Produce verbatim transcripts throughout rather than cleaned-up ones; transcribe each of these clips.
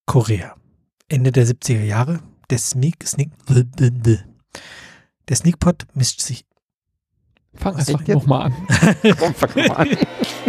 Korea. Ende der siebziger Jahre. Der Sneak, Sneak, der Sneakpot mischt sich. Fang einfach nochmal an. Komm, fang nochmal an.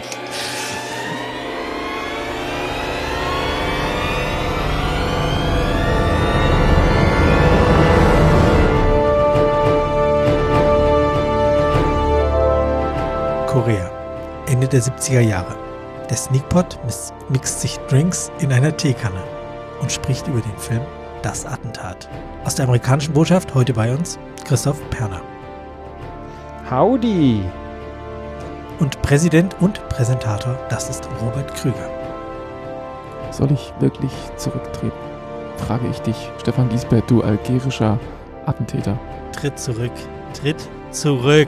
Korea. Ende der siebziger Jahre. Der Sneakpot mis- mixt sich Drinks in einer Teekanne und spricht über den Film Das Attentat. Aus der amerikanischen Botschaft heute bei uns Christoph Perner. Howdy! Und Präsident und Präsentator, das ist Robert Krüger. Soll ich wirklich zurücktreten? Frage ich dich, Stefan Giesbert, du algerischer Attentäter. Tritt zurück, tritt zurück.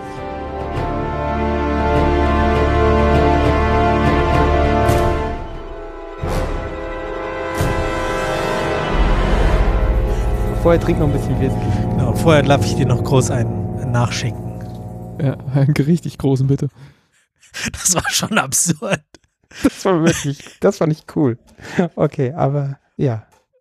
Vorher trink noch ein bisschen Whisky. Genau, vorher darf ich dir noch groß einen nachschenken. Ja, einen richtig großen, bitte. Das war schon absurd. Das war wirklich, das war nicht cool. Okay, aber ja.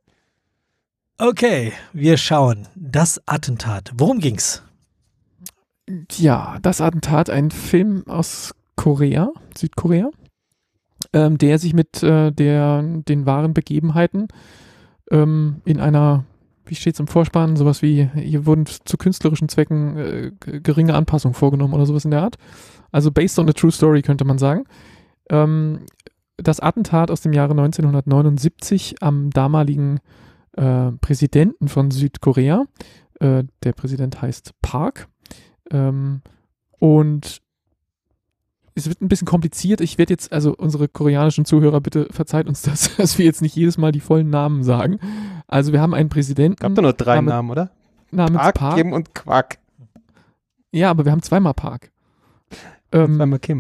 Okay, wir schauen. Das Attentat. Worum ging's? Ja, das Attentat, ein Film aus Korea, Südkorea, ähm, der sich mit äh, der, den wahren Begebenheiten ähm, in einer, wie steht es im Vorspann, sowas wie, hier wurden zu künstlerischen Zwecken äh, geringe Anpassungen vorgenommen oder sowas in der Art. Also based on a true story, könnte man sagen. Ähm, das Attentat aus dem Jahre neunzehnhundertneunundsiebzig am damaligen äh, Präsidenten von Südkorea. Äh, der Präsident heißt Park. Ähm, und es wird ein bisschen kompliziert. Ich werde jetzt, also unsere koreanischen Zuhörer, bitte verzeiht uns das, dass wir jetzt nicht jedes Mal die vollen Namen sagen. Also wir haben einen Präsidenten. Gab doch nur drei namens, Namen, oder? Namens Park, Park. Kim und Quack. Ja, aber wir haben zweimal Park. Ähm, Ähm, zweimal Kim.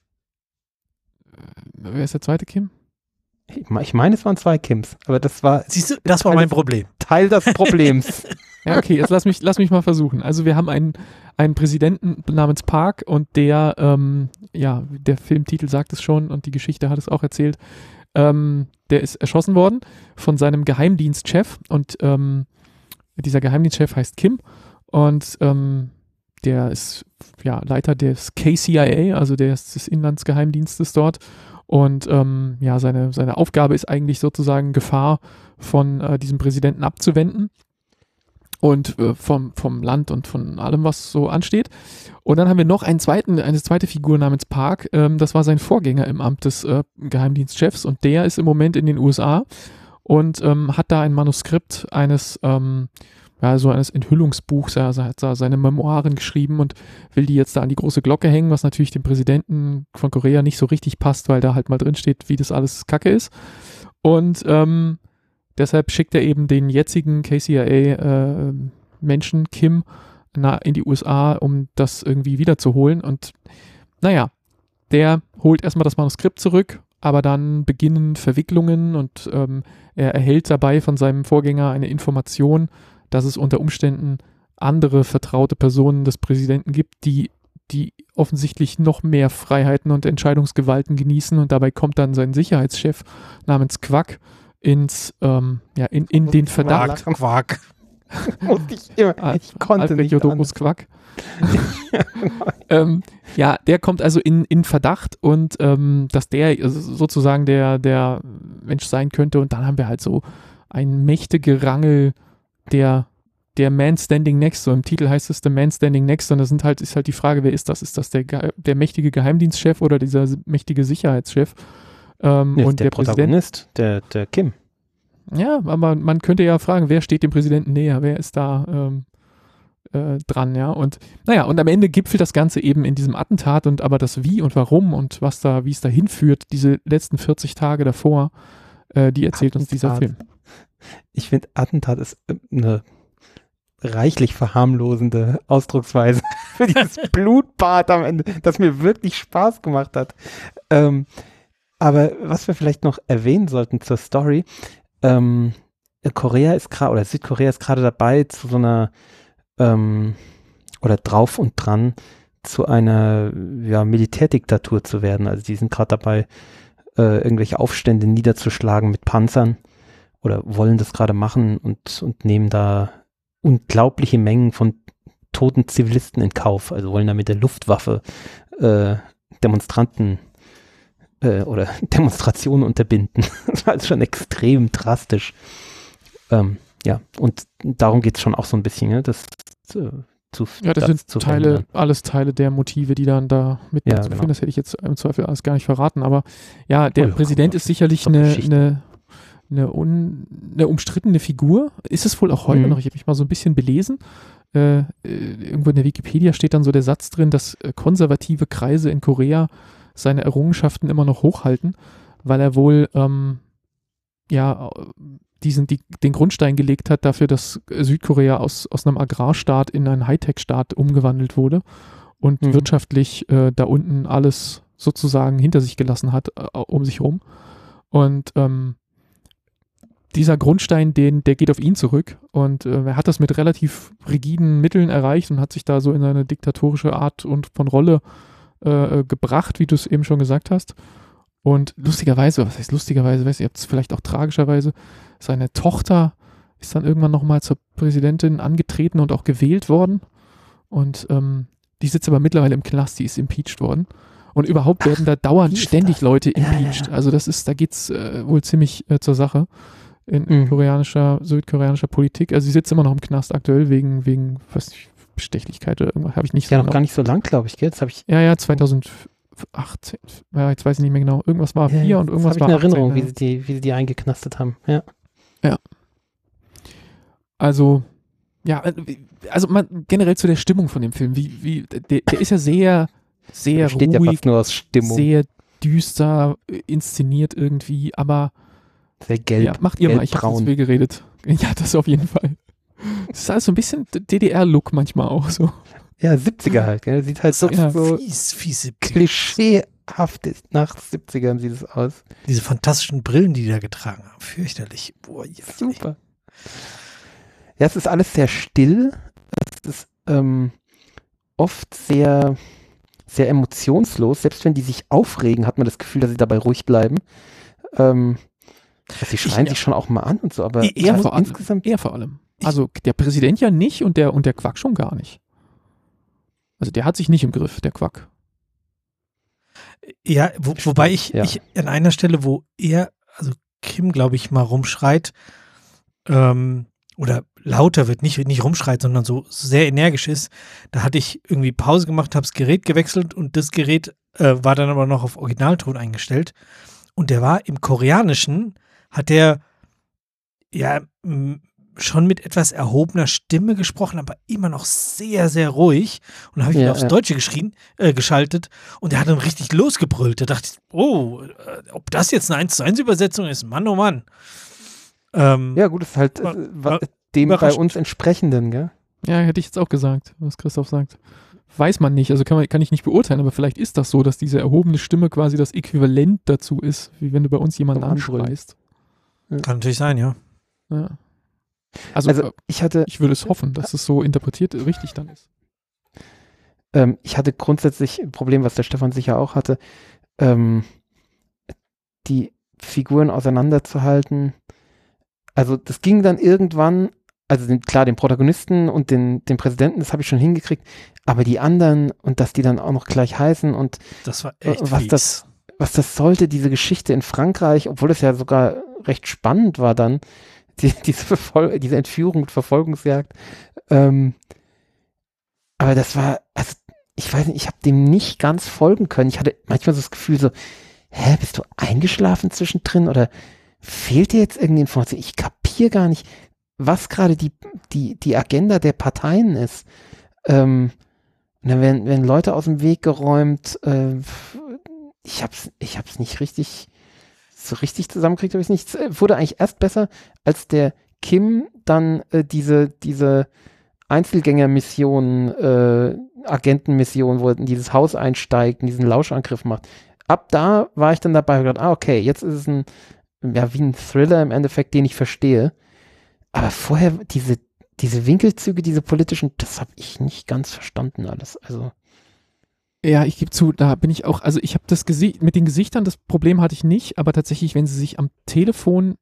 Wer ist der zweite Kim? Ich me- ich meine, es waren zwei Kims, aber das war Siehst du, das war Teil mein des- Problem. Teil des Problems. Ja, okay, jetzt lass mich, lass mich mal versuchen. Also wir haben einen, einen Präsidenten namens Park und der, ähm, ja, der Filmtitel sagt es schon und die Geschichte hat es auch erzählt, ähm, der ist erschossen worden von seinem Geheimdienstchef und ähm, dieser Geheimdienstchef heißt Kim und ähm, der ist ja Leiter des K C I A, also des, des Inlandsgeheimdienstes dort. Und ähm, ja, seine, seine Aufgabe ist eigentlich sozusagen Gefahr von äh, diesem Präsidenten abzuwenden und äh, vom, vom Land und von allem, was so ansteht. Und dann haben wir noch einen zweiten, eine zweite Figur namens Park. Ähm, das war sein Vorgänger im Amt des äh, Geheimdienstchefs und der ist im Moment in den U S A und ähm, hat da ein Manuskript eines ähm, ja, so eines Enthüllungsbuchs, er hat da seine Memoiren geschrieben und will die jetzt da an die große Glocke hängen, was natürlich dem Präsidenten von Korea nicht so richtig passt, weil da halt mal drin steht, wie das alles Kacke ist. Und ähm, deshalb schickt er eben den jetzigen K C I A-Menschen, äh, Kim, na, in die U S A, um das irgendwie wiederzuholen. Und naja, der holt erstmal das Manuskript zurück, aber dann beginnen Verwicklungen und ähm, er erhält dabei von seinem Vorgänger eine Information, dass es unter Umständen andere vertraute Personen des Präsidenten gibt, die, die offensichtlich noch mehr Freiheiten und Entscheidungsgewalten genießen und dabei kommt dann sein Sicherheitschef namens Quack ins, ähm, ja, in, in den Verdacht. Quark. Musste ich immer. Ich konnte Alfred nicht Jodokus Quack. ähm, ja, der kommt also in, in Verdacht und ähm, dass der sozusagen der, der Mensch sein könnte und dann haben wir halt so ein mächtige Rangel der, der Man Standing Next, so im Titel heißt es The Man Standing Next und das sind halt, ist halt die Frage, wer ist das? Ist das der, der mächtige Geheimdienstchef oder dieser mächtige Sicherheitschef? Ähm, ja, und der, der Protagonist, der, der Kim. Ja, aber man könnte ja fragen, wer steht dem Präsidenten näher, wer ist da ähm, äh, dran, ja, und naja, und am Ende gipfelt das Ganze eben in diesem Attentat und aber das Wie und Warum und was da, wie es da hinführt, diese letzten vierzig Tage davor, äh, die erzählt uns dieser Film. Ich finde, Attentat ist eine reichlich verharmlosende Ausdrucksweise für dieses Blutbad am Ende, das mir wirklich Spaß gemacht hat. Ähm, aber was wir vielleicht noch erwähnen sollten zur Story, ähm, Korea ist gerade, oder Südkorea ist gerade dabei, zu so einer, ähm, oder drauf und dran, zu einer ja, Militärdiktatur zu werden. Also die sind gerade dabei, äh, irgendwelche Aufstände niederzuschlagen mit Panzern. oder wollen das gerade machen und, und nehmen da unglaubliche Mengen von toten Zivilisten in Kauf. Also wollen da mit der Luftwaffe äh, Demonstranten äh, oder Demonstrationen unterbinden. Das war also schon extrem drastisch. Ähm, ja, und darum geht es schon auch so ein bisschen, ne? Das äh, zu Ja, das, das sind zu Teile, verändern. alles Teile der Motive, die dann da mit Ja, dazu genau. führen. Das hätte ich jetzt im Zweifel alles gar nicht verraten. Aber ja, der Oh ja, Präsident komm, ist sicherlich doch eine, Geschichte. eine, eine, un, eine umstrittene Figur. Ist es wohl auch heute Mhm. noch. Ich habe mich mal so ein bisschen belesen. Äh, äh, irgendwo in der Wikipedia steht dann so der Satz drin, dass äh, konservative Kreise in Korea seine Errungenschaften immer noch hochhalten, weil er wohl ähm, ja diesen, die, den Grundstein gelegt hat dafür, dass Südkorea aus, aus einem Agrarstaat in einen Hightech-Staat umgewandelt wurde und Mhm. wirtschaftlich äh, da unten alles sozusagen hinter sich gelassen hat, äh, um sich rum. Und ähm, dieser Grundstein, den, der geht auf ihn zurück und äh, er hat das mit relativ rigiden Mitteln erreicht und hat sich da so in eine diktatorische Art und von Rolle äh, gebracht, wie du es eben schon gesagt hast. Und lustigerweise, was heißt lustigerweise, weiß ich, ihr habt es vielleicht auch tragischerweise, seine Tochter ist dann irgendwann nochmal zur Präsidentin angetreten und auch gewählt worden. Und ähm, die sitzt aber mittlerweile im Knast, die ist impeached worden. Und überhaupt werden da dauernd wie ist ständig das? Leute Ja, impeached. ja. Also das ist, da geht's äh, wohl ziemlich äh, zur Sache in, in Mhm. koreanischer, südkoreanischer Politik. Also sie sitzt immer noch im Knast aktuell wegen, wegen was, Bestechlichkeit oder irgendwas, habe ich nicht Ja, so noch gar nicht so lang, glaube ich, gell? Das habe ich, Ja, ja, zweitausendachtzehn, ja, jetzt weiß ich nicht mehr genau. Irgendwas war ja, vier und das irgendwas habe ich war in Erinnerung, achtzehn, wie, ja. sie die, wie sie die eingeknastet haben. Ja. Also, ja, also man, generell zu der Stimmung von dem Film, wie, wie, der, der ist ja sehr, sehr Besteht ja ruhig, fast nur aus Stimmung. sehr düster äh, inszeniert irgendwie, aber Sehr gelb, ja, macht ihr mal, ich habe gelbbraun. zu viel geredet. Ja, das auf jeden Fall. Das ist alles so ein bisschen D D R-Look manchmal auch so. Ja, siebziger halt, gell? Sieht halt so, Ja. so Fies, fiese klischeehaft ist. Nach siebzigern sieht es aus. Diese fantastischen Brillen, die die da getragen haben. Fürchterlich. Boah, ja. Super. Ja, es ist alles sehr still. Es ist ähm, oft sehr, sehr emotionslos. Selbst wenn die sich aufregen, hat man das Gefühl, dass sie dabei ruhig bleiben. Ähm, also sie schreien Ich- sich schon auch mal an und so, aber Ich- ich ja, muss so vor allem- insgesamt. Er vor allem. Also der Präsident ja nicht und der, und der Quack schon gar nicht. Also der hat sich nicht im Griff, der Quack. Ja, wo, wobei ich, ja. ich an einer Stelle, wo er, also Kim, glaube ich, mal rumschreit, ähm, oder lauter wird, nicht, nicht rumschreit, sondern so sehr energisch ist, da hatte ich irgendwie Pause gemacht, habe das Gerät gewechselt und das Gerät äh, war dann aber noch auf Originalton eingestellt. Und der war im Koreanischen, hat der ja m, schon mit etwas erhobener Stimme gesprochen, aber immer noch sehr, sehr ruhig. Und da habe ich Ja, ihn aufs ja. Deutsche geschrien, äh, geschaltet und der hat dann richtig losgebrüllt. Da dachte ich, oh, äh, ob das jetzt eine eins zu eins Übersetzung ist, Mann, oh Mann. Ähm, Ja, gut, es ist halt War- äh, wa- war dem bei überraschend. uns entsprechenden, gell? Ja, hätte ich jetzt auch gesagt, was Christoph sagt. Weiß man nicht, also kann, man, kann ich nicht beurteilen, aber vielleicht ist das so, dass diese erhobene Stimme quasi das Äquivalent dazu ist, wie wenn du bei uns jemanden Zum Anbrüllen. anschreist. kann natürlich sein, ja. Ja. Also, Also äh, ich hatte, ich würde es hoffen, dass es so interpretiert richtig dann ist. ähm, ich hatte grundsätzlich ein Problem, was der Stefan sicher auch hatte, ähm, die Figuren auseinanderzuhalten. Also das ging dann irgendwann, also den, klar, den Protagonisten und den, den Präsidenten, das habe ich schon hingekriegt, aber die anderen und dass die dann auch noch gleich heißen und Das war echt was fies. das, was das sollte, diese Geschichte in Frankreich, obwohl es ja sogar recht spannend war dann, die, diese, Verfol diese Entführung und Verfolgungsjagd. Ähm, aber das war, also ich weiß nicht, ich habe dem nicht ganz folgen können. Ich hatte manchmal so das Gefühl so, hä, bist du eingeschlafen zwischendrin oder fehlt dir jetzt irgendeine Information? Ich kapiere gar nicht, was gerade die, die, die Agenda der Parteien ist. Ähm, und dann werden, werden Leute aus dem Weg geräumt. Äh, ich hab's, ich hab's nicht richtig, so richtig zusammengekriegt, habe ich nicht. Es wurde eigentlich erst besser, als der Kim dann äh, diese, diese Einzelgängermission, äh, Agentenmission, wo er in dieses Haus einsteigt und diesen Lauschangriff macht. Ab da war ich dann dabei und gedacht, ah, okay, jetzt ist es ein, ja, wie ein Thriller im Endeffekt, den ich verstehe. Aber vorher, diese, diese Winkelzüge, diese politischen, das habe ich nicht ganz verstanden alles. Also. Ja, ich gebe zu, da bin ich auch, also ich habe das Gesicht, mit den Gesichtern, das Problem hatte ich nicht, aber tatsächlich, wenn sie sich am Telefon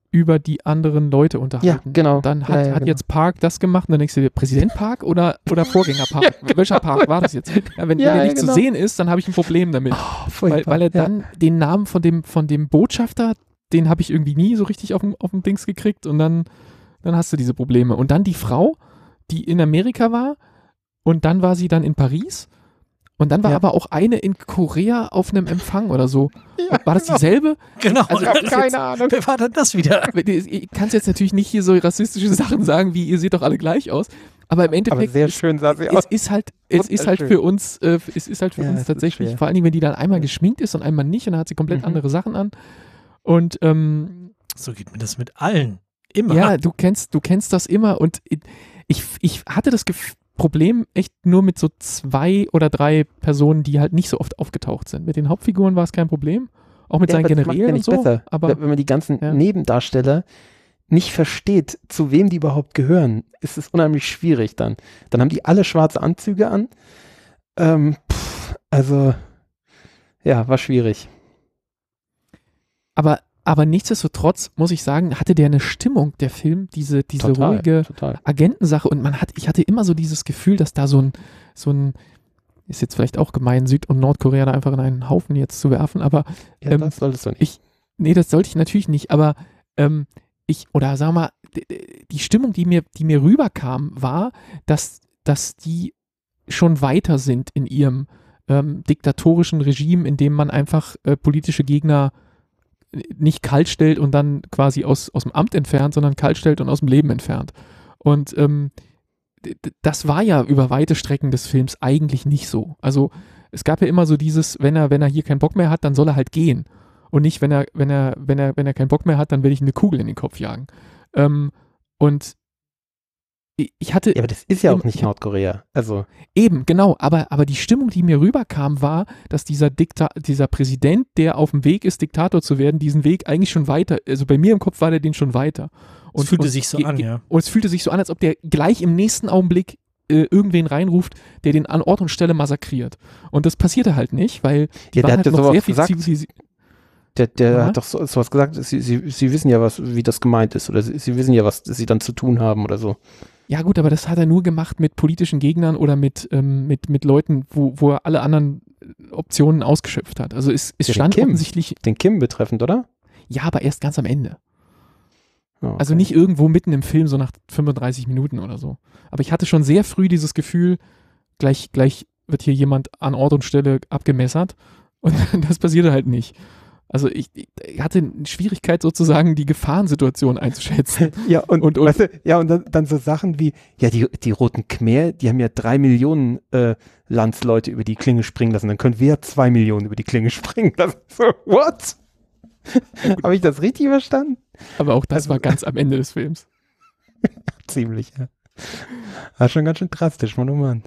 über die anderen Leute unterhalten. Ja, genau. Dann hat, ja, ja, hat genau. jetzt Park das gemacht und dann denkst du dir, Präsident Park oder, oder Vorgänger Park? Ja, welcher Park war das jetzt? Ja, wenn, Ja, wenn der ja, nicht genau. zu sehen ist, dann habe ich ein Problem damit. Oh, weil, weil er dann den Namen von dem, von dem Botschafter, den habe ich irgendwie nie so richtig auf dem, auf dem Dings gekriegt und dann, dann hast du diese Probleme. Und dann die Frau, die in Amerika war und dann war sie dann in Paris und dann war Ja. aber auch eine in Korea auf einem Empfang oder so. Ja, War das dieselbe? Genau. Also, Ich habe das ist keine jetzt- Ahnung. Wer war denn das wieder? Ich kann jetzt natürlich nicht hier so rassistische Sachen sagen, wie ihr seht doch alle gleich aus, aber im Aber Endeffekt sehr ist, schön sah sie es aus. ist halt, es ist halt Wunderschön. für uns, äh, es ist halt für Ja, uns es ist tatsächlich, schwer. vor allen Dingen, wenn die dann einmal geschminkt ist und einmal nicht und dann hat sie komplett Mhm. andere Sachen an und ähm, So geht mir das mit allen. Immer. ja, du kennst, du kennst das immer und ich, ich hatte das Gef- Problem echt nur mit so zwei oder drei Personen, die halt nicht so oft aufgetaucht sind. Mit den Hauptfiguren war es kein Problem, auch mit Ja, seinen aber das macht's Generälen ja und nicht so, besser, aber wenn man die ganzen Ja. Nebendarsteller nicht versteht, zu wem die überhaupt gehören, ist es unheimlich schwierig dann. Dann haben die alle schwarze Anzüge an. Ähm, pff, also, ja, war schwierig. aber Aber nichtsdestotrotz muss ich sagen, hatte der eine Stimmung, der Film, diese, diese Total, ruhige total. Agentensache und man hat, ich hatte immer so dieses Gefühl, dass da so ein, so ein, ist jetzt vielleicht auch gemein, Süd- und Nordkorea da einfach in einen Haufen jetzt zu werfen, aber Ja, ähm, das solltest du nicht. ich, nee, das sollte ich natürlich nicht, aber ähm, ich, oder sag mal, d- d- die Stimmung, die mir, die mir rüberkam, war, dass, dass die schon weiter sind in ihrem ähm, diktatorischen Regime, in dem man einfach äh, politische Gegner nicht kalt stellt und dann quasi aus, aus dem Amt entfernt, sondern kalt stellt und aus dem Leben entfernt. Und ähm, d- d- das war ja über weite Strecken des Films eigentlich nicht so. Also es gab ja immer so dieses, wenn er, wenn er hier keinen Bock mehr hat, dann soll er halt gehen. Und nicht, wenn er, wenn er, wenn er, wenn er keinen Bock mehr hat, dann werde ich eine Kugel in den Kopf jagen. Ähm, und ich- ich hatte Ja, aber das ist ja auch im- nicht Nordkorea. Also, Eben, genau, aber, aber die Stimmung, die mir rüberkam, war, dass dieser Dikta dieser Präsident, der auf dem Weg ist, Diktator zu werden, diesen Weg eigentlich schon weiter, also bei mir im Kopf war der den schon weiter. Und, Es fühlte und, sich so ge- an, ge- ja. Und es fühlte sich so an, als ob der gleich im nächsten Augenblick äh, irgendwen reinruft, der den an Ort und Stelle massakriert. Und das passierte halt nicht, weil die Ja, der waren hat halt ja noch sowas sehr viel gesagt. zivilisi- der, der Ja. hat doch so, sowas gesagt, sie, sie, sie wissen ja, was, wie das gemeint ist. Oder sie, sie wissen ja, was sie dann zu tun haben oder so. Ja gut, aber das hat er nur gemacht mit politischen Gegnern oder mit, ähm, mit, mit Leuten, wo, wo er alle anderen äh, Optionen ausgeschöpft hat. Also es, es Ja, den stand Kim. offensichtlich, Den Kim betreffend, oder? ja, aber erst ganz am Ende. Oh, okay. Also nicht irgendwo mitten im Film, so nach fünfunddreißig Minuten oder so. Aber ich hatte schon sehr früh dieses Gefühl, gleich, gleich wird hier jemand an Ort und Stelle abgemessert. Und das passierte halt nicht. Also ich, ich hatte eine Schwierigkeit sozusagen, die Gefahrensituation einzuschätzen. Ja, und, Und- und- weißt du, ja, und dann, dann so Sachen wie, ja, die, die Roten Khmer, die haben ja drei Millionen äh, Landsleute über die Klinge springen lassen, dann können wir ja zwei Millionen über die Klinge springen lassen. So, what? Habe ich das richtig verstanden? Aber auch das Also- war ganz am Ende des Films. Ziemlich, ja. War schon ganz schön drastisch, Mann, oh Mann.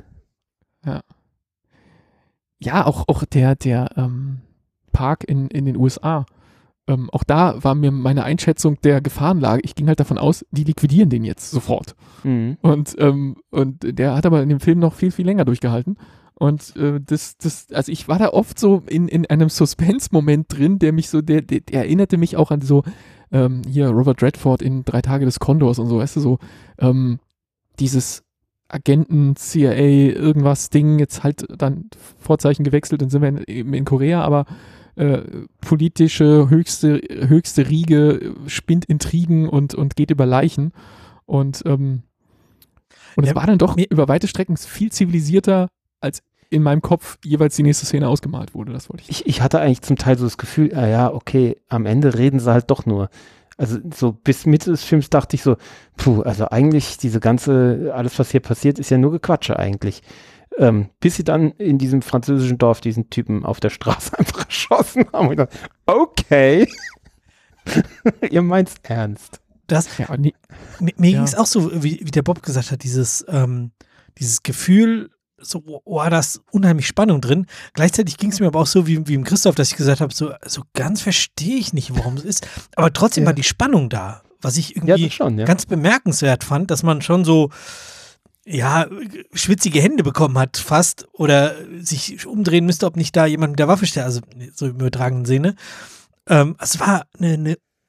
Ja, auch, auch der, der ähm, Park in, in den U S A. Ähm, auch da war mir meine Einschätzung der Gefahrenlage, ich ging halt davon aus, die liquidieren den jetzt sofort. Mhm. Und, ähm, und der hat aber in dem Film noch viel, viel länger durchgehalten. Und äh, das, das, also ich war da oft so in, in einem Suspense-Moment drin, der mich so, der, der, der erinnerte mich auch an so, ähm, hier Robert Redford in Drei Tage des Kondors und so, weißt du, so, ähm, dieses Agenten, C I A, irgendwas Ding, jetzt halt dann Vorzeichen gewechselt, dann sind wir in, eben in Korea, aber äh, politische höchste, höchste Riege spinnt Intrigen und, und geht über Leichen. Und, ähm, und es Ja, war dann doch mir- über weite Strecken viel zivilisierter, als in meinem Kopf jeweils die nächste Szene ausgemalt wurde. Das wollte ich. Ich, ich hatte eigentlich zum Teil so das Gefühl, ah ja, okay, am Ende reden sie halt doch nur. Also so bis Mitte des Films dachte ich so, puh, also eigentlich diese ganze, alles was hier passiert, ist ja nur Gequatsche eigentlich. Ähm, bis sie dann in diesem französischen Dorf diesen Typen auf der Straße einfach erschossen haben. Und ich dachte, okay, ihr meint's ernst. Das, Ja, nee, mir mir Ja. ging es auch so, wie, wie der Bob gesagt hat, dieses, ähm, dieses Gefühl, so, oh, da ist unheimlich Spannung drin. Gleichzeitig ging es mir aber auch so wie, wie im Christoph, dass ich gesagt habe, so, so ganz verstehe ich nicht, worum es ist. Aber trotzdem Ja. war die Spannung da, was ich Ja, irgendwie das schon, ja. ganz bemerkenswert fand, dass man schon so, ja, schwitzige Hände bekommen hat fast oder sich umdrehen müsste, ob nicht da jemand mit der Waffe steht, also so im übertragenen Sinne. Ähm, es war eine, eine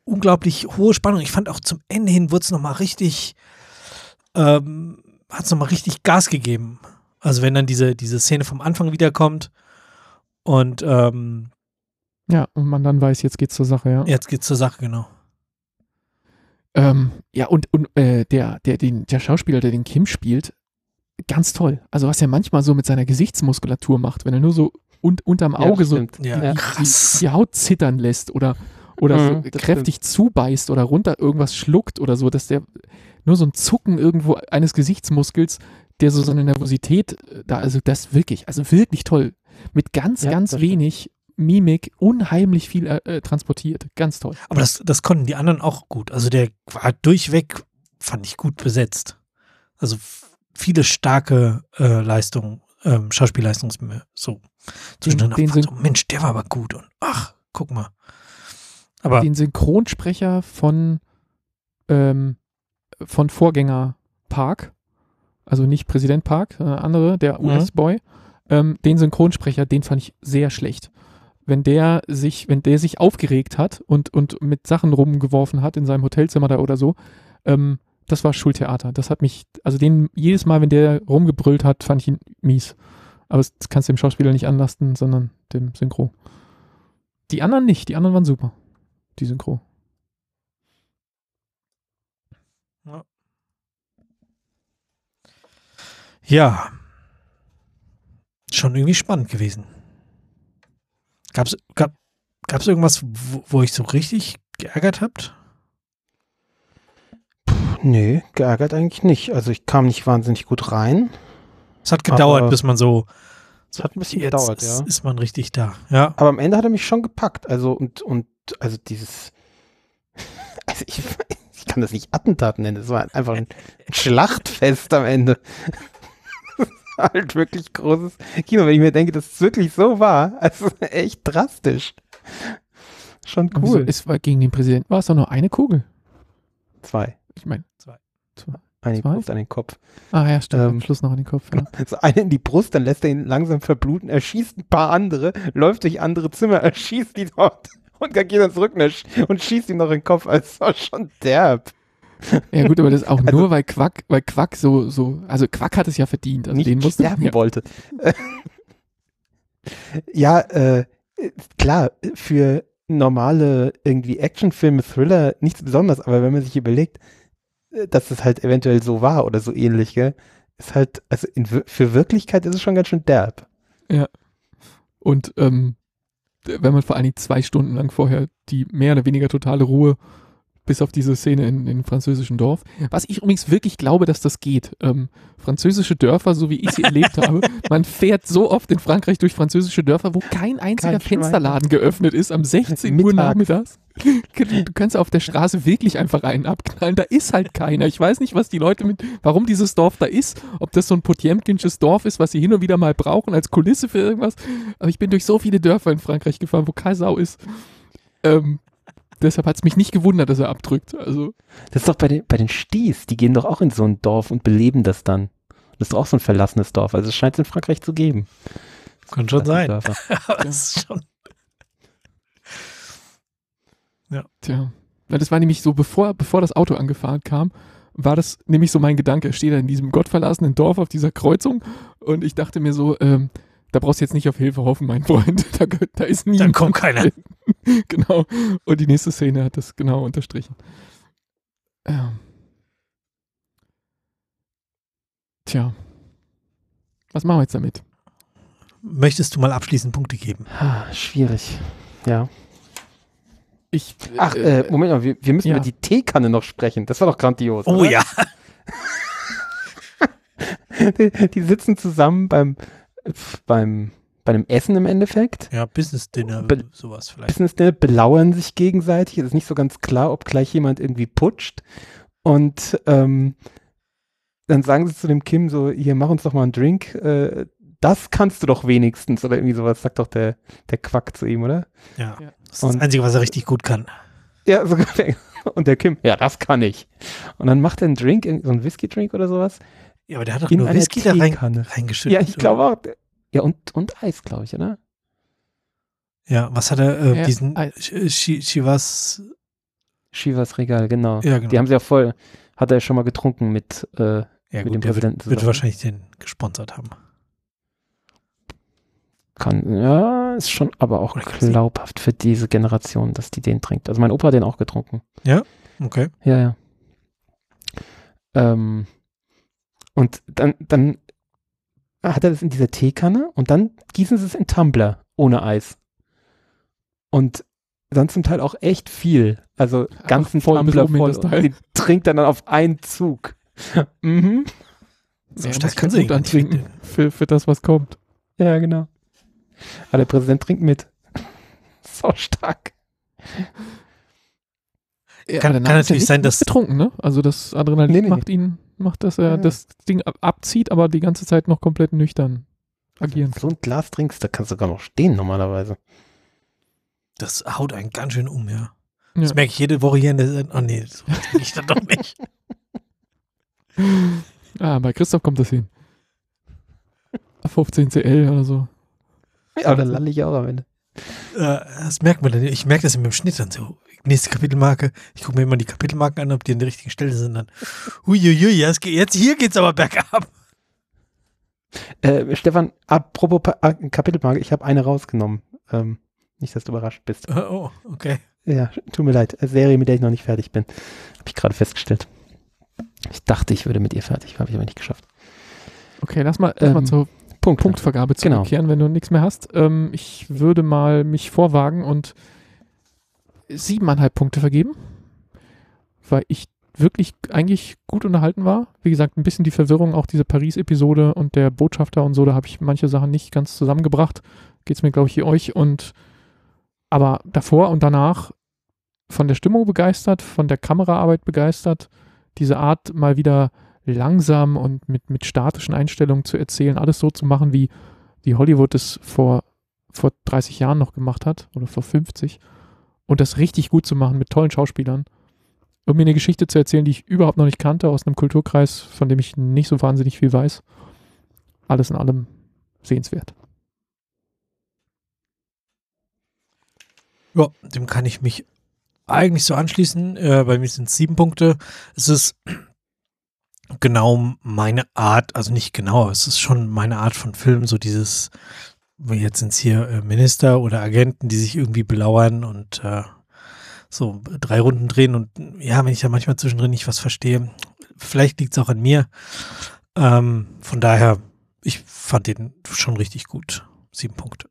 unglaublich hohe Spannung. Ich fand auch zum Ende hin wurde es nochmal richtig, ähm, hat es nochmal richtig Gas gegeben. Also wenn dann diese, diese Szene vom Anfang wiederkommt und ähm, Ja, und man dann weiß, jetzt geht's zur Sache, ja. jetzt geht's zur Sache, genau. Ähm, ja, und, und äh, der, der, den, der Schauspieler, der den Kim spielt, ganz toll. Also was er manchmal so mit seiner Gesichtsmuskulatur macht, wenn er nur so un, unterm Auge Ja, so stimmt. Ja, die, die, krass. die Haut zittern lässt oder, oder Mhm, so das kräftig zubeißt oder runter irgendwas schluckt oder so, dass der nur so ein Zucken irgendwo eines Gesichtsmuskels, der so seine Nervosität äh, da, also das wirklich, also wirklich toll. Mit ganz, Ja, ganz das stimmt. wenig Mimik unheimlich viel äh, äh, transportiert. Ganz toll. Aber das, das konnten die anderen auch gut. Also der war durchweg, fand ich, gut besetzt. Also f- viele starke äh, Leistungen, ähm, Schauspielleistungs so zwischendrin. den auch so, sind- Mensch, der war aber gut und ach, guck mal. Aber Den Synchronsprecher von, ähm, von Vorgänger Park, also nicht Präsident Park, sondern andere, der Mhm. U S-Boy, ähm, den Synchronsprecher, den fand ich sehr schlecht. Wenn der sich, wenn der sich aufgeregt hat und, und mit Sachen rumgeworfen hat in seinem Hotelzimmer da oder so, ähm, das war Schultheater. Das hat mich, also den jedes Mal, wenn der rumgebrüllt hat, fand ich ihn mies. Aber das kannst du dem Schauspieler nicht anlasten, sondern dem Synchro. Die anderen nicht, die anderen waren super. Die Synchro. ja, schon irgendwie spannend gewesen. Gab's, gab, gab's irgendwas, wo, wo ich so richtig geärgert habt? Nee, geärgert eigentlich nicht. Also ich kam nicht wahnsinnig gut rein. Es hat gedauert, Aber bis man so, Es hat ein bisschen jetzt gedauert, ist, ja. ist man richtig da. Ja, Aber am Ende hat er mich schon gepackt. Also und, und also dieses, also ich, ich kann das nicht Attentat nennen, es war einfach ein Schlachtfest am Ende. Halt wirklich großes Kino, wenn ich mir denke, dass es wirklich so war. Also echt drastisch. Schon Und wieso cool. ist, weil gegen den Präsidenten war es doch nur eine Kugel. Zwei. Ich meine, Zwei. zwei. Eine Zwei? Brust an den Kopf. Ah ja, stimmt. Ähm, Am Schluss noch an den Kopf. Ja. So eine in die Brust, dann lässt er ihn langsam verbluten, er schießt ein paar andere, läuft durch andere Zimmer, er schießt die dort und dann geht er zurück und, er sch- und schießt ihm noch in den Kopf. Also das war schon derb. Ja gut, aber das auch Also- nur, weil Quack, weil Quack so, so, also Quack hat es ja verdient. Also Nicht den musste sterben ja, wollte. Ja, äh, klar, für normale irgendwie Actionfilme, Thriller nichts Besonderes, aber wenn man sich überlegt, äh, dass es halt eventuell so war oder so ähnlich, gell, ist halt, also in, Wir- für Wirklichkeit ist es schon ganz schön derb. und ähm, wenn man vor allen Dingen zwei Stunden lang vorher die mehr oder weniger totale Ruhe bis auf diese Szene in, in französischen Dorf. Was ich übrigens wirklich glaube, dass das geht. Ähm, französische Dörfer, so wie ich sie erlebt habe, man fährt so oft in Frankreich durch französische Dörfer, wo kein einziger Kein Schwein. Fensterladen geöffnet ist am sechzehn Uhr Mittags. nachmittags. Du kannst auf der Straße wirklich einfach einen abknallen. Da ist halt keiner. Ich weiß nicht, was die Leute mit, warum dieses Dorf da ist. Ob das so ein Potjemkinsches Dorf ist, was sie hin und wieder mal brauchen als Kulisse für irgendwas. Aber ich bin durch so viele Dörfer in Frankreich gefahren, wo keine Sau ist. Ähm, deshalb hat es mich nicht gewundert, dass er abdrückt. Also, Das ist doch bei den, bei den Sties, die gehen doch auch in so ein Dorf und beleben das dann. Das ist doch auch so ein verlassenes Dorf. Also es scheint es in Frankreich zu geben. kann schon sein. Dörfer. Aber das ist schon. tja. Ja, das war nämlich so, bevor, bevor das Auto angefahren kam, war das nämlich so mein Gedanke. Ich stehe da in diesem gottverlassenen Dorf auf dieser Kreuzung und ich dachte mir so, ähm, da brauchst du jetzt nicht auf Hilfe hoffen, mein Freund. Da, da ist nie. Dann kommt keiner. Genau. Und die nächste Szene hat das genau unterstrichen. Ja. Tja. Was machen wir jetzt damit? Möchtest du mal abschließend Punkte geben? Ah, schwierig. Ja. Ich, Ach, äh, Moment mal, wir, wir müssen ja. über die Teekanne noch sprechen. Das war doch grandios. Oh oder? ja. die, die sitzen zusammen beim, beim, bei einem Essen im Endeffekt. Ja, Business Dinner, Be- sowas vielleicht. Business Dinner, belauern sich gegenseitig. Es ist nicht so ganz klar, ob gleich jemand irgendwie putscht. Und ähm, dann sagen sie zu dem Kim so, hier, mach uns doch mal einen Drink. Äh, das kannst du doch wenigstens. Oder irgendwie sowas, sagt doch der, der Quack zu ihm, oder? Ja. Ja. Das ist das Und- Einzige, was er richtig gut kann. Ja, so und der Kim, ja, das kann ich. Und dann macht er einen Drink, irgend- so einen Whisky-Drink oder sowas. Ja, aber der hat doch In nur einer Whisky da rein, Teekanne. reingeschüttet. Ja, ich glaube auch. Ja, und, und Eis, glaube ich, oder? Ja, was hat er, äh, Ja, diesen Ei- Ch- Ch- Chivas Shivas Regal, genau. Ja, genau. Die haben sie ja voll, hat er ja schon mal getrunken mit, äh, Ja, mit gut, dem der Präsidenten wird, wird zusammen. wahrscheinlich den gesponsert haben. Kann, ja, ist schon aber auch Oder gibt's die? glaubhaft für diese Generation, dass die den trinkt. Also mein Opa hat den auch getrunken. Okay. Ja, ja. Ähm, und dann, dann hat er das in dieser Teekanne und dann gießen sie es in Tumbler ohne Eis. Und dann zum Teil auch echt viel. Also ganzen voll bis Tumbler oben hin voll. das Und Teil. den trinkt er dann auf einen Zug. mhm. So Ja, stark muss kann man sie gut gar nicht antrinken finden. für, für das, was kommt. Ja, genau. Aber der Präsident trinkt mit. So stark. Ja, Kann- aber danach kann ist er natürlich nicht- sein, nicht dass- betrunken, ne? Also das Adrenalin Nee, nee, macht ihn, macht, dass er Ja. das Ding ab- abzieht, aber die ganze Zeit noch komplett nüchtern agieren So ein Glas trinkst, da kannst du gar noch stehen normalerweise. Das haut einen ganz schön um, ja. Ja. Das merke ich jede Woche hier in der. Oh nee, das trinke ich dann doch nicht. Ah, bei Christoph kommt das hin. fünfzehn C L oder so. Ja, dann lalle ich auch am Ende. Äh, das merkt man dann. Ich merke das mit dem Schnitt dann so. Nächste Kapitelmarke. Ich gucke mir immer die Kapitelmarken an, ob die an der richtigen Stelle sind. Dann. Huiuiui, jetzt, geht- jetzt hier geht's aber bergab. Äh, Stefan, apropos pa ah, Kapitelmarke, ich habe eine rausgenommen. Ähm, nicht, dass du überrascht bist. Äh, Oh, okay. Ja, tut mir leid. Eine Serie, mit der ich noch nicht fertig bin. Habe ich gerade festgestellt. Ich dachte, ich würde mit ihr fertig, habe ich aber nicht geschafft. Okay, lass mal, lass mal Ähm, zur Punkt. Punktvergabe Genau. zurückkehren, wenn du nichts mehr hast. Ähm, ich würde mal mich vorwagen und siebeneinhalb Punkte vergeben, weil ich wirklich eigentlich gut unterhalten war. Wie gesagt, ein bisschen die Verwirrung, auch diese Paris-Episode und der Botschafter und so, da habe ich manche Sachen nicht ganz zusammengebracht. Geht es mir, glaube ich, wie euch. Und aber davor und danach von der Stimmung begeistert, von der Kameraarbeit begeistert, diese Art mal wieder langsam und mit, mit statischen Einstellungen zu erzählen, alles so zu machen, wie, wie Hollywood es vor, vor dreißig Jahren noch gemacht hat oder vor fünfzig und das richtig gut zu machen mit tollen Schauspielern. Um mir eine Geschichte zu erzählen, die ich überhaupt noch nicht kannte, aus einem Kulturkreis, von dem ich nicht so wahnsinnig viel weiß. Alles in allem sehenswert. Ja, dem kann ich mich eigentlich so anschließen. Äh, bei mir sind es sieben Punkte. Es ist genau meine Art, also nicht genau, es ist schon meine Art von Film, so dieses, jetzt sind es hier äh, Minister oder Agenten, die sich irgendwie belauern und äh, so drei Runden drehen und ja, wenn ich da manchmal zwischendrin nicht was verstehe, vielleicht liegt es auch an mir. Ähm, von daher, ich fand den schon richtig gut. Sieben Punkte.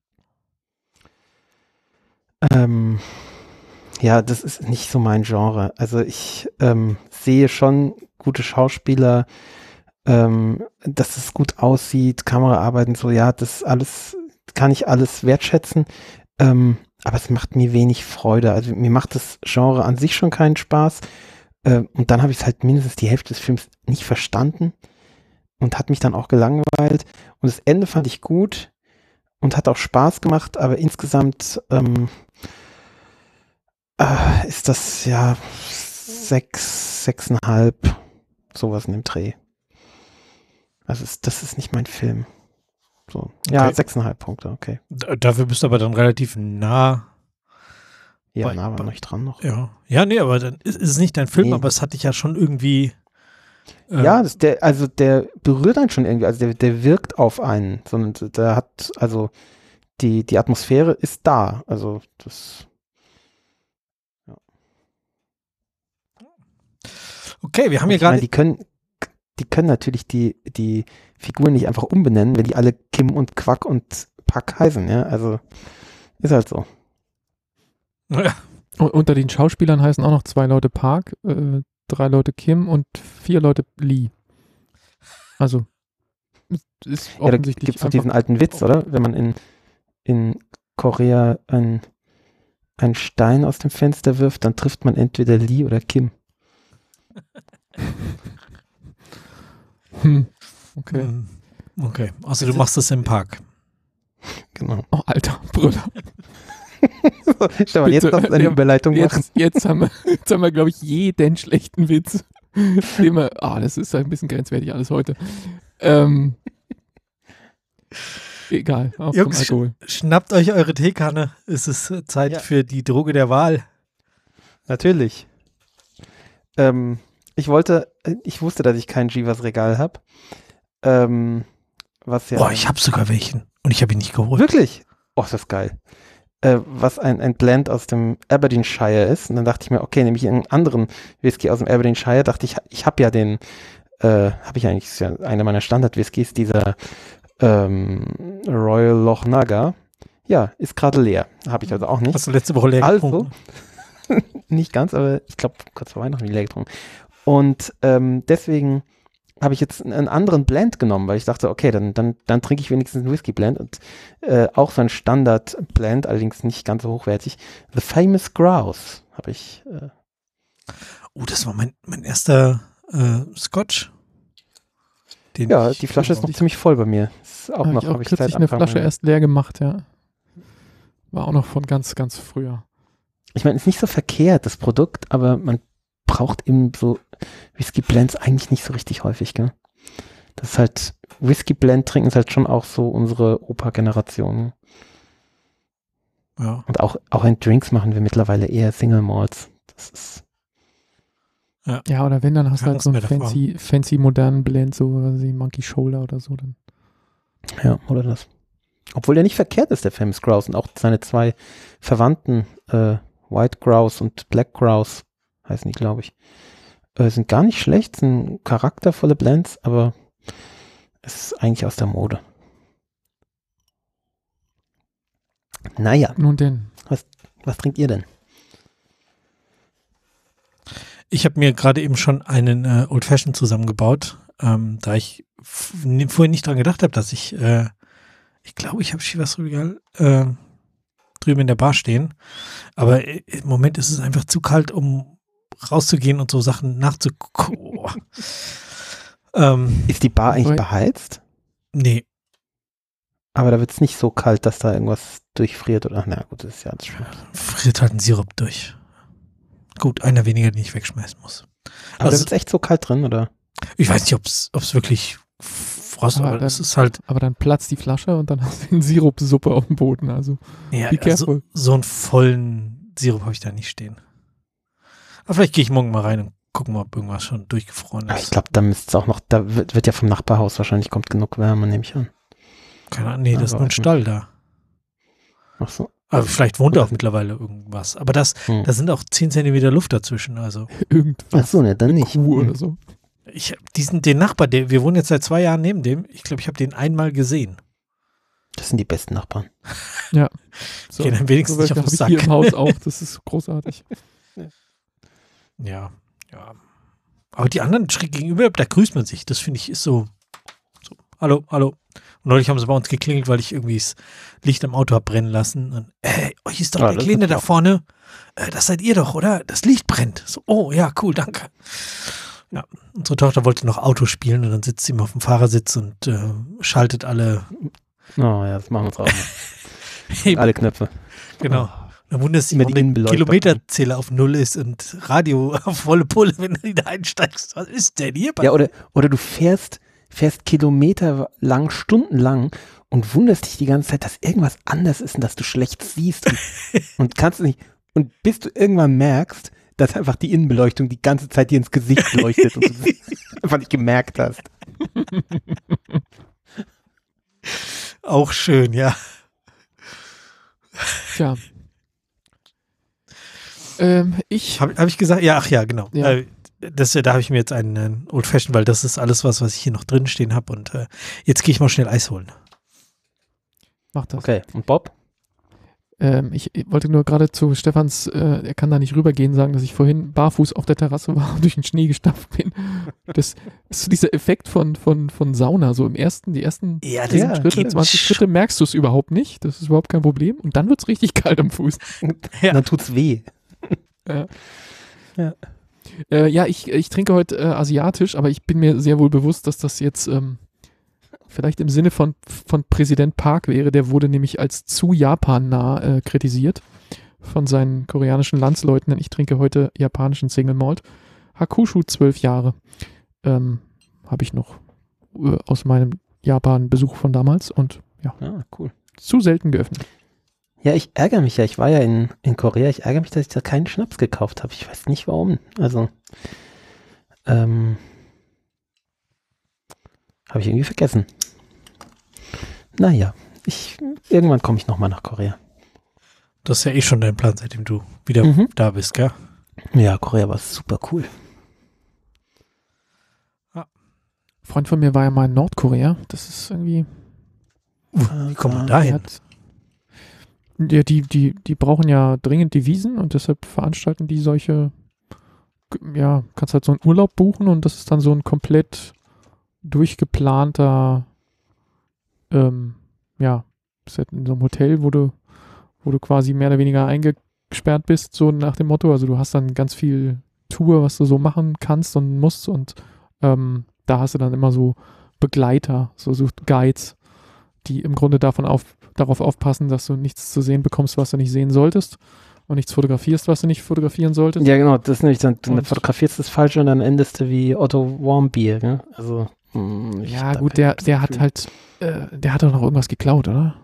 Ähm, ja, das ist nicht so mein Genre. Also ich ähm, sehe schon gute Schauspieler, ähm, dass es gut aussieht, Kameraarbeiten, so, ja, das alles, kann ich alles wertschätzen, ähm, aber es macht mir wenig Freude. Also mir macht das Genre an sich schon keinen Spaß, ähm, und dann habe ich es halt mindestens die Hälfte des Films nicht verstanden und hat mich dann auch gelangweilt und das Ende fand ich gut und hat auch Spaß gemacht, aber insgesamt ähm, äh, ist das ja sechs, sechseinhalb, sowas in dem Dreh. Also es, das ist nicht mein Film. So. Ja, Okay. sechseinhalb Punkte, okay. D- Dafür bist du aber dann relativ nah. Ja, Bei- nah war bei- noch nicht dran noch. Ja, ja, nee, aber dann ist, ist es nicht dein Film, Nee. aber es hat dich ja schon irgendwie. äh, Ja, das, der, also der berührt einen schon irgendwie, also der, der wirkt auf einen, sondern der hat, also die, die Atmosphäre ist da. Also das, Okay, wir haben hier ich meine, gerade. die können, die können natürlich die, die Figuren nicht einfach umbenennen, wenn die alle Kim und Quack und Pack heißen, ja, also ist halt so. Ja, Und unter den Schauspielern heißen auch noch zwei Leute Park, äh, drei Leute Kim und vier Leute Lee. Also es ist Ja, da offensichtlich gibt es doch einfach- diesen alten Witz, oder? Wenn man in, in Korea ein, einen Stein aus dem Fenster wirft, dann trifft man entweder Lee oder Kim. Hm. Okay. hm, okay. Außer du machst das im Park. Genau. Oh, alter Brüller. Stefan, jetzt Bitte. darfst du eine Ja, Überleitung machen. Jetzt, jetzt haben wir, jetzt haben wir, glaube ich, jeden schlechten Witz. Den wir, ah, das ist ein bisschen grenzwertig alles heute. Ähm, egal, auch vom Jungs, Alkohol. Schnappt euch eure Teekanne. Es ist äh, Zeit Ja. für die Droge der Wahl. Natürlich. Ähm, ich wollte, ich wusste, dass ich kein Chivas Regal habe. Ähm, was ja. Boah, ich habe sogar welchen. Und ich habe ihn nicht geholt. Wirklich? Oh, das ist geil. Äh, was ein, ein Blend aus dem Aberdeenshire ist. Und dann dachte ich mir, okay, nehme ich einen anderen Whisky aus dem Aberdeenshire. Dachte ich, ich habe ja den, äh, habe ich eigentlich, ist ja einer meiner Standard-Whiskys, dieser ähm, Royal Loch Naga. Ja, ist gerade leer. Habe ich also auch nicht. Hast du letzte Woche leer Also, getrunken? nicht ganz, aber ich glaube, kurz vor Weihnachten leer getrunken. Und ähm, deswegen habe ich jetzt einen anderen Blend genommen, weil ich dachte, okay, dann, dann, dann trinke ich wenigstens einen Whisky-Blend und äh, auch so ein Standard-Blend, allerdings nicht ganz so hochwertig. The Famous Grouse habe ich. Äh, Oh, das war mein, mein erster äh, Scotch. Den ja, ich die Flasche ist noch gewonnen ziemlich voll bei mir. Ist auch Hab noch, ich auch habe ich kürzlich seit eine Anfang Flasche meiner- erst leer gemacht, ja. War auch noch von ganz, ganz früher. Ich meine, ist nicht so verkehrt, das Produkt, aber man braucht eben so Whisky-Blends eigentlich nicht so richtig häufig, gell? Das ist halt, Whisky-Blend trinken ist halt schon auch so unsere Opa-Generation. Ja. Und auch, auch in Drinks machen wir mittlerweile eher Single Malts. Das ist, Ja, oder wenn, dann hast du Keine halt so einen Angst mehr davor. fancy, fancy modernen Blend, so wie Monkey Shoulder oder so. Dann. ja, oder das. Obwohl der nicht verkehrt ist, der Famous Grouse. Und auch seine zwei Verwandten, äh, White Grouse und Black Grouse, heißen die, glaube ich, äh, sind gar nicht schlecht, sind charaktervolle Blends, aber es ist eigentlich aus der Mode. Naja, Nun denn. was trinkt ihr denn? Ich habe mir gerade eben schon einen äh, Old Fashioned zusammengebaut, ähm, da ich f- n- vorhin nicht dran gedacht habe, dass ich, äh, ich glaube, ich habe Chivas Regal äh, drüben in der Bar stehen, aber äh, im Moment ist es einfach zu kalt, um rauszugehen und so Sachen nachzugucken. Oh. ähm, Ist die Bar eigentlich Wobei- beheizt? nee, Aber da wird es nicht so kalt, dass da irgendwas durchfriert oder, na gut, das ist ja alles schön. friert halt ein Sirup durch. Gut, einer weniger, den ich wegschmeißen muss. Aber Also- da wird es echt so kalt drin, oder? Ich weiß nicht, ob es wirklich Frost, Aber aber dann- es ist halt, Aber dann platzt die Flasche und dann hast du eine Sirupsuppe auf dem Boden. Also, ja, be also, careful. so einen vollen Sirup habe ich da nicht stehen. Aber vielleicht gehe ich morgen mal rein und gucke mal, ob irgendwas schon durchgefroren Aber ist. ich glaube, da müsste es auch noch, da wird, wird ja vom Nachbarhaus wahrscheinlich kommt genug Wärme, nehme ich an. Keine Ahnung, nee, das ist Aber- nur ein Stall da. Ach so. Aber vielleicht wohnt da auch mittlerweile irgendwas. Aber das, Hm. da sind auch zehn Zentimeter Luft dazwischen. Also Irgendwas. Ach so, ne, dann nicht. Kuh Hm. oder so. ich hab diesen, den Nachbar, der, wir wohnen jetzt seit zwei Jahren neben dem. Ich glaube, ich habe den einmal gesehen. Das sind die besten Nachbarn. So, Gehen dann wenigstens so nicht welche auf den habe ich hier Sack. im Haus auch. Das ist großartig. Ja, ja. Aber die anderen schräg gegenüber, da grüßt man sich. Das finde ich ist so, so, hallo, hallo. Und neulich haben sie bei uns geklingelt, weil ich irgendwie das Licht am Auto habe brennen lassen. Und, ey, euch ist doch Ah, der das ist Kleine da natürlich vorne. Äh, das seid ihr doch, oder? Das Licht brennt. So, oh, ja, cool, danke. Ja, unsere Tochter wollte noch Auto spielen und dann sitzt sie immer auf dem Fahrersitz und äh, schaltet alle, Oh ja, das machen wir uns auch. Eben, Alle Knöpfe. genau. Dann wundert sie, Immer warum die der Innenbeleuchtung. Kilometerzähler auf Null ist und Radio auf volle Pulle, wenn du wieder einsteigst. Was ist denn hier? Ja, oder, oder du fährst, fährst Kilometer lang, stundenlang und wunderst dich die ganze Zeit, dass irgendwas anders ist und dass du schlecht siehst und, und kannst nicht. Und bis du irgendwann merkst, dass einfach die Innenbeleuchtung die ganze Zeit dir ins Gesicht leuchtet und du es einfach nicht gemerkt hast. Auch schön, ja. Tja. Ähm, ich Habe hab ich gesagt? Ja, ach ja, genau. Ja. Äh, das, da habe ich mir jetzt einen äh, Old Fashioned, weil das ist alles was, was ich hier noch drin stehen habe. Und äh, jetzt gehe ich mal schnell Eis holen. mach das. Okay, und Bob? Ähm, ich, ich wollte nur gerade zu Stefans, äh, er kann da nicht rübergehen, sagen, dass ich vorhin barfuß auf der Terrasse war und durch den Schnee gestapft bin. Das ist so dieser Effekt von, von, von Sauna. So im ersten, die ersten Ja, zehn ja, Schritte, geht zwanzig sch- Schritte merkst du es überhaupt nicht. Das ist überhaupt kein Problem. Und dann wird es richtig kalt am Fuß. Ja. Dann tut's weh. Ja, Ja. äh, ja ich, ich trinke heute äh, asiatisch, aber ich bin mir sehr wohl bewusst, dass das jetzt ähm, vielleicht im Sinne von, von Präsident Park wäre. Der wurde nämlich als zu Japan-nah äh, kritisiert von seinen koreanischen Landsleuten, denn ich trinke heute japanischen Single Malt. Hakushu, zwölf Jahre. Ähm, habe ich noch äh, aus meinem Japan-Besuch von damals und ja, Ah, cool. zu selten geöffnet. Ja, ich ärgere mich ja. Ich war ja in, in Korea. Ich ärgere mich, dass ich da keinen Schnaps gekauft habe. Ich weiß nicht warum. Also, ähm, habe ich irgendwie vergessen. Naja, ich, irgendwann komme ich nochmal nach Korea. Das ist ja eh schon dein Plan, seitdem du wieder Mhm. da bist, gell? Ja, Korea war super cool. Ein Freund von mir war ja mal in Nordkorea. Das ist irgendwie. Wie kommt man Der dahin? hat, ja, die, die, die brauchen ja dringend Devisen und deshalb veranstalten die solche. Ja, kannst halt so einen Urlaub buchen und das ist dann so ein komplett durchgeplanter. Ähm, ja, ist halt in so einem Hotel, wo du, wo du quasi mehr oder weniger eingesperrt bist, so nach dem Motto. Also du hast dann ganz viel Tour, was du so machen kannst und musst und ähm, da hast du dann immer so Begleiter, so, so Guides, die im Grunde davon auf, darauf aufpassen, dass du nichts zu sehen bekommst, was du nicht sehen solltest und nichts fotografierst, was du nicht fotografieren solltest. Ja, genau. Das ist nämlich dann, du Und- fotografierst das Falsche und dann endest du wie Otto Warmbier, ne? Also, mh, ich Ja, hab gut, da der, das der hat Gefühl- halt, äh, der hat doch noch irgendwas geklaut, oder?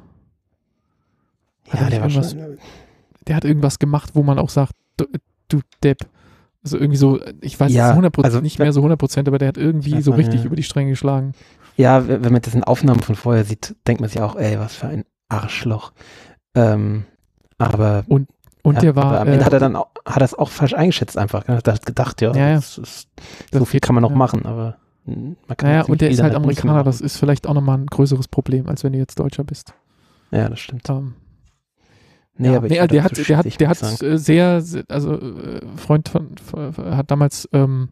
Hat er Ja, nicht der war irgendwas- schon. Der hat irgendwas gemacht, wo man auch sagt, du, du Depp. Also irgendwie so, ich weiß Ja, es hundert Prozent, also nicht wenn- mehr so hundert Prozent, aber der hat irgendwie Weiß so man, richtig ja. über die Stränge geschlagen. Ja, wenn wenn man das in Aufnahmen von vorher sieht, denkt man sich auch, ey, was für ein Arschloch. Ähm, aber Und ja, der war, aber am Ende äh, hat er dann auch, hat er es auch falsch eingeschätzt einfach. Er hat gedacht, ja, Ja, ja. Das ist, das so viel kann man noch ja. machen, aber mh, man kann Naja, ziemlich und der viel ist dann halt nicht mehr Amerikaner, das machen. ist vielleicht auch nochmal ein größeres Problem, als wenn du jetzt Deutscher bist. Ja, das stimmt. Ähm, Nee, ja, aber ich nee, war der da hat, zu der hat, schissig, der muss hat ich sagen. äh, sehr, sehr, also äh, Freund von, von hat damals ähm,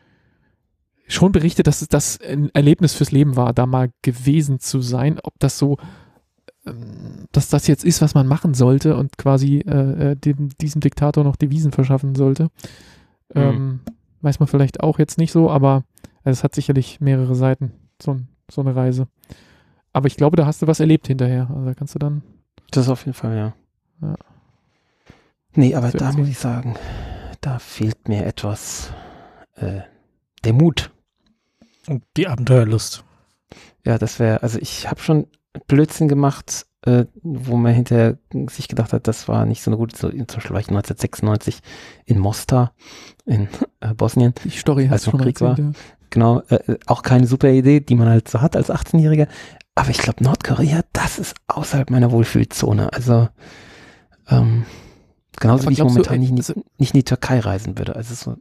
schon berichtet, dass es das ein Erlebnis fürs Leben war, da mal gewesen zu sein. Ob das so, ähm, dass das jetzt ist, was man machen sollte und quasi äh, äh, dem, diesem Diktator noch Devisen verschaffen sollte, Mhm. ähm, weiß man vielleicht auch jetzt nicht so, aber es hat sicherlich mehrere Seiten, so, ein- so eine Reise. Aber ich glaube, da hast du was erlebt hinterher. Also da kannst du dann. Das auf jeden Fall, ja. Ja. Nee, aber Zu da erzählen. muss ich sagen, da fehlt mir etwas äh, der Mut. Und die Abenteuerlust. Ja, das wäre, also ich habe schon Blödsinn gemacht, äh, wo man hinterher sich gedacht hat, das war nicht so eine gute, so, zum Beispiel war ich neunzehnhundertsechsundneunzig in Mostar in äh, Bosnien, Die Story Als hast du noch schon Krieg erzählt. Ja. genau, äh, auch keine super Idee, die man halt so hat als achtzehnjähriger, aber ich glaube Nordkorea, das ist außerhalb meiner Wohlfühlzone, also ähm, genauso Aber wie ich glaubst du, momentan äh, nicht, in also- die- nicht in die Türkei reisen würde, also so,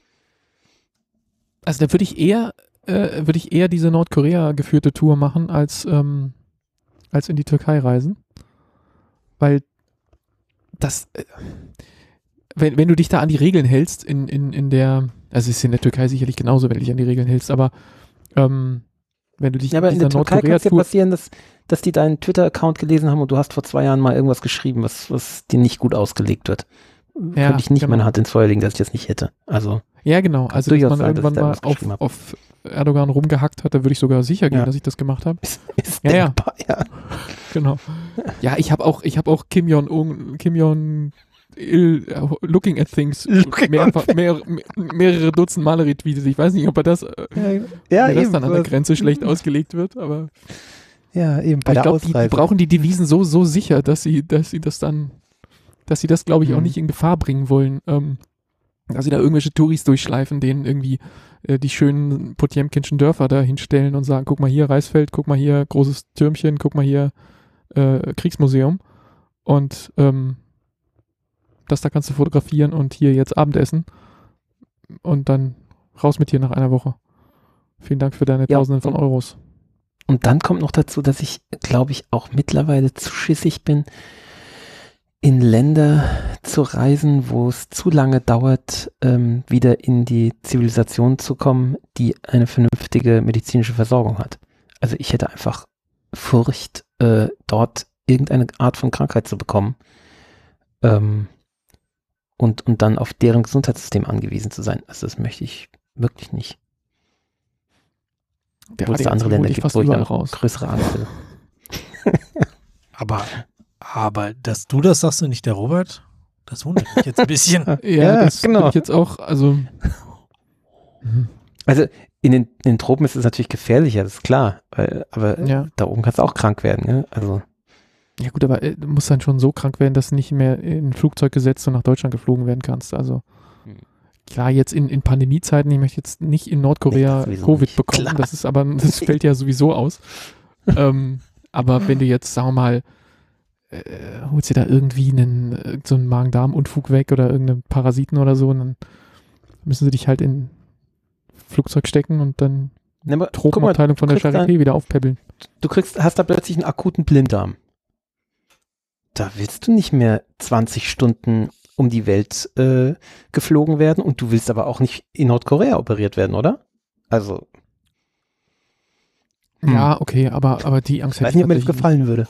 Also da würde ich eher, äh, würde ich eher diese Nordkorea geführte Tour machen, als, ähm, als in die Türkei reisen. Weil das, äh, wenn, wenn du dich da an die Regeln hältst, in, in, in der, also es ist in der Türkei sicherlich genauso, wenn du dich an die Regeln hältst, aber ähm, wenn du dich ja, aber in der Türkei kann es ja Nordkorea-Tour, passieren, dass, dass die deinen Twitter-Account gelesen haben und du hast vor zwei Jahren mal irgendwas geschrieben, was, was dir nicht gut ausgelegt wird. Ja, Könnte ich nicht genau. meine Hand ins Feuer legen, dass ich das nicht hätte. Also, ja genau, also dass durchaus man sein, dass ich irgendwann da mal was auf, geschrieben hab. auf Erdogan rumgehackt hat, da würde ich sogar sicher gehen, Ja. dass ich das gemacht habe. ist, ist Ja, ja. denkbar, ja. Genau. Ja, ich habe auch, ich habe auch Kim Jong-un, Kim Jong Il, uh, looking at things Looking mehrfach, mehr, mehrere Dutzend Male retweetet. Ich weiß nicht, ob er das, äh, Ja, mir das eben. dann an der Grenze schlecht ausgelegt wird, aber Ja, eben bei ich der glaube, die, die Ausreise. brauchen die Devisen so, so sicher, dass sie, dass sie das dann, dass sie das, glaube ich, auch Mhm. nicht in Gefahr bringen wollen. Ähm, dass sie da irgendwelche Touris durchschleifen, denen irgendwie äh, die schönen Potjemkinschen Dörfer da hinstellen und sagen, guck mal hier Reisfeld, guck mal hier großes Türmchen, guck mal hier äh, Kriegsmuseum und ähm, das da kannst du fotografieren und hier jetzt Abendessen und dann raus mit dir nach einer Woche. Vielen Dank für deine Ja, Tausenden von und- Euros. Und dann kommt noch dazu, dass ich, glaube ich, auch mittlerweile zu schissig bin, in Länder zu reisen, wo es zu lange dauert, ähm, wieder in die Zivilisation zu kommen, die eine vernünftige medizinische Versorgung hat. Also ich hätte einfach Furcht, äh, dort irgendeine Art von Krankheit zu bekommen ähm, und, und dann auf deren Gesundheitssystem angewiesen zu sein. Also das möchte ich wirklich nicht. Der Obwohl es da andere A D A C Länder holt dich gibt, fast wo ich überall dann raus. größere Angst hätte. Aber, aber, dass du das sagst und nicht der Robert, das wundert mich jetzt ein bisschen. Ja, Ja, das genau. bin ich jetzt auch, also Mhm. Also in den, in den Tropen ist es natürlich gefährlicher, das ist klar. Weil, aber ja. da oben kannst du auch krank werden. Ne? Also Ja gut, aber äh, du musst dann schon so krank werden, dass du nicht mehr in ein Flugzeug gesetzt und nach Deutschland geflogen werden kannst. Also Hm. klar, jetzt in, in Pandemiezeiten, ich möchte jetzt nicht in Nee, Nordkorea das sowieso Covid nicht. bekommen, Klar. das ist aber, das fällt ja sowieso aus. ähm, aber wenn du jetzt, sagen wir mal, äh, holst dir da irgendwie einen, äh, so einen Magen-Darm-Unfug weg oder irgendeinen Parasiten oder so, und dann müssen sie dich halt in Flugzeug stecken und dann Ne, aber guck mal, Tropenabteilung von du der kriegst Charité wieder aufpäppeln. du kriegst, hast da plötzlich einen akuten Blinddarm. Da willst du nicht mehr zwanzig Stunden um die Welt äh, geflogen werden und du willst aber auch nicht in Nordkorea operiert werden, oder? Also, hm. Ja, okay, aber, aber die Angst ich hätte weiß nicht, ob mir das tatsächlich gefallen würde.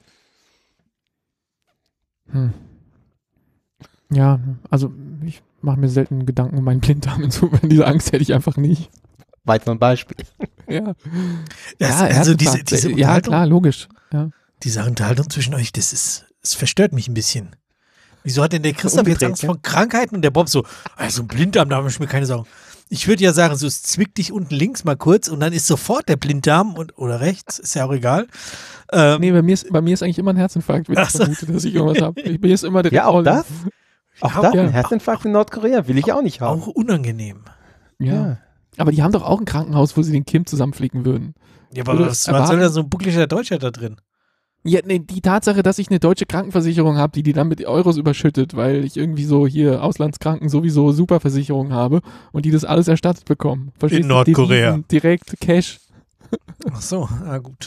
Hm. Ja, also ich mache mir selten Gedanken um meinen Blinddarm, insofern diese Angst hätte ich einfach nicht. War jetzt nur ein Beispiel. Ja, Das, ja also diese, Herzinfarkt. diese Ja, Unterhaltung, klar, logisch. Ja. diese Unterhaltung zwischen euch, das ist, es verstört mich ein bisschen. Wieso hat denn der Christoph jetzt Umgedreht, Angst ja. vor Krankheiten und der Bob so, also ein Blinddarm, da habe ich mir keine Sorgen. Ich würde ja sagen, so es zwickt dich unten links mal kurz und dann ist sofort der Blinddarm und, oder rechts, ist ja auch egal. Ähm, Nee, bei mir, ist, bei mir ist eigentlich immer ein Herzinfarkt, wenn ich Ach so. vermute, dass ich irgendwas habe. Ich bin jetzt immer direkt Ja, auch all in. das? Auch Ja, das? ja. Ein Herzinfarkt in Nordkorea will ich auch nicht haben. auch unangenehm. Ja. Aber die haben doch auch ein Krankenhaus, wo sie den Kim zusammenflicken würden. Ja, aber Oder was, was erwarten- soll da so ein buckliger Deutscher da drin? Ja, nee, die Tatsache, dass ich eine deutsche Krankenversicherung habe, die die dann mit Euros überschüttet, weil ich irgendwie so hier Auslandskranken sowieso Superversicherung habe und die das alles erstattet bekommen. Verstehst In du? Nordkorea. Devisen, direkt Cash. Ach so, na gut.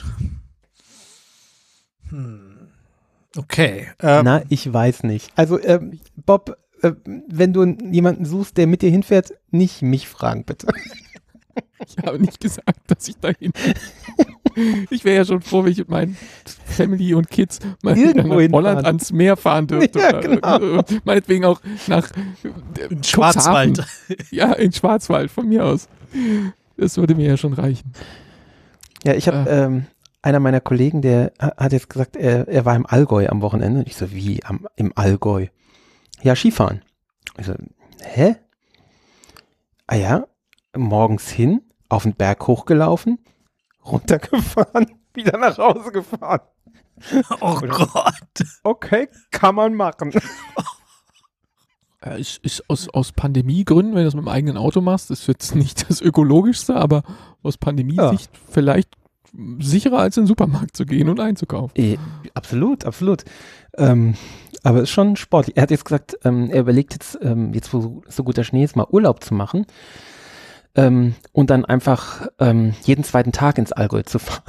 Hm. Okay. Ähm, Na, ich weiß nicht. Also, ähm, Bob, äh, wenn du jemanden suchst, der mit dir hinfährt, nicht mich fragen, bitte. Ich habe nicht gesagt, dass ich dahin. Ich wäre ja schon froh, wenn ich mit meinen Family und Kids mal wieder Irgendwo nach hinfahren. Holland ans Meer fahren dürfte. Ja, oder, genau. äh, meinetwegen auch nach äh, in Schwarzwald. Cuxhaven. Ja, in Schwarzwald, von mir aus. Das würde mir ja schon reichen. Ja, ich habe, Äh. ähm, einer meiner Kollegen, der ha- hat jetzt gesagt, er, er war im Allgäu am Wochenende. Und ich so, wie am, im Allgäu? Ja, Skifahren. Ich so, hä? Ah ja, morgens hin, auf den Berg hochgelaufen, runtergefahren, wieder nach Hause gefahren. Oh Gott. Okay, kann man machen. Ja, ist, ist aus, aus Pandemiegründen, wenn du das mit dem eigenen Auto machst, ist jetzt nicht das ökologischste, aber aus Pandemiesicht vielleicht sicherer als in den Supermarkt zu gehen und einzukaufen. Eh, absolut, absolut. Ähm, aber ist schon sportlich. Er hat jetzt gesagt, ähm, er überlegt jetzt, ähm, jetzt wo so, so guter Schnee ist, mal Urlaub zu machen ähm, und dann einfach ähm, jeden zweiten Tag ins Allgäu zu fahren.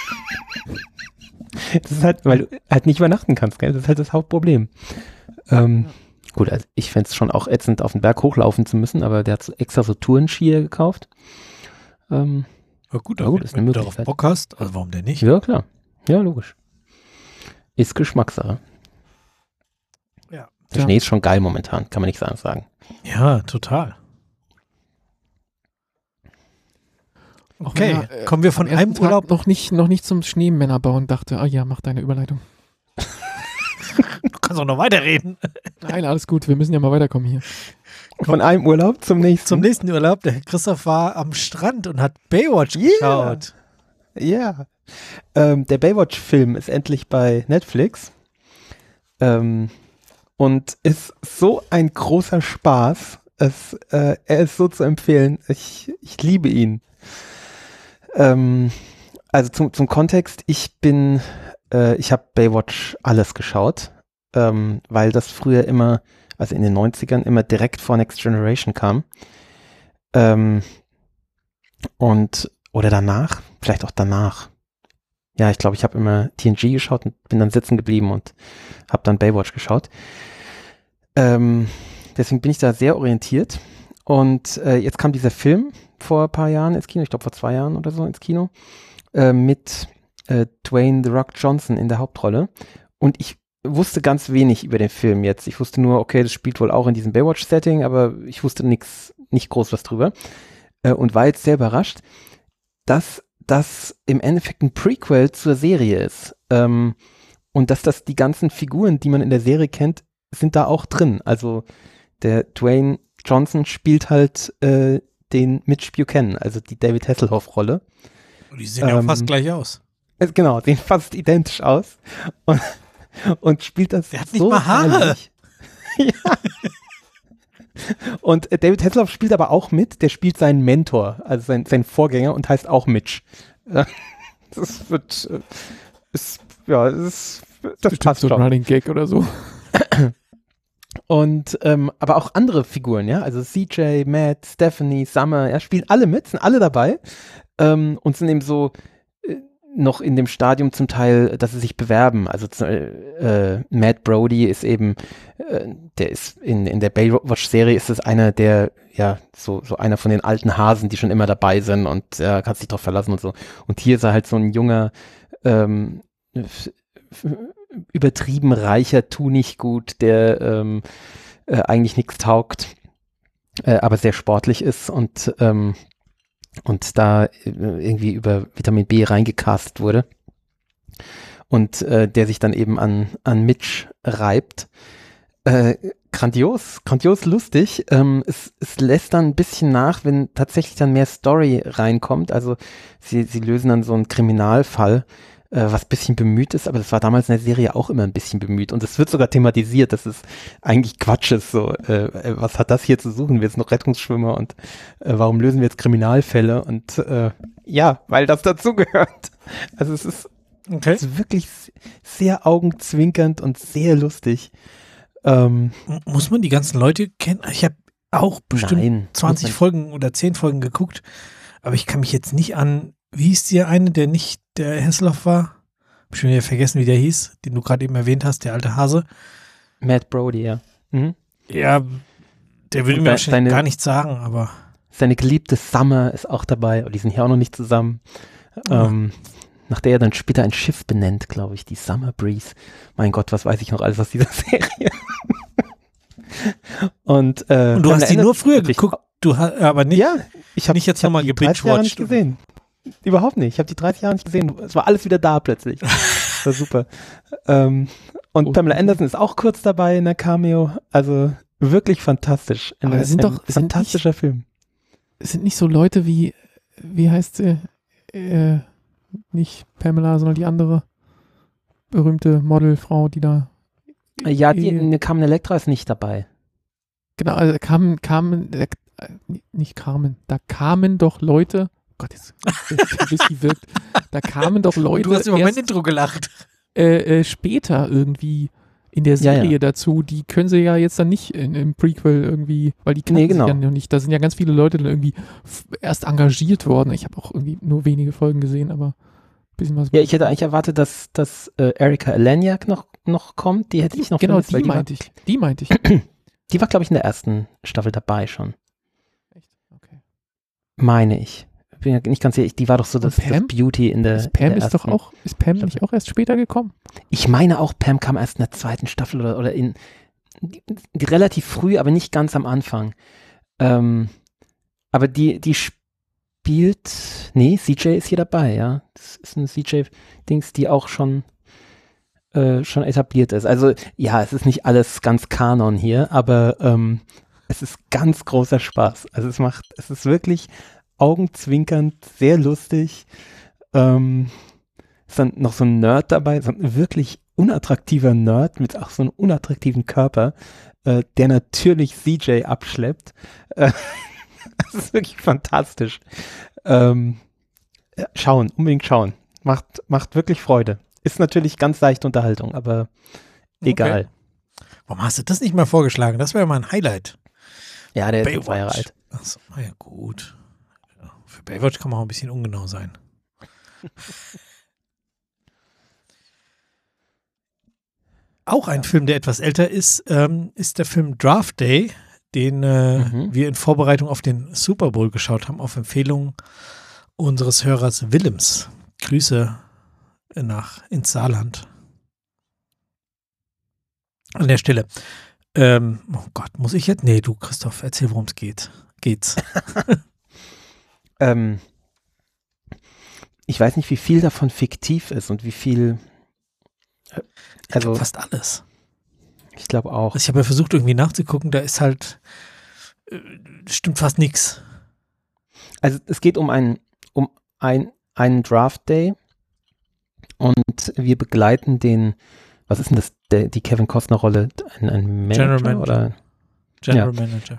Das ist halt, weil du halt nicht übernachten kannst, gell? Das ist halt das Hauptproblem. Ähm, gut, also ich fände es schon auch ätzend, auf den Berg hochlaufen zu müssen, aber der hat so extra so Tourenskier gekauft. Ähm, Na gut, Ja, aber gut, wenn ist eine du darauf Möglichkeit. Bock hast, also warum denn nicht? ja, klar. Ja, logisch. Ist Geschmackssache. Ja. Der Ja. Schnee ist schon geil momentan, kann man nicht anders sagen. Ja, total. Auch Okay, wenn er, äh, kommen wir von am ersten einem Tag Urlaub. noch nicht, noch nicht zum Schneemänner bauen, dachte, ah ja, mach deine Überleitung. Du kannst auch noch weiterreden. Nein, alles gut, wir müssen ja mal weiterkommen hier. Von einem Urlaub zum nächsten. Zum nächsten Urlaub, der Christoph war am Strand und hat Baywatch Yeah. geschaut. Ja. Ähm, der Baywatch-Film ist endlich bei Netflix. Ähm, und ist so ein großer Spaß. Es, äh, er ist so zu empfehlen. Ich, ich liebe ihn. Ähm, also zum, zum Kontext, ich bin, äh, ich habe Baywatch alles geschaut, ähm, weil das früher immer, also in den neunzigern, immer direkt vor Next Generation kam. Ähm, und, oder danach, vielleicht auch danach. Ja, ich glaube, ich habe immer T N G geschaut und bin dann sitzen geblieben und habe dann Baywatch geschaut. Ähm, deswegen bin ich da sehr orientiert. Und äh, jetzt kam dieser Film vor ein paar Jahren ins Kino, ich glaube vor zwei Jahren oder so ins Kino, äh, mit äh, Dwayne The Rock Johnson in der Hauptrolle. Und ich wusste ganz wenig über den Film jetzt. Ich wusste nur, okay, das spielt wohl auch in diesem Baywatch-Setting, aber ich wusste nix, nicht groß was drüber. Äh, und war jetzt sehr überrascht, dass das im Endeffekt ein Prequel zur Serie ist. Ähm, und dass das die ganzen Figuren, die man in der Serie kennt, sind da auch drin. Also der Dwayne Johnson spielt halt äh, den Mitch Buchanan, also die David Hasselhoff-Rolle. Und die sehen ja auch Ähm, fast gleich aus. äh, genau, sehen fast identisch aus und, und spielt das Der hat nicht so mal Haare. herrlich. Ja. Und äh, David Hasselhoff spielt aber auch mit, der spielt seinen Mentor, also sein, seinen Vorgänger und heißt auch Mitch. Äh, Das wird, äh, ist, ja, das, ist, das passt so ein schon. Running Gag oder so. Und, ähm, aber auch andere Figuren, ja, also C J, Matt, Stephanie, Summer, ja, spielen alle mit, sind alle dabei ähm, und sind eben so äh, noch in dem Stadium zum Teil, dass sie sich bewerben. Also äh, Matt Brody ist eben, äh, der ist in, in der Baywatch-Serie ist es einer der, ja, so, so einer von den alten Hasen, die schon immer dabei sind und er äh, kann sich drauf verlassen und so. Und hier ist er halt so ein junger, ähm, f- f- übertrieben reicher, tu nicht gut, der ähm, äh, eigentlich nichts taugt, äh, aber sehr sportlich ist und ähm, und da äh, irgendwie über Vitamin B reingecastet wurde und äh, der sich dann eben an, an Mitch reibt. Äh, grandios, grandios lustig. Ähm, es, es lässt dann ein bisschen nach, wenn tatsächlich dann mehr Story reinkommt. Also sie, sie lösen dann so einen Kriminalfall, äh, was ein bisschen bemüht ist, aber das war damals in der Serie auch immer ein bisschen bemüht. Und es wird sogar thematisiert, dass es eigentlich Quatsch ist. So, äh, was hat das hier zu suchen? Wir sind noch Rettungsschwimmer und äh, warum lösen wir jetzt Kriminalfälle? Und äh, ja, weil das dazugehört. Also es ist, Okay. es ist wirklich sehr augenzwinkernd und sehr lustig. Ähm, M- Muss man die ganzen Leute kennen? Ich habe auch bestimmt nein, zwanzig muss man- Folgen oder zehn Folgen geguckt, aber ich kann mich jetzt nicht an, wie hieß der eine, der nicht der Hasselhoff war? Hab schon wieder vergessen, wie der hieß, den du gerade eben erwähnt hast, der alte Hase. Matt Brody, ja. Mhm. Ja, der würde Und mir de- wahrscheinlich deine- gar nichts sagen, aber Seine geliebte Summer ist auch dabei, aber die sind hier auch noch nicht zusammen. Ah. Ähm, nach der er dann später ein Schiff benennt, glaube ich, die Summer Breeze. Mein Gott, was weiß ich noch alles aus dieser Serie. Und, äh, und du hast die nur früher wirklich- geguckt, du hast aber nicht. Ja, ich habe nicht jetzt ich hab noch mal die dreißig Jahre nicht gebingewatcht, gesehen. Überhaupt nicht. Ich habe die dreißig Jahre nicht gesehen. Es war alles wieder da plötzlich. Das war super. ähm, und Oh. Pamela Anderson ist auch kurz dabei in der Cameo. Also wirklich fantastisch. Aber Ein, es sind ein doch- es sind fantastischer Film. Es sind nicht so Leute wie, wie heißt sie? Äh, nicht Pamela, sondern die andere berühmte Modelfrau, die da. Ja, die Eh- eine Carmen Electra ist nicht dabei. Genau, also Carmen, Carmen, äh, nicht Carmen, da kamen doch Leute, Gott, jetzt, bis die wirkt, da kamen doch Leute du hast im Moment erst, Intro gelacht. äh, äh, später irgendwie in der Ja, ja. Serie dazu, die können sie ja jetzt dann nicht in, im Prequel irgendwie, weil die kannten Nee, genau. sich ja noch nicht, da sind ja ganz viele Leute dann irgendwie f- erst engagiert worden, ich habe auch irgendwie nur wenige Folgen gesehen, aber ein bisschen was. Ja, ich hätte eigentlich erwartet, dass, dass äh, Erika Eleniak noch, noch kommt. Die hätte ich noch Genau, vermisst, weil die war- meinte ich, die meinte ich. Die war, glaube ich, in der ersten Staffel dabei schon. Echt? Okay. Meine ich. Bin ja nicht ganz sicher. Die war doch so Und das, das Pam? Beauty in der. Ist Pam in der ist doch ersten- auch, ist Pam Staffel. nicht auch erst später gekommen? Ich meine auch, Pam kam erst in der zweiten Staffel oder, oder in. Die, die relativ früh, aber nicht ganz am Anfang. Ähm, aber die, die spielt. Nee, C J ist hier dabei, ja. Das ist ein C J-Dings, die auch schon. Äh, schon etabliert ist. Also ja, es ist nicht alles ganz Kanon hier, aber ähm, es ist ganz großer Spaß. Also es macht, es ist wirklich augenzwinkernd, sehr lustig. Ähm, ist dann noch so ein Nerd dabei, so ein wirklich unattraktiver Nerd mit auch so einem unattraktiven Körper, äh, der natürlich C J abschleppt. Äh, das ist wirklich fantastisch. Ähm, ja, schauen, unbedingt schauen. Macht, macht wirklich Freude. Ist natürlich ganz leichte Unterhaltung, aber egal. Warum hast du das nicht mal vorgeschlagen? Das wäre mal ein Highlight. Ja, der ist Baywatch. zwei Jahre alt. Achso, na ja, gut. Ja, für Baywatch kann man auch ein bisschen ungenau sein. Auch ein Film, der etwas älter ist, ähm, ist der Film Draft Day, den äh, Mhm. wir in Vorbereitung auf den Super Bowl geschaut haben, auf Empfehlung unseres Hörers Willems. Grüße nach ins Saarland. An der Stelle. Ähm, oh Gott, muss ich jetzt? Nee, du, Christoph, erzähl, worum es geht. Geht's. Ähm, ich weiß nicht, wie viel davon fiktiv ist und wie viel. äh, Ich glaub, Also, fast alles. ich glaube auch. Also ich habe ja versucht, irgendwie nachzugucken, da ist halt, äh, stimmt fast nichts. Also, es geht um einen, um ein, einen Draft Day, Und wir begleiten den, was ist denn das, der, die Kevin Costner-Rolle? Ein, ein Manager? General Manager. Oder? General Ja. Manager.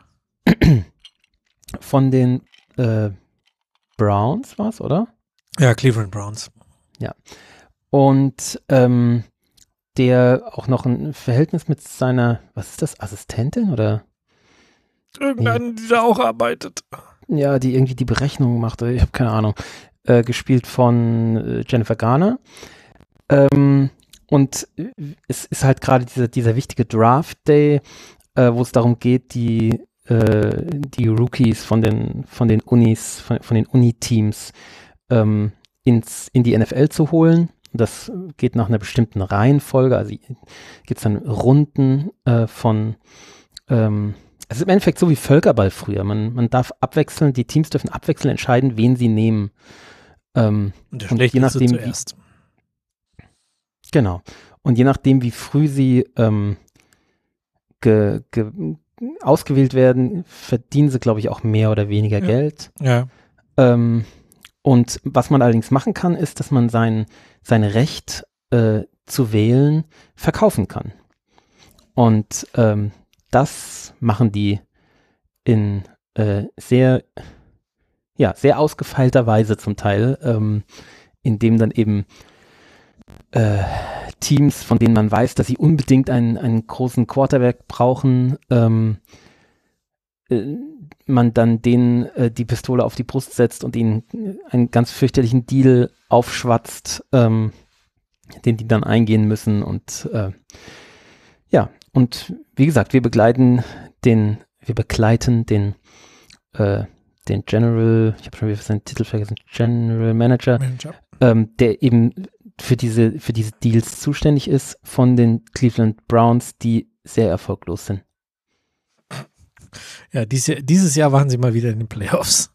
Von den äh, Browns war es, oder? Ja, Cleveland Browns. Und ähm, der auch noch ein Verhältnis mit seiner, was ist das, Assistentin oder? Irgendeinen, die da auch arbeitet. Ja, die irgendwie die Berechnung macht, ich habe keine Ahnung. Äh, gespielt von äh, Jennifer Garner. Ähm, und äh, es ist halt gerade dieser, dieser wichtige Draft Day, äh, wo es darum geht, die, äh, die Rookies von den, von den Unis, von, von den Uni-Teams ähm, ins, in die N F L zu holen. Das geht nach einer bestimmten Reihenfolge, also gibt es dann Runden äh, von, ähm, es ist im Endeffekt so wie Völkerball früher. Man, man darf abwechseln, die Teams dürfen abwechselnd entscheiden, wen sie nehmen. Ähm, Und der und je Schlechteste nachdem, wie, zuerst. genau. Und je nachdem, wie früh sie ähm, ge, ge, ausgewählt werden, verdienen sie, glaube ich, auch mehr oder weniger Ja. Geld. Ja. Ähm, und was man allerdings machen kann, ist, dass man sein, sein Recht äh, zu wählen verkaufen kann. Und ähm, das machen die in äh, sehr, ja, sehr ausgefeilter Weise zum Teil, ähm, indem dann eben äh, Teams, von denen man weiß, dass sie unbedingt einen, einen großen Quarterback brauchen, ähm, äh, man dann denen äh, die Pistole auf die Brust setzt und ihnen einen ganz fürchterlichen Deal aufschwatzt, ähm, den die dann eingehen müssen. Und äh, ja, und wie gesagt, wir begleiten den, wir begleiten den, äh, den General, ich habe schon wieder seinen Titel vergessen, General Manager, Manager. ähm, der eben für diese, für diese Deals zuständig ist von den Cleveland Browns, die sehr erfolglos sind. Ja, dies Jahr, dieses Jahr waren sie mal wieder in den Playoffs.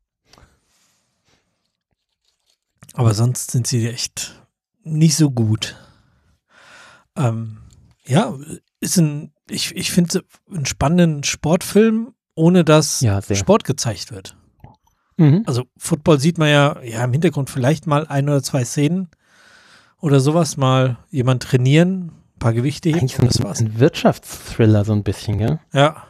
Aber sonst sind sie echt nicht so gut. Ähm, ja, ist ein, ich, ich finde einen spannenden Sportfilm, ohne dass Ja, sehr. Sport gezeigt wird. Mhm. Also Football sieht man ja, ja im Hintergrund vielleicht mal ein oder zwei Szenen oder sowas, mal jemand trainieren, ein paar Gewichte heben, Eigentlich so das ein, war's. ein Wirtschaftsthriller so ein bisschen, gell? Ja.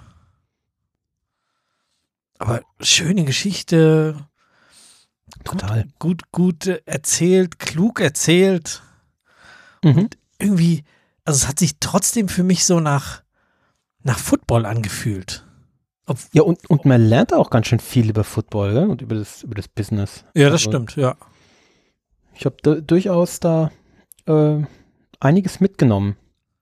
Aber schöne Geschichte, Total. gut, gut äh, erzählt, klug erzählt. Mhm. Irgendwie, also es hat sich trotzdem für mich so nach, nach Football angefühlt. Ob, Ja, und, und man lernt auch ganz schön viel über Football, gell? Und über das, über das Business. ja, das Also, stimmt, ja. Ich habe d- durchaus da äh, einiges mitgenommen.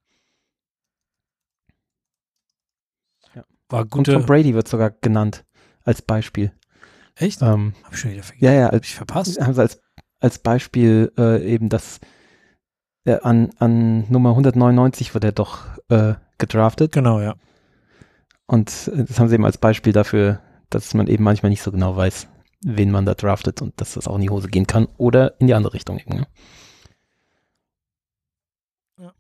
War Und gute. Tom Brady wird sogar genannt als Beispiel. Echt? Ähm, Hab ich schon wieder vergessen. ja, ja, Hab als, ich verpasst. haben sie als, als Beispiel äh, eben, dass äh, an, an Nummer hundertneunundneunzig wird er doch äh, gedraftet. Genau, ja. Und äh, das haben sie eben als Beispiel dafür, dass man eben manchmal nicht so genau weiß, wen man da draftet und dass das auch in die Hose gehen kann oder in die andere Richtung eben. Ne? Ja.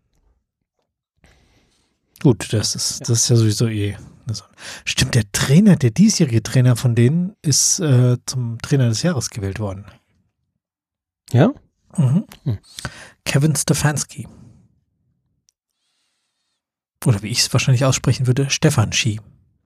Gut, das ist, das ist ja sowieso eh. Das, stimmt, der Trainer, der diesjährige Trainer von denen ist äh, zum Trainer des Jahres gewählt worden. Ja? Mhm. Hm. Kevin Stefanski. Oder wie ich es wahrscheinlich aussprechen würde, Stefan Ski.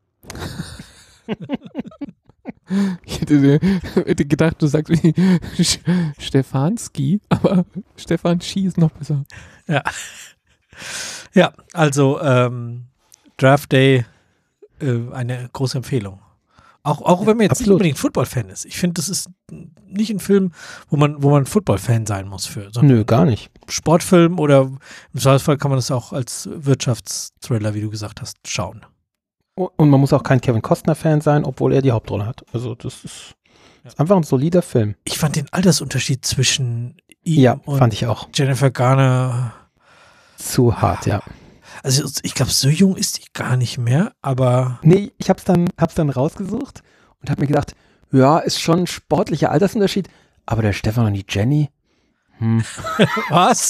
Ich hätte, hätte gedacht, du sagst wie Stefanski, aber Stefan Ski ist noch besser. Ja. Ja, also ähm, Draft Day, äh, eine große Empfehlung. Auch, auch wenn man jetzt nicht Absolut. unbedingt Football-Fan ist. Ich finde, das ist nicht ein Film, wo man, wo man Football-Fan sein muss für, sondern Nö, gar nicht. Sportfilm oder im Zweifelsfall kann man das auch als Wirtschaftsthriller, wie du gesagt hast, schauen. Und man muss auch kein Kevin Costner-Fan sein, obwohl er die Hauptrolle hat. Also das ist, ist einfach ein solider Film. Ich fand den Altersunterschied zwischen ihm Ja, und fand ich auch. Jennifer Garner, Zu hart, ja. also ich glaube, so jung ist die gar nicht mehr, aber Nee, ich hab's dann, hab's dann rausgesucht und hab mir gedacht, ja, ist schon ein sportlicher Altersunterschied, aber der Stefan und die Jenny, hm. was?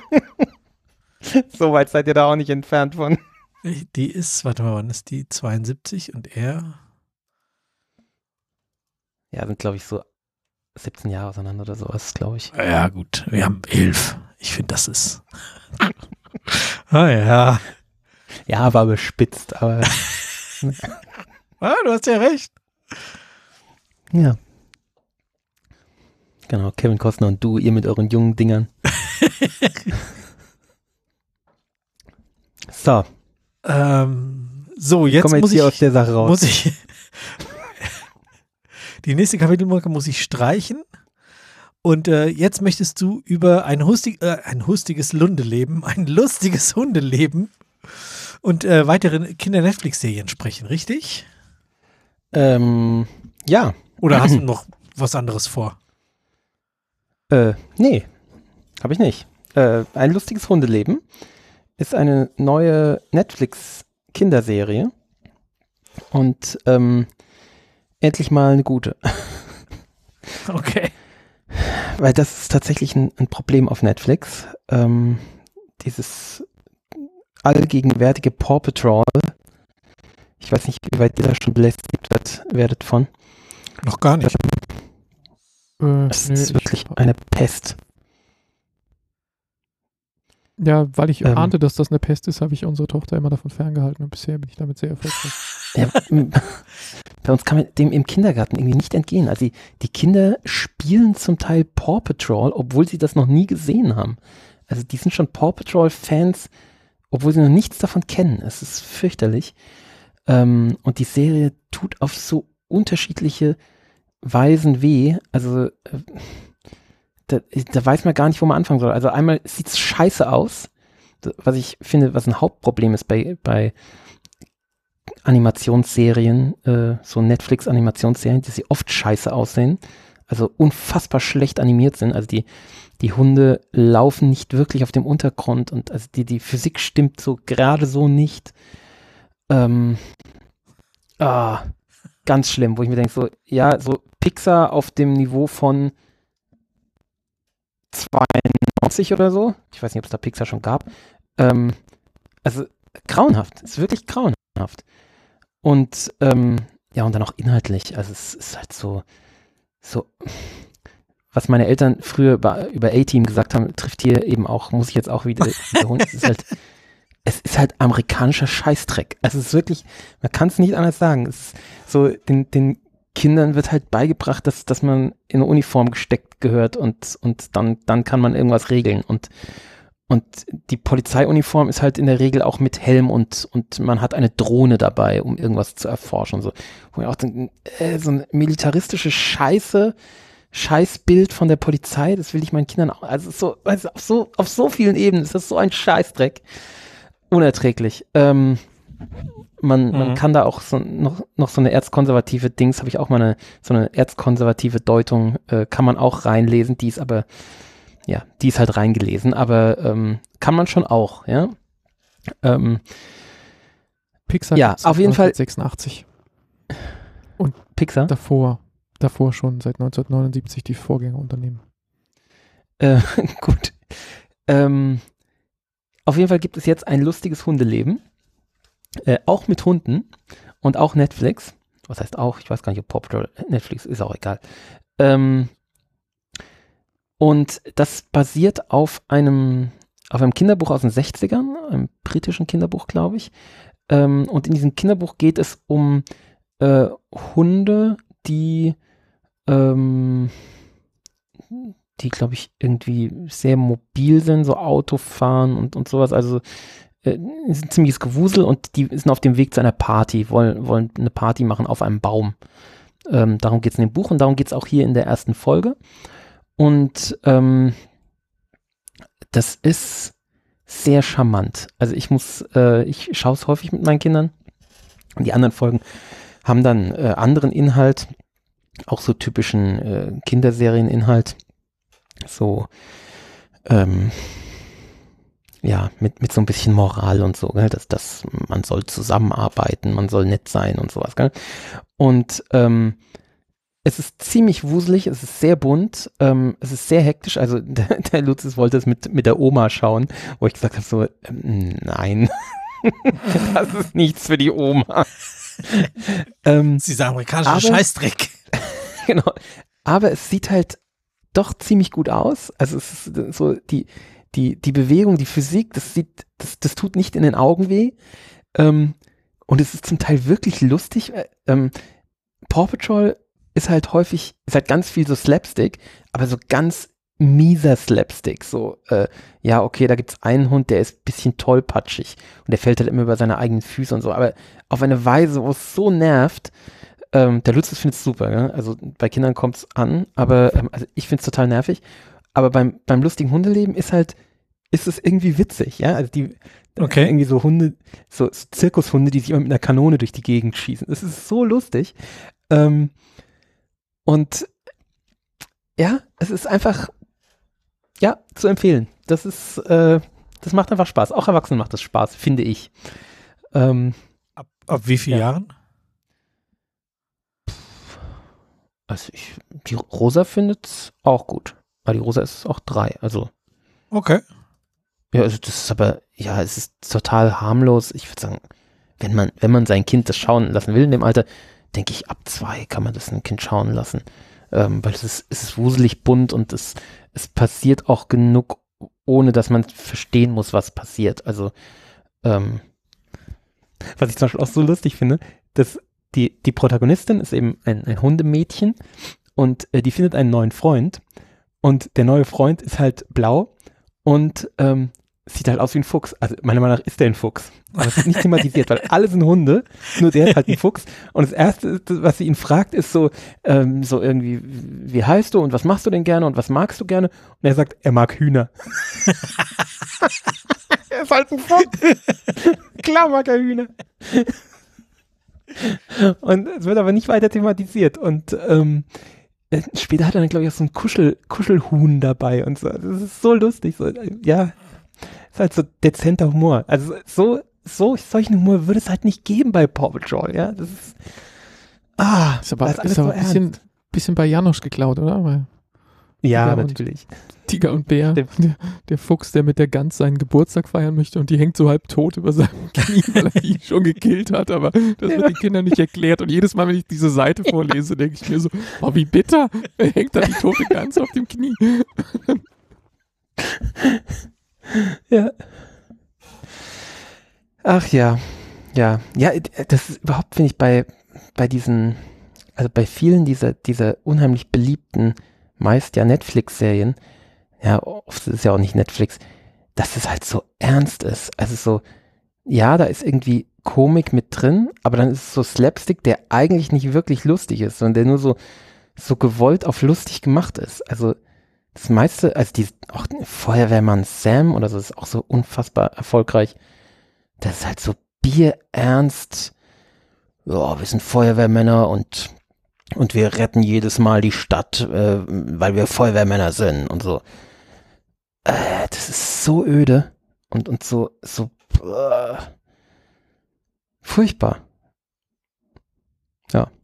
So weit seid ihr da auch nicht entfernt von. Die ist, warte mal, wann ist die? zweiundsiebzig und er? Ja, sind glaube ich so siebzehn Jahre auseinander oder sowas, glaube ich. Ja, gut. Wir haben elf. Ich finde, das ist. Ah, ja. Ja, war bespitzt, aber. Ah, du hast ja recht. Ja. Genau, Kevin Costner und du, ihr mit euren jungen Dingern. So. Ähm, so, jetzt Kommen wir muss jetzt hier ich, aus der Sache raus. muss ich die nächste Kapitelmarke muss ich streichen. Und äh, jetzt möchtest du über ein, hustig, äh, ein hustiges Lundeleben, ein lustiges Hundeleben und äh, weitere Kinder-Netflix-Serien sprechen, richtig? Ähm, ja. Oder hast du noch was anderes vor? Äh, nee, habe ich nicht. Äh, ein lustiges Hundeleben ist eine neue Netflix-Kinderserie und ähm, endlich mal eine gute. Okay. Weil das ist tatsächlich ein, ein Problem auf Netflix. Ähm, dieses allgegenwärtige Paw Patrol. Ich weiß nicht, wie weit ihr da schon belästigt wird, werdet von. Noch gar nicht. Äh, Es nö, ist ich- wirklich eine Pest. Ja, weil ich Ähm. ahnte, dass das eine Pest ist, habe ich unsere Tochter immer davon ferngehalten und bisher bin ich damit sehr erfolgreich. Ja, m- bei uns kann man dem im Kindergarten irgendwie nicht entgehen. Also die, die Kinder spielen zum Teil Paw Patrol, obwohl sie das noch nie gesehen haben. Also die sind schon Paw Patrol Fans, obwohl sie noch nichts davon kennen. Es ist fürchterlich. Ähm, und die Serie tut auf so unterschiedliche Weisen weh. Also äh, da, da weiß man gar nicht, wo man anfangen soll. Also einmal sieht es scheiße aus, was ich finde, was ein Hauptproblem ist bei, bei Animationsserien, äh, so Netflix-Animationsserien, die sie oft scheiße aussehen, also unfassbar schlecht animiert sind. Also die, die Hunde laufen nicht wirklich auf dem Untergrund und also die, die Physik stimmt so gerade so nicht. Ähm, ah, ganz schlimm, wo ich mir denke, so, ja, so Pixar auf dem Niveau von zweiundneunzig oder so. Ich weiß nicht, ob es da Pixar schon gab. Ähm, also grauenhaft, ist wirklich grauenhaft. Und ähm, ja, und dann auch inhaltlich. Also es ist halt so, so, was meine Eltern früher über, über A-Team gesagt haben, trifft hier eben auch, muss ich jetzt auch wieder wiederholen. Es ist halt, es ist halt amerikanischer Scheißdreck. Also es ist wirklich, man kann es nicht anders sagen. Es ist so, den, den Kindern wird halt beigebracht, dass, dass man in eine Uniform gesteckt gehört und, und dann, dann kann man irgendwas regeln. Und, und die Polizeiuniform ist halt in der Regel auch mit Helm und, und man hat eine Drohne dabei, um irgendwas zu erforschen. Und so. Wo ich auch denke, äh, so eine militaristische Scheiße, Scheißbild von der Polizei, das will ich meinen Kindern auch, also so, also auf so, auf so vielen Ebenen ist das so ein Scheißdreck. Unerträglich. Ähm, man, man Mhm. kann da auch so, noch, noch so eine erzkonservative Dings, habe ich auch mal eine, so eine erzkonservative Deutung, äh, kann man auch reinlesen, die ist aber, ja, die ist halt reingelesen, aber ähm, kann man schon auch, ja. Ähm, Pixar Ja, gibt's auf seit jeden Fall- neunzehnhundertsechsundachtzig. Pixar. Davor, davor schon, seit neunzehnhundertneunundsiebzig die Vorgängerunternehmen. Äh, gut. Ähm, auf jeden Fall gibt es jetzt ein lustiges Hundeleben. Äh, auch mit Hunden und auch Netflix. Was heißt auch? Ich weiß gar nicht, ob Paw Patrol Netflix ist, auch egal. Ähm, und das basiert auf einem, auf einem Kinderbuch aus den sechzigern, einem britischen Kinderbuch, glaube ich. Ähm, und in diesem Kinderbuch geht es um äh, Hunde, die ähm, die, glaube ich, irgendwie sehr mobil sind, so Auto fahren und, und sowas. Also äh, ist ein ziemliches Gewusel und die sind auf dem Weg zu einer Party, wollen, wollen eine Party machen auf einem Baum. Ähm, darum geht es in dem Buch und darum geht es auch hier in der ersten Folge. Und ähm, das ist sehr charmant. Also ich muss, äh, ich schaue es häufig mit meinen Kindern. Und die anderen Folgen haben dann äh, anderen Inhalt, auch so typischen äh, Kinderserieninhalt. So, ähm, ja, mit, mit so ein bisschen Moral und so, gell? Dass, dass man soll zusammenarbeiten, man soll nett sein und sowas, gell? Und ähm, es ist ziemlich wuselig, es ist sehr bunt, ähm, es ist sehr hektisch, also der, der Lucis wollte es mit, mit der Oma schauen, wo ich gesagt habe so, ähm, nein, das ist nichts für die Oma. ähm, Das ist dieser amerikanische Aber- Scheißdreck. Genau. aber es sieht halt doch ziemlich gut aus. Also es ist so die, die, die Bewegung, die Physik, das sieht, das, das tut nicht in den Augen weh. Ähm, und es ist zum Teil wirklich lustig. Ähm, Paw Patrol ist halt häufig, ist halt ganz viel so Slapstick, aber so ganz mieser Slapstick. So, äh, ja, okay, da gibt's einen Hund, der ist ein bisschen tollpatschig und der fällt halt immer über seine eigenen Füße und so, aber auf eine Weise, wo es so nervt. Ähm, der Lutz findet es super, ja? Also bei Kindern kommt es an, aber ähm, also ich finde es total nervig. Aber beim, beim lustigen Hundeleben ist halt, ist es irgendwie witzig, ja? Also die Okay. irgendwie so Hunde, so, so Zirkushunde, die sich immer mit einer Kanone durch die Gegend schießen. Das ist so lustig. Ähm, und ja, es ist einfach, ja, zu empfehlen. Das ist, äh, das macht einfach Spaß. Auch Erwachsenen macht das Spaß, finde ich. Ähm, Ab, ab wie vielen Ja. Jahren? also ich, die Rosa findet es auch gut. Aber die Rosa ist auch drei. Also, Okay. ja, also das ist aber, ja, es ist total harmlos. Ich würde sagen, wenn man, wenn man sein Kind das schauen lassen will in dem Alter, denke ich, ab zwei kann man das ein Kind schauen lassen. Ähm, weil es ist, es ist wuselig bunt und es, es passiert auch genug, ohne dass man verstehen muss, was passiert. Also, ähm, was ich zum Beispiel auch so lustig finde, dass die, die Protagonistin ist eben ein, ein Hundemädchen und äh, die findet einen neuen Freund und der neue Freund ist halt blau und ähm, sieht halt aus wie ein Fuchs. Also meiner Meinung nach ist der ein Fuchs. Aber es wird nicht thematisiert, weil alle sind Hunde, nur der ist halt ein Fuchs. Und das Erste, was sie ihn fragt, ist so, ähm, so irgendwie, wie heißt du und was machst du denn gerne und was magst du gerne? Und er sagt, er mag Hühner. Er ist halt ein Fuchs. Klar mag er Hühner. Und es wird aber nicht weiter thematisiert. Und ähm, später hat er dann, glaube ich, auch so ein Kuschel, Kuschelhuhn dabei und so. Das ist so lustig. So, ja, ist halt so dezenter Humor. Also so, so solchen Humor würde es halt nicht geben bei Paw Patrol, ja. Das ist, ah, Ist aber, das ist alles ist aber so ein bisschen, ernst. bisschen bei Janosch geklaut, oder? Weil Ja, Tiger und- natürlich. Tiger und Bär, Stimmt. der, der Fuchs, der mit der Gans seinen Geburtstag feiern möchte und die hängt so halb tot über seinem Knie, weil er ihn schon gekillt hat, aber das wird den Kindern nicht erklärt und jedes Mal, wenn ich diese Seite vorlese, denke ich mir so, oh wie bitter, er hängt da die tote Gans auf dem Knie. Ja. Ach ja. Ja. Ja, das ist überhaupt, finde ich, bei, bei diesen, also bei vielen dieser, dieser unheimlich beliebten, meist ja Netflix-Serien, ja, oft ist es ja auch nicht Netflix, dass es halt so ernst ist. Also so, ja, da ist irgendwie Komik mit drin, aber dann ist es so Slapstick, der eigentlich nicht wirklich lustig ist, sondern der nur so, so gewollt auf lustig gemacht ist. Also das meiste, also die, auch Feuerwehrmann Sam oder so, ist auch so unfassbar erfolgreich. Das ist halt so bierernst. Ja, wir sind Feuerwehrmänner und, und wir retten jedes Mal die Stadt, äh, weil wir Feuerwehrmänner sind und so. Äh, das ist so öde und, und so, so äh, furchtbar. Ja.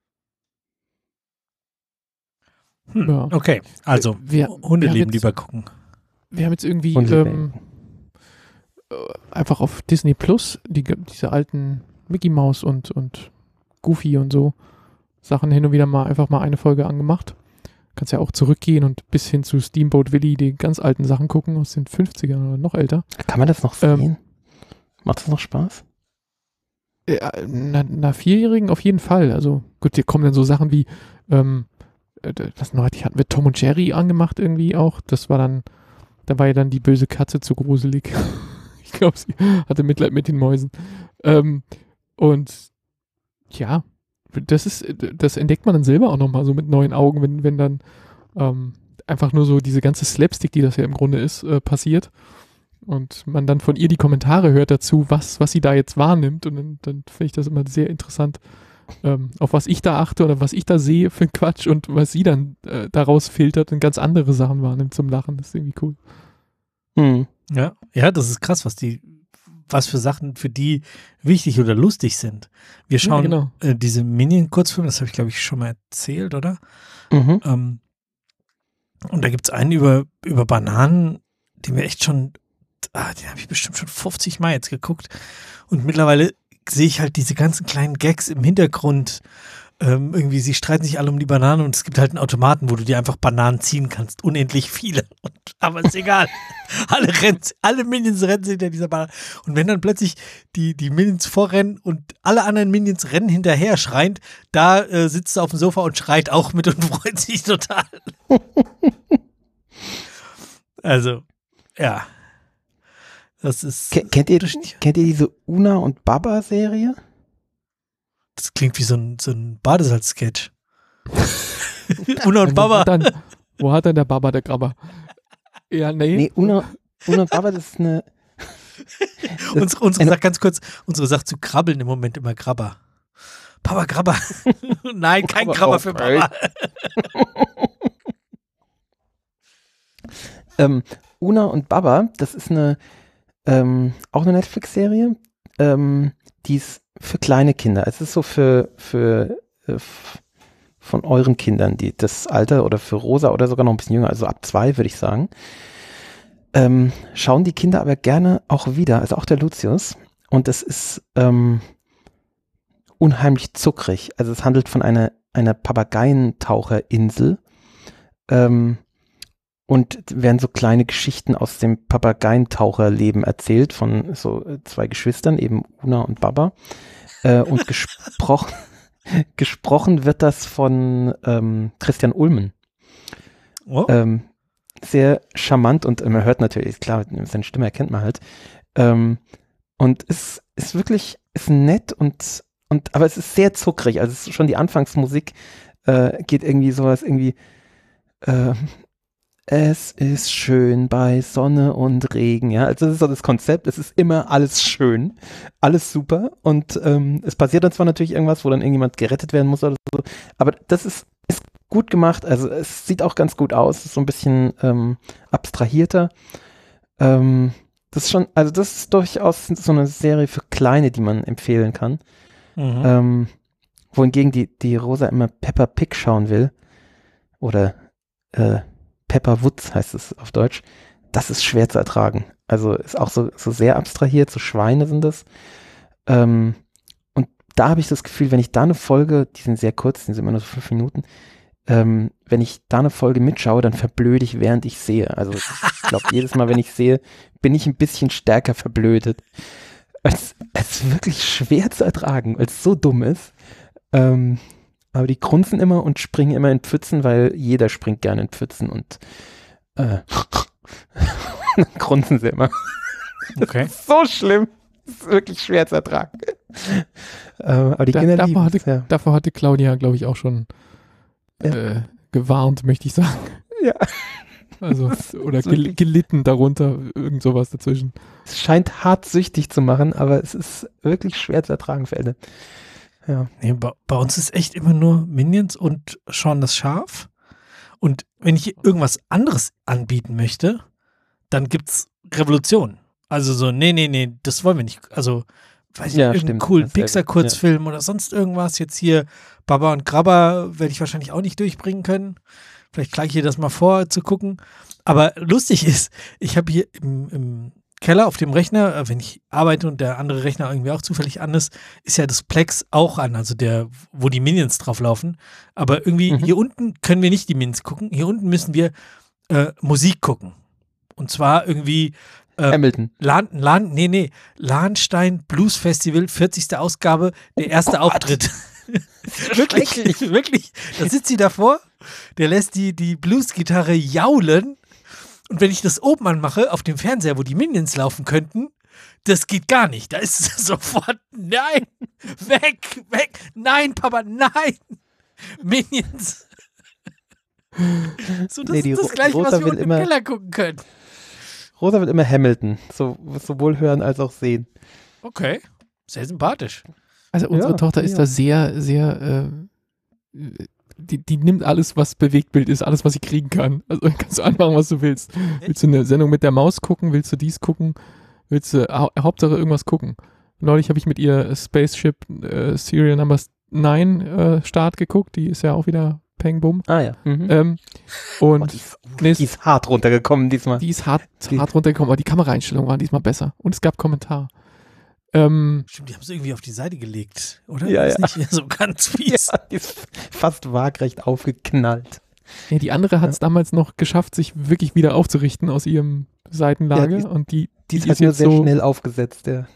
Hm. Ja. Okay, also Wir- Hundeleben wir haben jetzt- lieber gucken. Wir haben jetzt irgendwie Und ähm, äh, einfach auf Disney Plus die, diese alten Mickey Mouse und, und Goofy und so Sachen hin und wieder mal einfach mal eine Folge angemacht. Kannst ja auch zurückgehen und bis hin zu Steamboat Willie die ganz alten Sachen gucken aus den fünfzigern oder noch älter. Kann man das noch Ähm, sehen? Macht das noch Spaß? Ja, na, na Vierjährigen auf jeden Fall. Also gut, hier kommen dann so Sachen wie, ähm, äh, das neulich hatten wir Tom und Jerry angemacht irgendwie auch. Das war dann, da war ja dann die böse Katze zu gruselig. Ich glaube, sie hatte Mitleid mit den Mäusen. Ähm, und ja, das ist, das entdeckt man dann selber auch nochmal so mit neuen Augen, wenn, wenn dann ähm, einfach nur so diese ganze Slapstick, die das ja im Grunde ist, äh, passiert. Und man dann von ihr die Kommentare hört dazu, was, was sie da jetzt wahrnimmt. Und dann, dann finde ich das immer sehr interessant, ähm, auf was ich da achte oder was ich da sehe für Quatsch und was sie dann äh, daraus filtert und ganz andere Sachen wahrnimmt zum Lachen. Das ist irgendwie cool. Hm. Ja, ja, das ist krass, was die, was für Sachen für die wichtig oder lustig sind. Wir schauen Ja, genau. äh, diese Minion-Kurzfilme, das habe ich, glaube ich, schon mal erzählt, oder? Mhm. Ähm, und da gibt es einen über, über Bananen, den wir echt schon, ah, den habe ich bestimmt schon fünfzig Mal jetzt geguckt. Und mittlerweile sehe ich halt diese ganzen kleinen Gags im Hintergrund, ähm, irgendwie, sie streiten sich alle um die Bananen und es gibt halt einen Automaten, wo du dir einfach Bananen ziehen kannst. Unendlich viele. Und, aber ist egal. alle, rennen, alle Minions rennen hinter dieser Banane. Und wenn dann plötzlich die, die Minions vorrennen und alle anderen Minions rennen hinterher schreiend, da äh, sitzt er auf dem Sofa und schreit auch mit und freut sich total. Also, ja. Das ist. Ken- Kennt ihr, kennt ihr diese Una und Baba Serie? Das klingt wie so ein, so ein Badesalz-Sketch. Una und Wo Baba. hat, dann, wo hat dann der Baba, der Grabber? Ja, nee. Nee, Una, Una und Baba, das ist eine. Das unsere unsere eine, sagt ganz kurz, unsere sagt zu krabbeln im Moment immer Grabber. Papa, Grabber. Nein, kein Grabber für okay. Papa. ähm, Una und Baba, das ist eine ähm, auch eine Netflix-Serie, ähm, die ist für kleine Kinder. Es ist so für, für äh, f- von euren Kindern, die das Alter oder für Rosa oder sogar noch ein bisschen jünger, also ab zwei würde ich sagen. Ähm, schauen die Kinder aber gerne auch wieder, also auch der Lucius. Und es ist ähm, unheimlich zuckrig. Also es handelt von einer, einer Papageientaucherinsel. Ähm, und werden so kleine Geschichten aus dem Papageientaucherleben erzählt von so äh, zwei Geschwistern, eben Una und Baba. Äh, und gesprochen, gesprochen wird das von ähm, Christian Ulmen. Oh. Ähm, sehr charmant und man hört natürlich, klar, seine Stimme erkennt man halt. Ähm, und es ist wirklich, ist nett und, und, aber es ist sehr zuckrig. Also es ist schon die Anfangsmusik äh, geht irgendwie sowas irgendwie, äh, es ist schön bei Sonne und Regen, ja. Also das ist so das Konzept, es ist immer alles schön, alles super und ähm, es passiert dann zwar natürlich irgendwas, wo dann irgendjemand gerettet werden muss oder so, aber das ist, ist gut gemacht, also es sieht auch ganz gut aus, es ist so ein bisschen ähm, abstrahierter. Ähm, das ist schon, also das ist durchaus so eine Serie für Kleine, die man empfehlen kann. Mhm. Ähm, wohingegen die, die Rosa immer Peppa Pig schauen will oder äh, Pepper Woods heißt es auf Deutsch, das ist schwer zu ertragen. Also ist auch so, so sehr abstrahiert, so Schweine sind das. Ähm, und da habe ich das Gefühl, wenn ich da eine Folge, die sind sehr kurz, die sind immer nur so fünf Minuten, ähm, wenn ich da eine Folge mitschaue, dann verblöde ich, während ich sehe. Also ich glaube, jedes Mal, wenn ich sehe, bin ich ein bisschen stärker verblödet. Es, es ist wirklich schwer zu ertragen, weil es so dumm ist. Ähm, Aber die grunzen immer und springen immer in Pfützen, weil jeder springt gerne in Pfützen und äh, dann grunzen sie immer. Okay. Das ist so schlimm. Das ist wirklich schwer zu ertragen. äh, aber die Da, Kinder davor, lieben hatte, es, ja. davor hatte Claudia, glaube ich, auch schon Ja. äh, gewarnt, möchte ich sagen. Ja. Also, oder ist gel wirklich- gelitten darunter, irgend sowas dazwischen. Es scheint hart süchtig zu machen, aber es ist wirklich schwer zu ertragen für Ende. Ja. Nee, bei, bei uns ist echt immer nur Minions und Shaun das Schaf. Und wenn ich irgendwas anderes anbieten möchte, dann gibt's Revolution. Also so, nee, nee, nee, das wollen wir nicht. Also, weiß ich, Ja, irgendeinen stimmt. coolen Das ist sehr gut, Pixar-Kurzfilm oder sonst irgendwas. Jetzt hier Baba und Grabber werde ich wahrscheinlich auch nicht durchbringen können. Vielleicht klage ich dir das mal vor, zu gucken. Aber lustig ist, ich habe hier im, im Keller auf dem Rechner, äh, wenn ich arbeite und der andere Rechner irgendwie auch zufällig an ist, ist ja das Plex auch an, also der, wo die Minions drauf laufen. Aber irgendwie Mhm. hier unten können wir nicht die Minions gucken. Hier unten müssen wir äh, Musik gucken. Und zwar irgendwie äh, Hamilton. Lahn, Lahn, nee, nee, Lahnstein Blues Festival, vierzigste Ausgabe, der erste Gott. Auftritt. wirklich, wirklich. Da sitzt sie davor, der lässt die, die Blues-Gitarre jaulen. Und wenn ich das oben anmache, auf dem Fernseher, wo die Minions laufen könnten, das geht gar nicht. Da ist es sofort, nein, weg, weg, nein, Papa, nein, Minions. So, das Nee, die ist das Ro- Gleiche, Rosa was wir will unten im immer- Keller gucken können. Rosa wird immer Hamilton, so, sowohl hören als auch sehen. Okay, sehr sympathisch. Also unsere Ja, Tochter ja. ist da sehr, sehr, äh, die, die nimmt alles, was Bewegtbild ist, alles, was sie kriegen kann. Also kannst du anmachen, was du willst. Willst du eine Sendung mit der Maus gucken? Willst du dies gucken? Willst du hau Hauptsache irgendwas gucken? Neulich habe ich mit ihr Spaceship äh, Serial Number neun äh, Start geguckt. Die ist ja auch wieder Peng Bum. Ah ja. Mhm. Ähm, Oh, und die, ist, nee, die ist hart runtergekommen diesmal. die ist hart, Die- hart runtergekommen, aber die Kameraeinstellungen waren diesmal besser. Und es gab Kommentar. Ähm, Stimmt, die haben es irgendwie auf die Seite gelegt, oder? Ja, ist ja. nicht so ganz fies. Ja, die ist fast waagrecht aufgeknallt. ja, die andere hat es Ja. damals noch geschafft, sich wirklich wieder aufzurichten aus ihrem Seitenlage. Ja, die- und die, Die ist halt nur sehr schnell aufgesetzt, ja.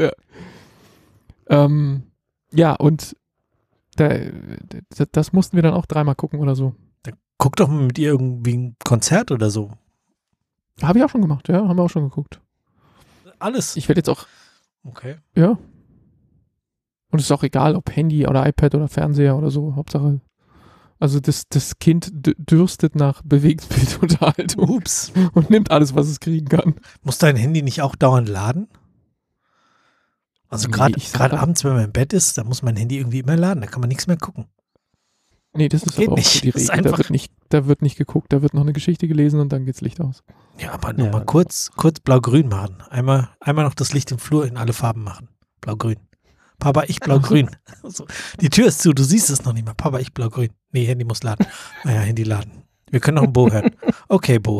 Ähm, ja, und da, da, das mussten wir dann auch dreimal gucken oder so. Guck doch mal mit ihr irgendwie ein Konzert oder so. Habe ich auch schon gemacht, ja, haben wir auch schon geguckt. Alles. Ich werde jetzt auch, Okay. ja. Und es ist auch egal, ob Handy oder iPad oder Fernseher oder so, Hauptsache. Also das, das Kind d- dürstet nach Bewegtbildunterhaltung Ups. und nimmt alles, was es kriegen kann. Muss dein Handy nicht auch dauernd laden? Also Nee, gerade ich sag gerade doch- abends, wenn man im Bett ist, da muss mein Handy irgendwie immer laden, da kann man nichts mehr gucken. Nee, das ist Geht aber auch nicht. so die Das ist Regel. Da einfach- wird, nicht, da wird nicht geguckt, da wird noch eine Geschichte gelesen und dann geht's Licht aus. Ja, aber Ja. nochmal kurz, kurz blau-grün machen. Einmal, einmal noch das Licht im Flur in alle Farben machen. Blau-grün. Papa, ich blau-grün. So, die Tür ist zu, du siehst es noch nicht mal. Papa, ich blau-grün. Nee, Handy muss laden. Naja, Handy laden. Wir können noch ein Bo hören. Okay, Bo.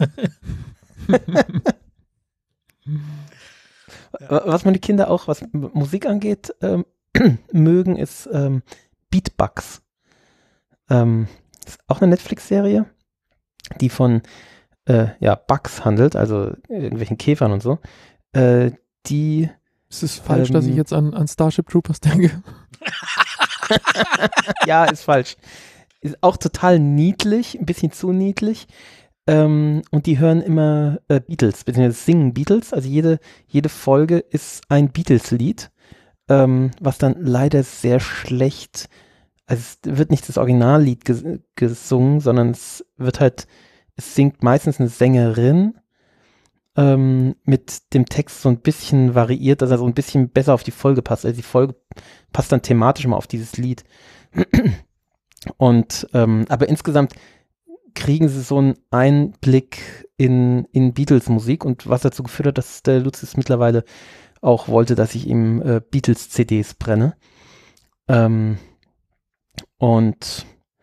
Was meine Kinder auch, was M- Musik angeht, ähm, mögen, ist ähm, Beatbugs. Ähm, ist auch eine Netflix-Serie, die von äh, ja, Bugs handelt, also irgendwelchen Käfern und so. Äh, die Es ist falsch, dass ich Ähm. jetzt an, an Starship Troopers denke. ja, ist falsch. Ist auch total niedlich, ein bisschen zu niedlich. Ähm, und die hören immer äh, Beatles, beziehungsweise singen Beatles. Also jede, jede Folge ist ein Beatles-Lied, ähm, was dann leider sehr schlecht, also es wird nicht das Originallied ges gesungen, sondern es wird halt, es singt meistens eine Sängerin ähm, mit dem Text so ein bisschen variiert, dass er so ein bisschen besser auf die Folge passt. Also die Folge passt dann thematisch immer auf dieses Lied. Und ähm, aber insgesamt kriegen sie so einen Einblick in, in Beatles-Musik und was dazu geführt hat, dass der Lucius mittlerweile auch wollte, dass ich ihm äh, Beatles-C Ds brenne. Ähm, und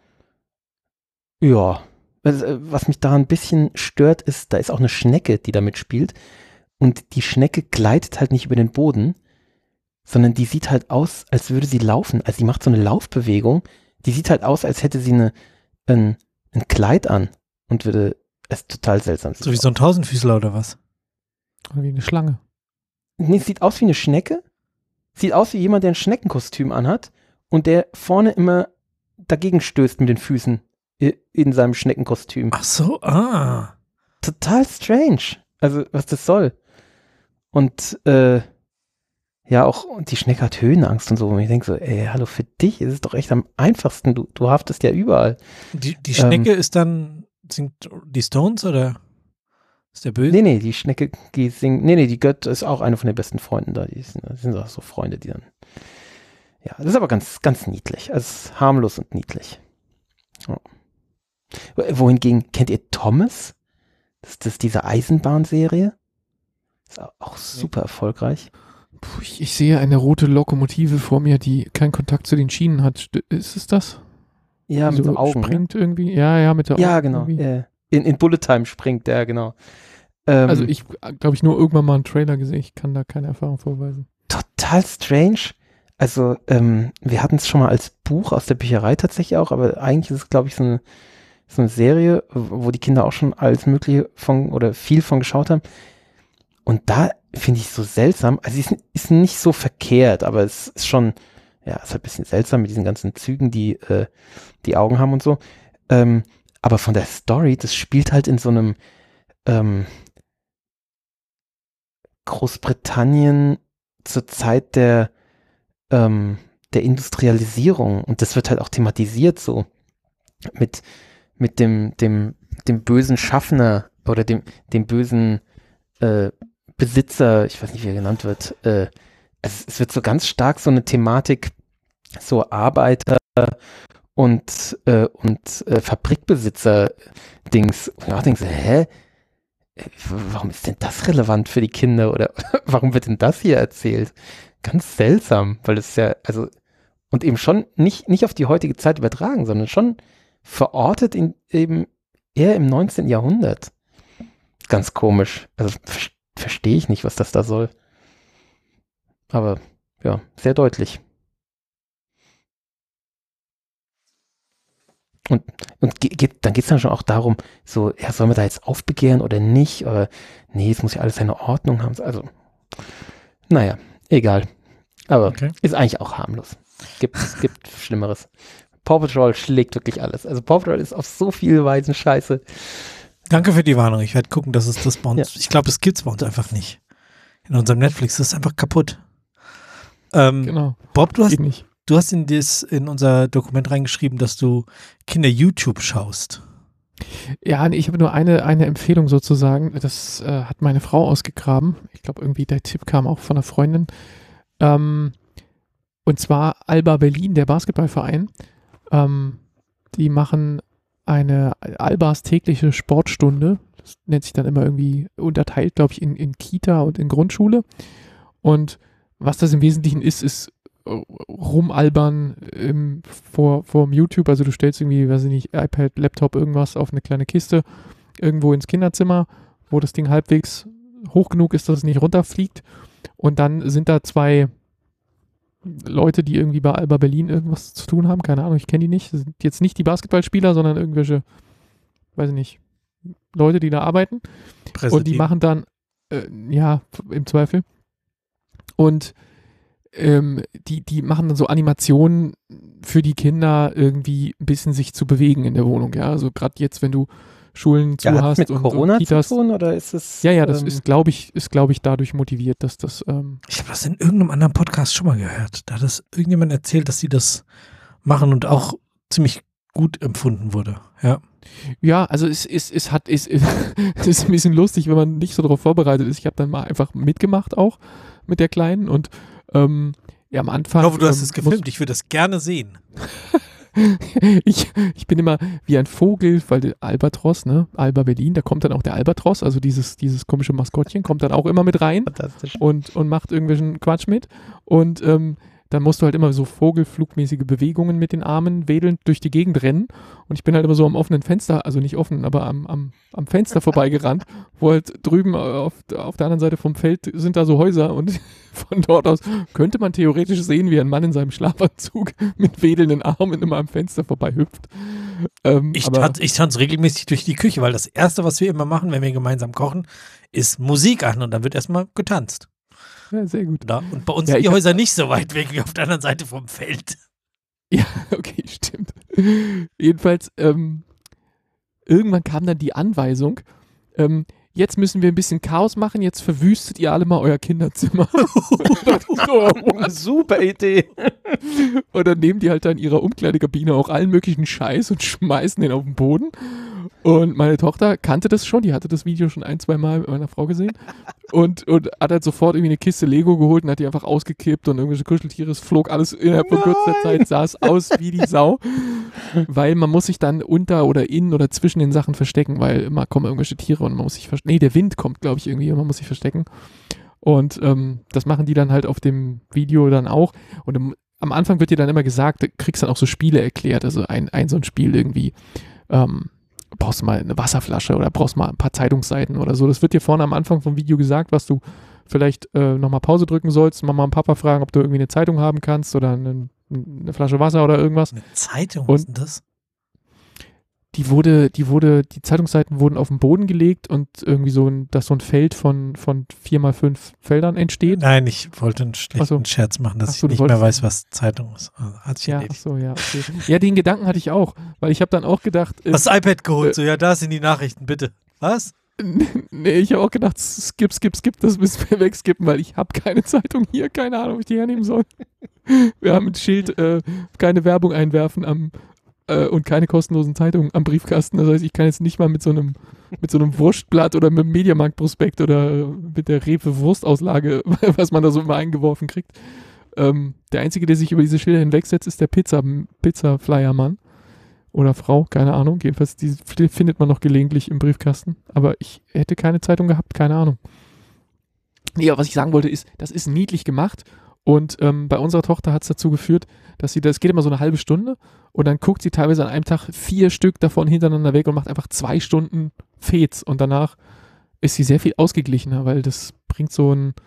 ja, also, äh, was mich daran ein bisschen stört, ist, da ist auch eine Schnecke, die da mitspielt und die Schnecke gleitet halt nicht über den Boden, sondern die sieht halt aus, als würde sie laufen. Also die macht so eine Laufbewegung, die sieht halt aus, als hätte sie eine, ein, ein Kleid an und würde es total seltsam So wie so ein Tausendfüßler oder was? Oder wie eine Schlange. Nee, es sieht aus wie eine Schnecke. Sieht aus wie jemand, der ein Schneckenkostüm anhat und der vorne immer dagegen stößt mit den Füßen i- in seinem Schneckenkostüm. Ach so, ah. Total strange. Also, was das soll. Und, äh, ja, auch, und die Schnecke hat Höhenangst und so. Und ich denke so, ey, hallo, für dich ist es doch echt am einfachsten. Du, du haftest ja überall. Die, die Schnecke ist dann, singt die Stones oder ist der böse? Nee, nee, die Schnecke, die singt, nee, nee, die Götte ist auch eine von den besten Freunden da. Die sind, das sind auch so Freunde, die dann, ja, das ist aber ganz, ganz niedlich. Also, es ist harmlos und niedlich. Ja. Wohingegen, kennt ihr Thomas? Das, das ist diese Eisenbahnserie. Ist auch, auch super erfolgreich. Puh, ich, ich sehe eine rote Lokomotive vor mir, die keinen Kontakt zu den Schienen hat. St- Ist es das? Ja, Die mit so so Augen. Ne? springt irgendwie. Ja, ja, mit der Ja, Augen genau. irgendwie. Äh, in, in Bullet Time springt der, genau. Ähm, Also ich glaube ich nur irgendwann mal einen Trailer gesehen. Ich kann da keine Erfahrung vorweisen. total strange. Also, ähm, wir hatten es schon mal als Buch aus der Bücherei tatsächlich auch, aber eigentlich ist es, glaube ich, so eine, so eine Serie, wo die Kinder auch schon alles Mögliche von oder viel von geschaut haben. Und da finde ich es so seltsam. Also, es ist, ist nicht so verkehrt, aber es ist schon, ja, ist halt ein bisschen seltsam mit diesen ganzen Zügen, die äh, die Augen haben und so. Ähm, aber von der Story, das spielt halt in so einem ähm, Großbritannien zur Zeit der ähm, der Industrialisierung und das wird halt auch thematisiert so mit mit dem dem dem bösen Schaffner oder dem dem bösen äh, Besitzer, ich weiß nicht wie er genannt wird. Äh, es, es wird so ganz stark so eine Thematik so Arbeiter und äh, und äh, Fabrikbesitzer Dings. Und ich denke so, hä? Warum ist denn das relevant für die Kinder oder warum wird denn das hier erzählt? Ganz seltsam, weil es ja, also, und eben schon nicht, nicht auf die heutige Zeit übertragen, sondern schon verortet in eben eher im neunzehnten Jahrhundert. Ganz komisch. Also ver verstehe ich nicht, was das da soll. aber ja, sehr deutlich. Und, und ge geht, dann geht es dann schon auch darum, so, ja, sollen wir da jetzt aufbegehren oder nicht? Oder nee, es muss ja alles seine Ordnung haben. Also, naja, egal. Aber Okay. ist eigentlich auch harmlos. Gibt, es gibt Schlimmeres. Paw Patrol schlägt wirklich alles. Also Paw Patrol ist auf so viele Weisen scheiße. Danke für die Warnung. Ich werde gucken, dass es das bei uns, Ja. ich glaube, es gibt es bei uns einfach nicht. In unserem Netflix ist es einfach kaputt. Ähm, Genau. Bob, du hast, Geht nicht. du hast in, das, in unser Dokument reingeschrieben, dass du Kinder YouTube schaust. Ja, nee, ich habe nur eine, eine Empfehlung sozusagen. Das äh, hat meine Frau ausgegraben. Ich glaube, irgendwie der Tipp kam auch von einer Freundin. Ähm, und zwar Alba Berlin, der Basketballverein. Ähm, die machen eine Albas tägliche Sportstunde. Das nennt sich dann immer irgendwie unterteilt, glaube ich, in, in Kita und in Grundschule. Und was das im Wesentlichen ist, ist äh, rumalbern im, vor, vor dem YouTube. Also du stellst irgendwie, weiß ich nicht, iPad, Laptop, irgendwas auf eine kleine Kiste irgendwo ins Kinderzimmer, wo das Ding halbwegs hoch genug ist, dass es nicht runterfliegt. Und dann sind da zwei Leute, die irgendwie bei Alba Berlin irgendwas zu tun haben. Keine Ahnung, ich kenne die nicht. Das sind jetzt nicht die Basketballspieler, sondern irgendwelche, weiß ich nicht, Leute, die da arbeiten. Und die machen dann, äh, ja, im Zweifel. Und ähm, die, die machen dann so Animationen für die Kinder, irgendwie ein bisschen sich zu bewegen in der Wohnung. Ja, also gerade jetzt, wenn du Schulen zu Ja, hat hast mit und, Corona und Kitas. zu tun oder ist es? Ja, ja, das ähm, ist, glaube ich, ist, glaube ich, dadurch motiviert, dass das, ähm, Ich habe das in irgendeinem anderen Podcast schon mal gehört. Da hat es irgendjemand erzählt, dass sie das machen und auch ziemlich gut empfunden wurde. Ja. ja, also es, es, es hat, es, es ist ein bisschen lustig, wenn man nicht so darauf vorbereitet ist. Ich habe dann mal einfach mitgemacht auch mit der Kleinen und ähm, ja, am Anfang. Ich hoffe, du hast ähm, es gefilmt. Ich würde das gerne sehen. ich, ich bin immer wie ein Vogel, weil der Albatros, ne, Alba Berlin, da kommt dann auch der Albatros, also dieses, dieses komische Maskottchen, kommt dann auch immer mit rein Fantastisch. und, und macht irgendwelchen Quatsch mit. Und ähm, dann musst du halt immer so vogelflugmäßige Bewegungen mit den Armen wedelnd durch die Gegend rennen. Und ich bin halt immer so am offenen Fenster, also nicht offen, aber am, am, am Fenster vorbeigerannt, wo halt drüben auf, auf der anderen Seite vom Feld sind da so Häuser und von dort aus könnte man theoretisch sehen, wie ein Mann in seinem Schlafanzug mit wedelnden Armen immer am Fenster vorbei hüpft. Ähm, Ich, aber, tanz, ich tanze regelmäßig durch die Küche, weil das Erste, was wir immer machen, wenn wir gemeinsam kochen, ist Musik an und dann wird erstmal getanzt. ja, sehr gut. Da. Und bei uns Ja, sind ich die hab- Häuser nicht so weit weg wie auf der anderen Seite vom Feld. Ja, okay, stimmt. Jedenfalls, ähm, irgendwann kam dann die Anweisung, ähm, jetzt müssen wir ein bisschen Chaos machen, jetzt verwüstet ihr alle mal euer Kinderzimmer. Und dann so, oh, Super Idee. und dann nehmen die halt da in ihrer Umkleidekabine auch allen möglichen Scheiß und schmeißen den auf den Boden. Und meine Tochter kannte das schon, die hatte das Video schon ein, zwei Mal mit meiner Frau gesehen und, und hat halt sofort irgendwie eine Kiste Lego geholt und hat die einfach ausgekippt und irgendwelche Kuscheltiere, es flog alles innerhalb von kürzester Zeit, sah es aus wie die Sau, weil man muss sich dann unter oder in oder zwischen den Sachen verstecken, weil immer kommen irgendwelche Tiere und man muss sich verstecken, nee, der Wind kommt, glaube ich, irgendwie und man muss sich verstecken und ähm, das machen die dann halt auf dem Video dann auch und im, am Anfang wird dir dann immer gesagt, du kriegst dann auch so Spiele erklärt, also ein, ein so ein Spiel irgendwie, ähm, brauchst du mal eine Wasserflasche oder brauchst mal ein paar Zeitungsseiten oder so. Das wird dir vorne am Anfang vom Video gesagt, was du vielleicht äh, nochmal Pause drücken sollst, Mama und Papa fragen, ob du irgendwie eine Zeitung haben kannst oder eine, eine Flasche Wasser oder irgendwas. Eine Zeitung, Und- was ist denn das? Die wurde, die wurde, die Zeitungsseiten wurden auf den Boden gelegt und irgendwie so ein, dass so ein Feld von, von vier mal fünf Feldern entsteht. Nein, ich wollte einen schlechten Ach so. Scherz machen, dass Ach so, ich du nicht mehr wolltest- weiß, was Zeitung ist. Also, hat sich Ja, ach erledigt. so, ja, okay. Ja, den Gedanken hatte ich auch, weil ich habe dann auch gedacht, äh, Hast das iPad geholt? So, ja, da sind die Nachrichten, bitte. Was? nee, ich habe auch gedacht, skip, skip, skip, das müssen wir wegskippen, weil ich habe keine Zeitung hier, keine Ahnung, ob ich die hernehmen soll. Wir haben ein Schild, äh, keine Werbung einwerfen am äh, und keine kostenlosen Zeitungen am Briefkasten. Das heißt, ich kann jetzt nicht mal mit so einem mit so einem Wurstblatt oder mit dem Mediamarkt-Prospekt oder mit der Rewe-Wurstauslage, was man da so immer eingeworfen kriegt. Ähm, der Einzige, der sich über diese Schilder hinwegsetzt, ist der Pizza, Pizza-Flyer-Mann. Oder Frau, keine Ahnung. Jedenfalls, die findet man noch gelegentlich im Briefkasten. Aber ich hätte keine Zeitung gehabt, keine Ahnung. Nee, aber was ich sagen wollte ist, das ist niedlich gemacht. Und ähm, bei unserer Tochter hat es dazu geführt, dass sie, das geht immer so eine halbe Stunde und dann guckt sie teilweise an einem Tag vier Stück davon hintereinander weg und macht einfach zwei Stunden Fets. Und danach ist sie sehr viel ausgeglichener, weil das bringt so ein,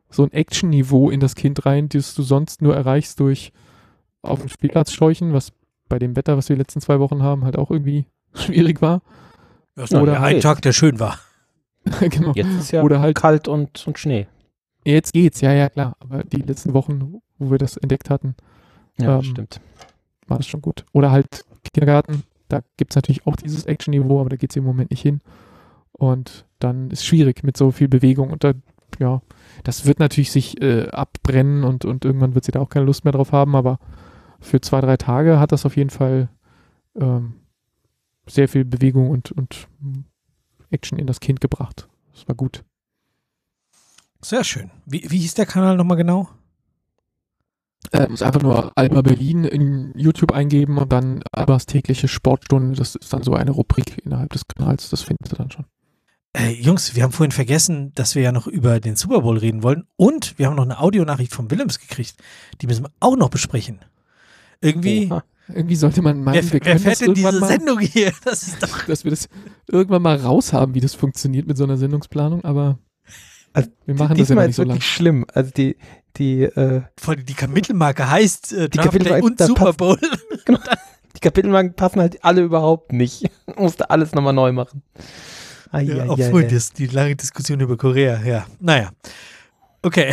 so ein Action-Niveau in das Kind rein, das du sonst nur erreichst durch auf den Spielplatz scheuchen, was bei dem Wetter, was wir die letzten zwei Wochen haben, halt auch irgendwie schwierig war. Das war Oder ja halt- ein Tag, der schön war. Genau. Jetzt ist ja Oder halt- kalt und, und Schnee. Jetzt geht's, ja, ja, klar. Aber die letzten Wochen, wo wir das entdeckt hatten, Ja, Ähm, stimmt. war das schon gut. Oder halt Kindergarten, da gibt es natürlich auch dieses Action-Niveau, aber da geht es im Moment nicht hin. Und dann ist es schwierig mit so viel Bewegung. Und da, ja, das wird natürlich sich äh, abbrennen und, und irgendwann wird sie da auch keine Lust mehr drauf haben, aber für zwei, drei Tage hat das auf jeden Fall ähm, sehr viel Bewegung und, und mm, Action in das Kind gebracht. Das war gut. Sehr schön. Wie, wie hieß der Kanal nochmal genau? Äh, muss einfach nur Alba Berlin in YouTube eingeben und dann Albas tägliche Sportstunde. Das ist dann so eine Rubrik innerhalb des Kanals. Das findet ihr dann schon. Äh, Jungs, wir haben vorhin vergessen, dass wir ja noch über den Super Bowl reden wollen. Und wir haben noch eine Audionachricht von Willems gekriegt. Die müssen wir auch noch besprechen. Irgendwie, Oha. Irgendwie sollte man meinen, wer, wir wer können fährt das denn irgendwann diese mal, Sendung hier? Das ist doch... dass wir das irgendwann mal raushaben, wie das funktioniert mit so einer Sendungsplanung, aber Also, wir machen das ja Diesmal noch nicht ist so lange. wirklich schlimm. Also die, die, äh, Vor allem die Kapitelmarke heißt äh, Die Draft Day Kapitelmarke, und da Super passt- Bowl. die Kapitelmarken passen halt alle überhaupt nicht. Musste alles nochmal neu machen. Ai, Ja, ai, obwohl ai, ai. das die lange Diskussion über Korea, ja. Naja. Okay.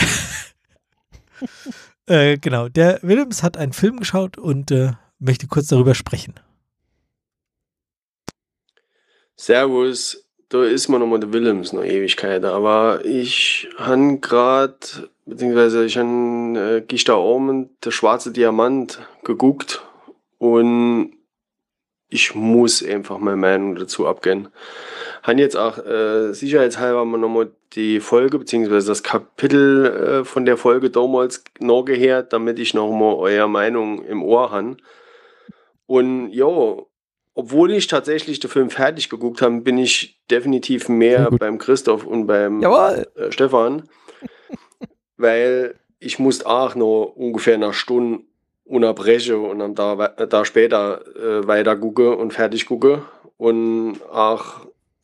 äh, genau. Der Willems hat einen Film geschaut und äh, möchte kurz darüber sprechen. Servus, da ist man nochmal der Willems noch Ewigkeit, aber ich han grad, beziehungsweise ich han äh, gestern Abend der schwarze Diamant geguckt und ich muss einfach meine Meinung dazu abgeben. Han jetzt auch äh, sicherheitshalber mal nochmal die Folge, beziehungsweise das Kapitel äh, von der Folge damals nachgehört, damit ich nochmal eure Meinung im Ohr han. Und ja, obwohl ich tatsächlich den Film fertig geguckt habe, bin ich definitiv Sehr mehr gut. beim Christoph und beim Jawohl. äh, Stefan, weil ich musste auch noch ungefähr eine Stunde unterbrechen und dann da, we- da später äh, weiter gucke und fertig gucke und auch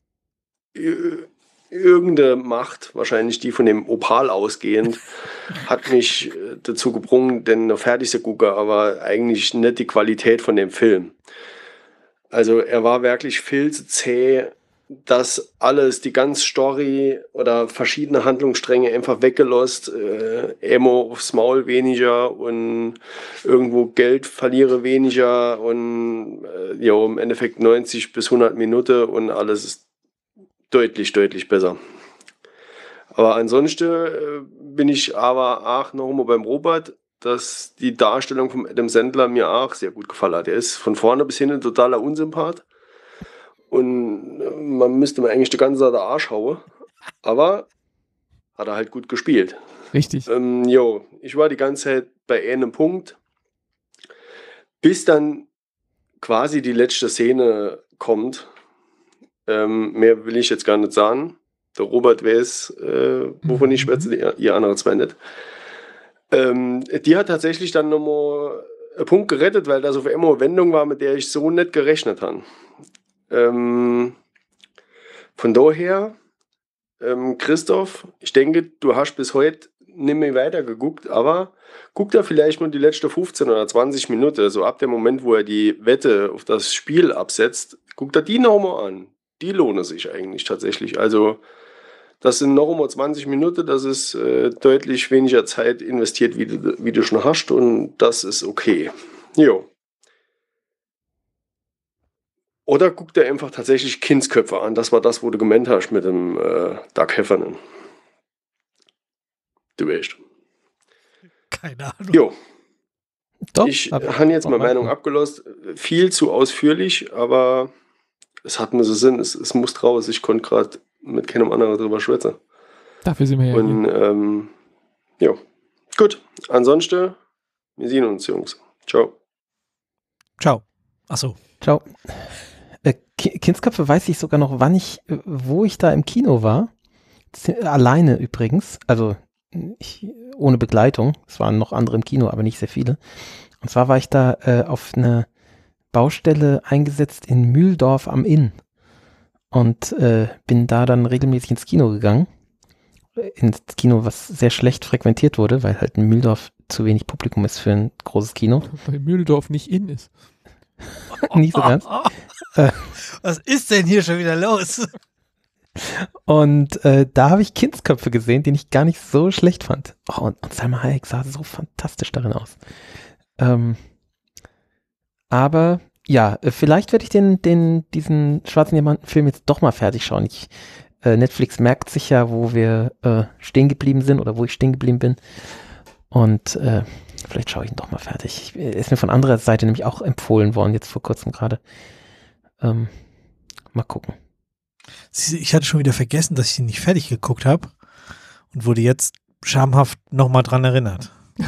ir- irgendeine Macht, wahrscheinlich die von dem Opal ausgehend, hat mich äh, dazu gebrungen, denn noch fertig zu gucken, aber eigentlich nicht die Qualität von dem Film. Also er war wirklich viel zu zäh, dass alles, die ganze Story oder verschiedene Handlungsstränge einfach weggelost, äh, Emo aufs Maul weniger und irgendwo Geld verliere weniger und äh, ja, im Endeffekt neunzig bis hundert Minuten und alles ist deutlich, deutlich besser. Aber ansonsten äh, bin ich aber auch noch mal beim Robert, dass die Darstellung von Adam Sandler mir auch sehr gut gefallen hat. Er ist von vorne bis hinten ein totaler Unsympath. Und äh, man müsste mir eigentlich die ganze Zeit den Arsch hauen. Aber hat er halt gut gespielt. Richtig. Ähm, jo, ich war die ganze Zeit bei einem Punkt, bis dann quasi die letzte Szene kommt. Ähm, mehr will ich jetzt gar nicht sagen. Der Robert weiß, äh, wovon ich schwätze, ihr, ihr andere zwei nicht. Ähm, die hat tatsächlich dann nochmal einen Punkt gerettet, weil das auf einmal eine Wendung war, mit der ich so nicht gerechnet habe. Ähm, von daher, ähm, Christoph, ich denke, du hast bis heute nicht mehr weitergeguckt, aber guck da vielleicht mal die letzten fünfzehn oder zwanzig Minuten, so ab dem Moment, wo er die Wette auf das Spiel absetzt, guck da die nochmal an. Die lohnen sich eigentlich tatsächlich. Also, das sind noch einmal zwanzig Minuten, das ist äh, deutlich weniger Zeit investiert, wie du, wie du schon hast, und das ist okay. Jo. Oder guck dir einfach tatsächlich Kindsköpfe an. Das war das, wo du gemeint hast mit dem äh, Doug Heffernan. Du weißt. Keine Ahnung. Jo. Doch, Ich hab- habe jetzt meine hab- Meinung abgelost. Viel zu ausführlich, aber es hat mir so Sinn. Es, es muss raus. Ich konnte gerade mit keinem anderen drüber schwätzen. Dafür sind wir ja hier. Und ähm, ja, gut. Ansonsten, wir sehen uns, Jungs. Ciao. Ciao. Achso. Ciao. Äh, Ki- Kindsköpfe weiß ich sogar noch, wann ich, äh, wo ich da im Kino war. Z- Alleine übrigens. Also ich, ohne Begleitung. Es waren noch andere im Kino, aber nicht sehr viele. Und zwar war ich da äh, auf eine Baustelle eingesetzt in Mühldorf am Inn. Und äh, bin da dann regelmäßig ins Kino gegangen. ins Kino, was sehr schlecht frequentiert wurde, weil halt in Mühldorf zu wenig Publikum ist für ein großes Kino. Weil Mühldorf nicht in ist. Nicht so ganz. Äh, Was ist denn hier schon wieder los? Und äh, da habe ich Kindsköpfe gesehen, den ich gar nicht so schlecht fand. Oh, und, und Salma Hayek sah so fantastisch darin aus. Ähm, aber ja, äh, vielleicht werde ich den, den, diesen Schwarzen Diamanten-Film jetzt doch mal fertig schauen. Ich, äh, Netflix merkt sich ja, wo wir äh, stehen geblieben sind oder wo ich stehen geblieben bin. Und äh, vielleicht schaue ich ihn doch mal fertig. Ich, ist mir von anderer Seite nämlich auch empfohlen worden, jetzt vor kurzem gerade. Ähm, mal gucken. Ich hatte schon wieder vergessen, dass ich ihn nicht fertig geguckt habe und wurde jetzt schamhaft nochmal dran erinnert.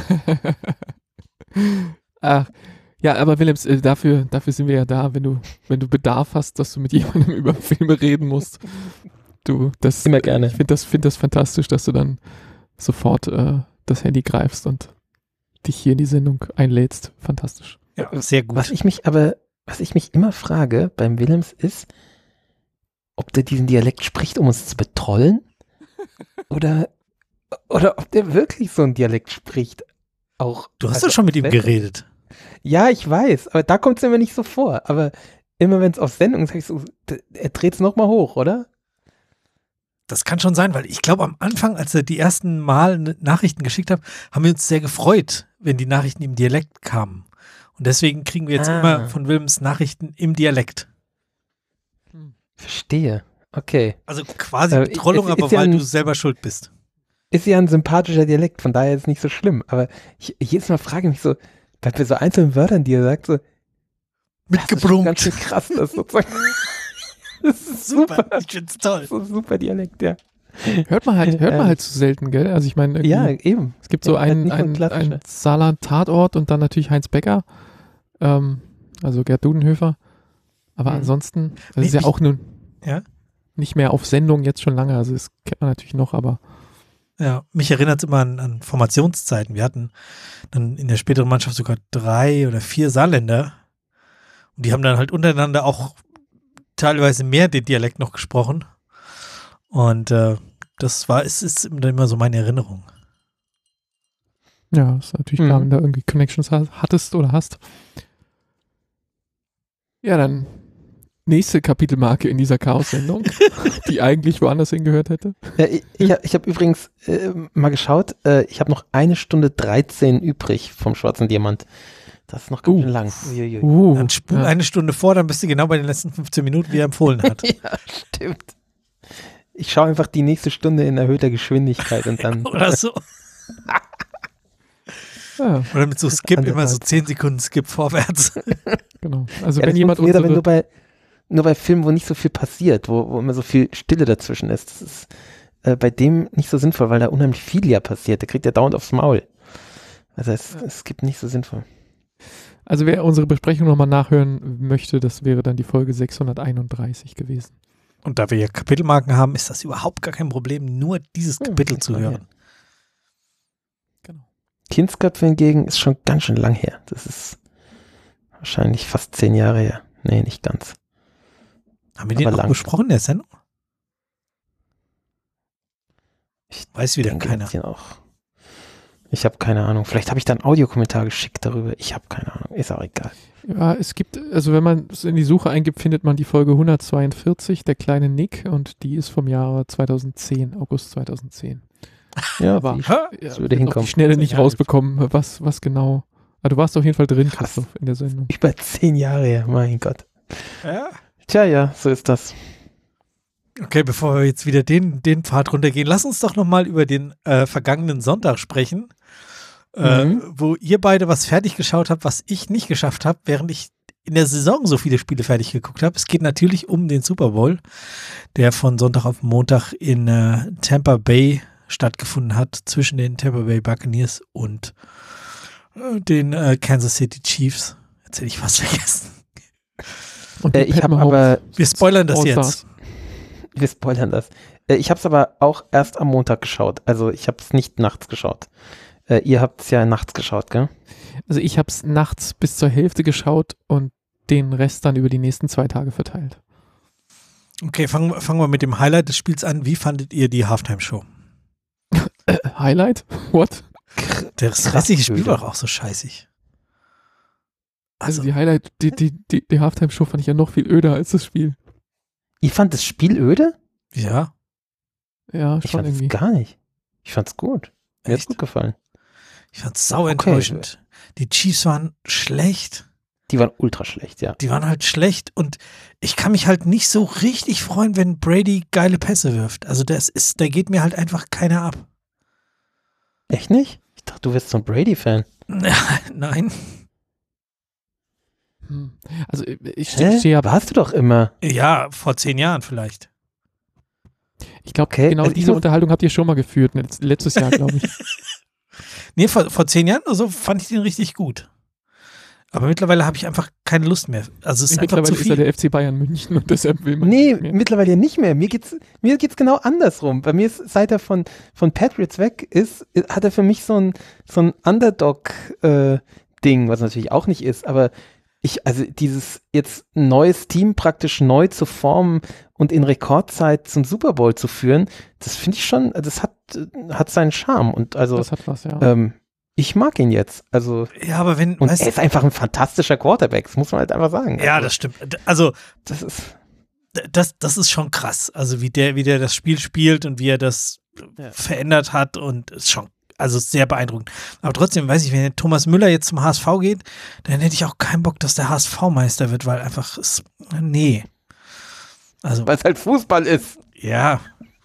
Ach, ja, aber Willems, äh, dafür, dafür sind wir ja da, wenn du, wenn du Bedarf hast, dass du mit jemandem über Filme reden musst. Du, das, Immer gerne. Ich finde das, find das fantastisch, dass du dann sofort äh, das Handy greifst und dich hier in die Sendung einlädst. Fantastisch. Ja, sehr gut. Was ich mich aber, was ich mich immer frage beim Willems ist, ob der diesen Dialekt spricht, um uns zu betrollen oder, oder ob der wirklich so einen Dialekt spricht. Auch, Du hast also doch schon mit ihm Sendung. geredet. Ja, ich weiß, aber da kommt es immer nicht so vor. Aber immer wenn es auf Sendung ist, sag ich so, d- er dreht es nochmal hoch, oder? Das kann schon sein, weil ich glaube, am Anfang, als er die ersten Mal ne- Nachrichten geschickt hat, haben wir uns sehr gefreut, wenn die Nachrichten im Dialekt kamen. Und deswegen kriegen wir jetzt Ah. immer von Wilms Nachrichten im Dialekt. Verstehe. Okay. Also quasi Äh, Betrollung, es ist aber ja weil ein- du selber schuld bist. Ist ja ein sympathischer Dialekt, von daher ist es nicht so schlimm. Aber ich, jedes Mal frage ich mich so, bei bei so einzelnen Wörtern, die er sagt, so, das ist schon ganz Mitgebrummt. schön krass, das sozusagen. Das ist super. Super, ich find's toll. So ein super Dialekt, ja. Hört man halt, hört man Äh, halt zu selten, gell? Also ich meine, Ja, irgendwie- eben. es gibt so ja, halt einen, nicht so ein einen, klassischer. einen Saarland-Tatort und dann natürlich Heinz Becker, ähm, also Gerd Dudenhöfer. Aber Mhm. ansonsten, das Nee, ist ja ich- auch nun Ja? nicht mehr auf Sendung jetzt schon lange, also das kennt man natürlich noch, aber Ja, mich erinnert es immer an, an Formationszeiten. Wir hatten dann in der späteren Mannschaft sogar drei oder vier Saarländer. Und die haben dann halt untereinander auch teilweise mehr den Dialekt noch gesprochen. Und äh, das war, es ist dann immer so meine Erinnerung. ja, ist natürlich Mhm. klar, wenn du irgendwie Connections ha- hattest oder hast. Ja, dann nächste Kapitelmarke in dieser Chaos-Sendung, die eigentlich woanders hingehört hätte. Ja, ich ich, hab- ich habe übrigens äh, mal geschaut, äh, ich habe noch eine Stunde dreizehn übrig vom Schwarzen Diamant. Das ist noch ganz Uh. schön lang. Uiuiui. Uh, Dann spul ja. eine Stunde vor, dann bist du genau bei den letzten fünfzehn Minuten, wie er empfohlen hat. Ja, stimmt. Ich schaue einfach die nächste Stunde in erhöhter Geschwindigkeit und dann. Oder so. Ja, Oder mit so Skip, Andere immer so Seite. zehn Sekunden Skip vorwärts. genau. Also Ja, wenn das jemand funktioniert aber unsere, nur bei, nur bei Filmen, wo nicht so viel passiert, wo, wo immer so viel Stille dazwischen ist. Das ist äh, bei dem nicht so sinnvoll, weil da unheimlich viel ja passiert. Der kriegt ja dauernd aufs Maul. Also es, es gibt nicht so sinnvoll. also wer unsere Besprechung nochmal nachhören möchte, das wäre dann die Folge sechshunderteinunddreißig gewesen. Und da wir ja Kapitelmarken haben, ist das überhaupt gar kein Problem, nur dieses Ja, Kapitel das zu war hören. Genau. Kindsköpfe hingegen ist schon ganz schön lang her. Das ist wahrscheinlich fast zehn Jahre her. Nee, nicht ganz. Haben wir den Aber auch lang. besprochen in der Sendung? Ich Weiß wieder denke, keiner. das hier auch. Ich habe keine Ahnung. Vielleicht habe ich da einen Audiokommentar geschickt darüber. Ich habe keine Ahnung. Ist auch egal. Ja, es gibt, also wenn man es in die Suche eingibt, findet man die Folge hundertzweiundvierzig, der kleine Nick, und die ist vom Jahre zweitausendzehn, August zweitauszehn. Ja, Aber wie- Ha? ja, Das wir würde haben auf hinkommen. die Schnelle nicht Ja, rausbekommen, was, was genau. Aber du warst auf jeden Fall drin, Krass. Christoph, in der Sendung. über zehn Jahre her. Mein Gott. Ja. Tja, ja, so ist das. Okay, bevor wir jetzt wieder den, den Pfad runtergehen, lass uns doch nochmal über den äh, vergangenen Sonntag sprechen, äh, Mhm. wo ihr beide was fertig geschaut habt, was ich nicht geschafft habe, während ich in der Saison so viele Spiele fertig geguckt habe. Es geht natürlich um den Super Bowl, der von Sonntag auf Montag in äh, Tampa Bay stattgefunden hat, zwischen den Tampa Bay Buccaneers und äh, den äh, Kansas City Chiefs. Jetzt hätte ich was vergessen. Und Äh, die ich Pat habe Mahomes aber, Wir spoilern das All-Stars. jetzt. wir spoilern das. Äh, ich habe es aber auch erst am Montag geschaut. Also ich habe es nicht nachts geschaut. Äh, ihr habt es ja nachts geschaut, gell? Also ich habe es nachts bis zur Hälfte geschaut und den Rest dann über die nächsten zwei Tage verteilt. Okay, fangen, fangen wir mit dem Highlight des Spiels an. Wie fandet ihr die Halftime-Show? Äh, Highlight? What? Das restliche Spiel war doch auch so scheißig. Also, Also, die Highlight, die, die, die, die Halftime-Show fand ich ja noch viel öder als das Spiel. Ich fand das Spiel öde? ja, Ja, Ich schon fand es irgendwie. gar nicht. Ich fand's gut. Mir hat's echt. gut gefallen. Ich fand's sau Okay. enttäuschend. Die Chiefs waren schlecht. Die waren ultra schlecht, ja. Die waren halt schlecht und ich kann mich halt nicht so richtig freuen, wenn Brady geile Pässe wirft. Also das ist, da geht mir halt einfach keiner ab. Echt nicht? Ich dachte, du wärst so ein Brady-Fan. Nein. Hm. Also, ich Hä? stehe ja, Warst du doch immer. Ja, vor zehn Jahren vielleicht. ich glaube, Okay, genau also ich diese muss- Unterhaltung habt ihr schon mal geführt, letz- letztes Jahr, glaube ich. Nee, vor, vor zehn Jahren oder so fand ich den richtig gut. Aber mittlerweile habe ich einfach keine Lust mehr. Also es ist einfach Mittlerweile zu ist er viel. der F C Bayern München und deshalb will man Nee, nicht mehr. mittlerweile nicht mehr. Mir geht's, mir geht's genau andersrum. Bei mir ist, seit er von, von Patriots weg ist, hat er für mich so ein, so ein Underdog-Ding, was natürlich auch nicht ist, aber ich, also dieses jetzt ein neues Team praktisch neu zu formen und in Rekordzeit zum Super Bowl zu führen, das finde ich schon, das hat, hat seinen Charme und also, Das hat was, ja. ähm, ich mag ihn jetzt. Also, Ja, aber wenn, und weißt er ist einfach ein fantastischer Quarterback, das muss man halt einfach sagen. ja, also, das stimmt. Also das ist, das, das ist schon krass. Also wie der, wie der das Spiel spielt und wie er das Ja. verändert hat und ist schon, also sehr beeindruckend. Aber trotzdem weiß ich, wenn der Thomas Müller jetzt zum H S V geht, dann hätte ich auch keinen Bock, dass der H S V Meister wird, weil einfach ist, nee. Also, weil es halt Fußball ist. ja.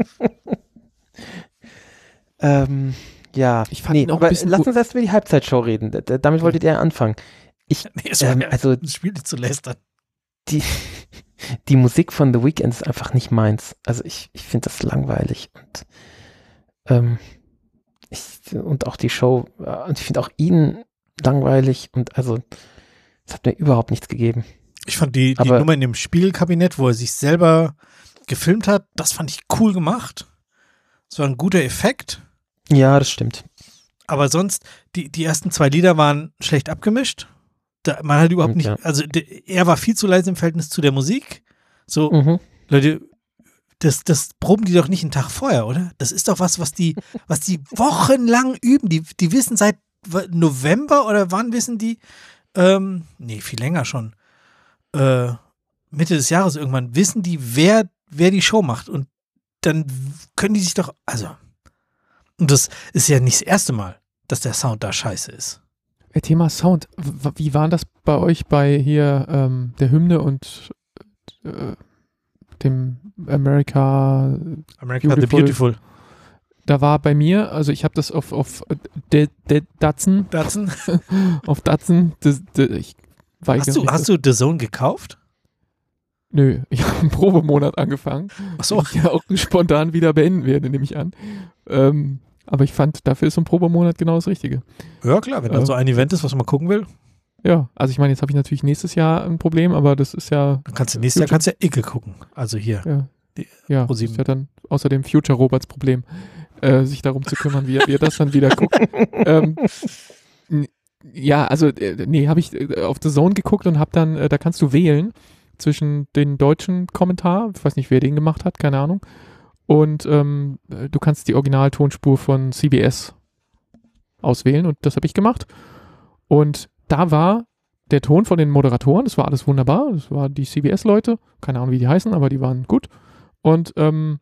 Ähm, ja, Ich fand ihn auch ein aber bisschen lass gut. uns erst über die Halbzeitshow reden. D- d- Damit wolltet ihr ja anfangen. Ich, Nee, es war ähm, ja also das Spiel nicht zu lästern. die, die Musik von The Weeknd ist einfach nicht meins. Also ich, ich finde das langweilig und ähm, ich, und auch die Show äh, und ich finde auch ihn langweilig und also es hat mir überhaupt nichts gegeben. Ich fand die, die Aber- Nummer in dem Spiegelkabinett, wo er sich selber gefilmt hat, das fand ich cool gemacht. Es war ein guter Effekt. Ja, das stimmt. Aber sonst, die, die ersten zwei Lieder waren schlecht abgemischt. Da, man hat überhaupt Stimmt, nicht, also de, er war viel zu leise im Verhältnis zu der Musik. So, Mhm. Leute, das, das proben die doch nicht einen Tag vorher, oder? Das ist doch was, was die, was die wochenlang üben. Die, die wissen seit w- November oder wann wissen die? Ähm, nee, viel länger schon. Äh, Mitte des Jahres irgendwann wissen die, wer, wer die Show macht. Und dann können die sich doch, also, und das ist ja nicht das erste Mal, dass der Sound da scheiße ist. Äh, Thema Sound. W- Wie war das bei euch bei hier ähm, der Hymne und äh, dem America? America Beautiful. the Beautiful. Da war bei mir, also ich habe das auf auf De, De, Datsun, Datsun. auf Datsun. Das, das, ich weigere Hast du, mich hast das. du The Zone gekauft? Nö, ich habe einen Probemonat angefangen. Ach so. Den ich ja auch spontan wieder beenden werde, nehme ich an. Ähm, aber ich fand, dafür ist so ein Probemonat genau das Richtige. Ja, klar, wenn da Äh, so ein Event ist, was man gucken will, Ja, also ich meine, jetzt habe ich natürlich nächstes Jahr ein Problem, aber das ist ja, dann kannst du nächstes Jahr kannst du ja Icke gucken. Also hier. ja, Die- ja das ProSieben. ist ja dann außerdem Future Roberts Problem, äh, sich darum zu kümmern, wie er, wie er das dann wieder guckt. ähm, n- ja, also, äh, nee, habe ich äh, auf The Zone geguckt und habe dann, äh, da kannst du wählen zwischen den deutschen Kommentar, ich weiß nicht, wer den gemacht hat, keine Ahnung, und ähm, äh, du kannst die Originaltonspur von C B S auswählen und das habe ich gemacht. Und da war der Ton von den Moderatoren, das war alles wunderbar, das waren die C B S-Leute, keine Ahnung, wie die heißen, aber die waren gut. Und, ähm,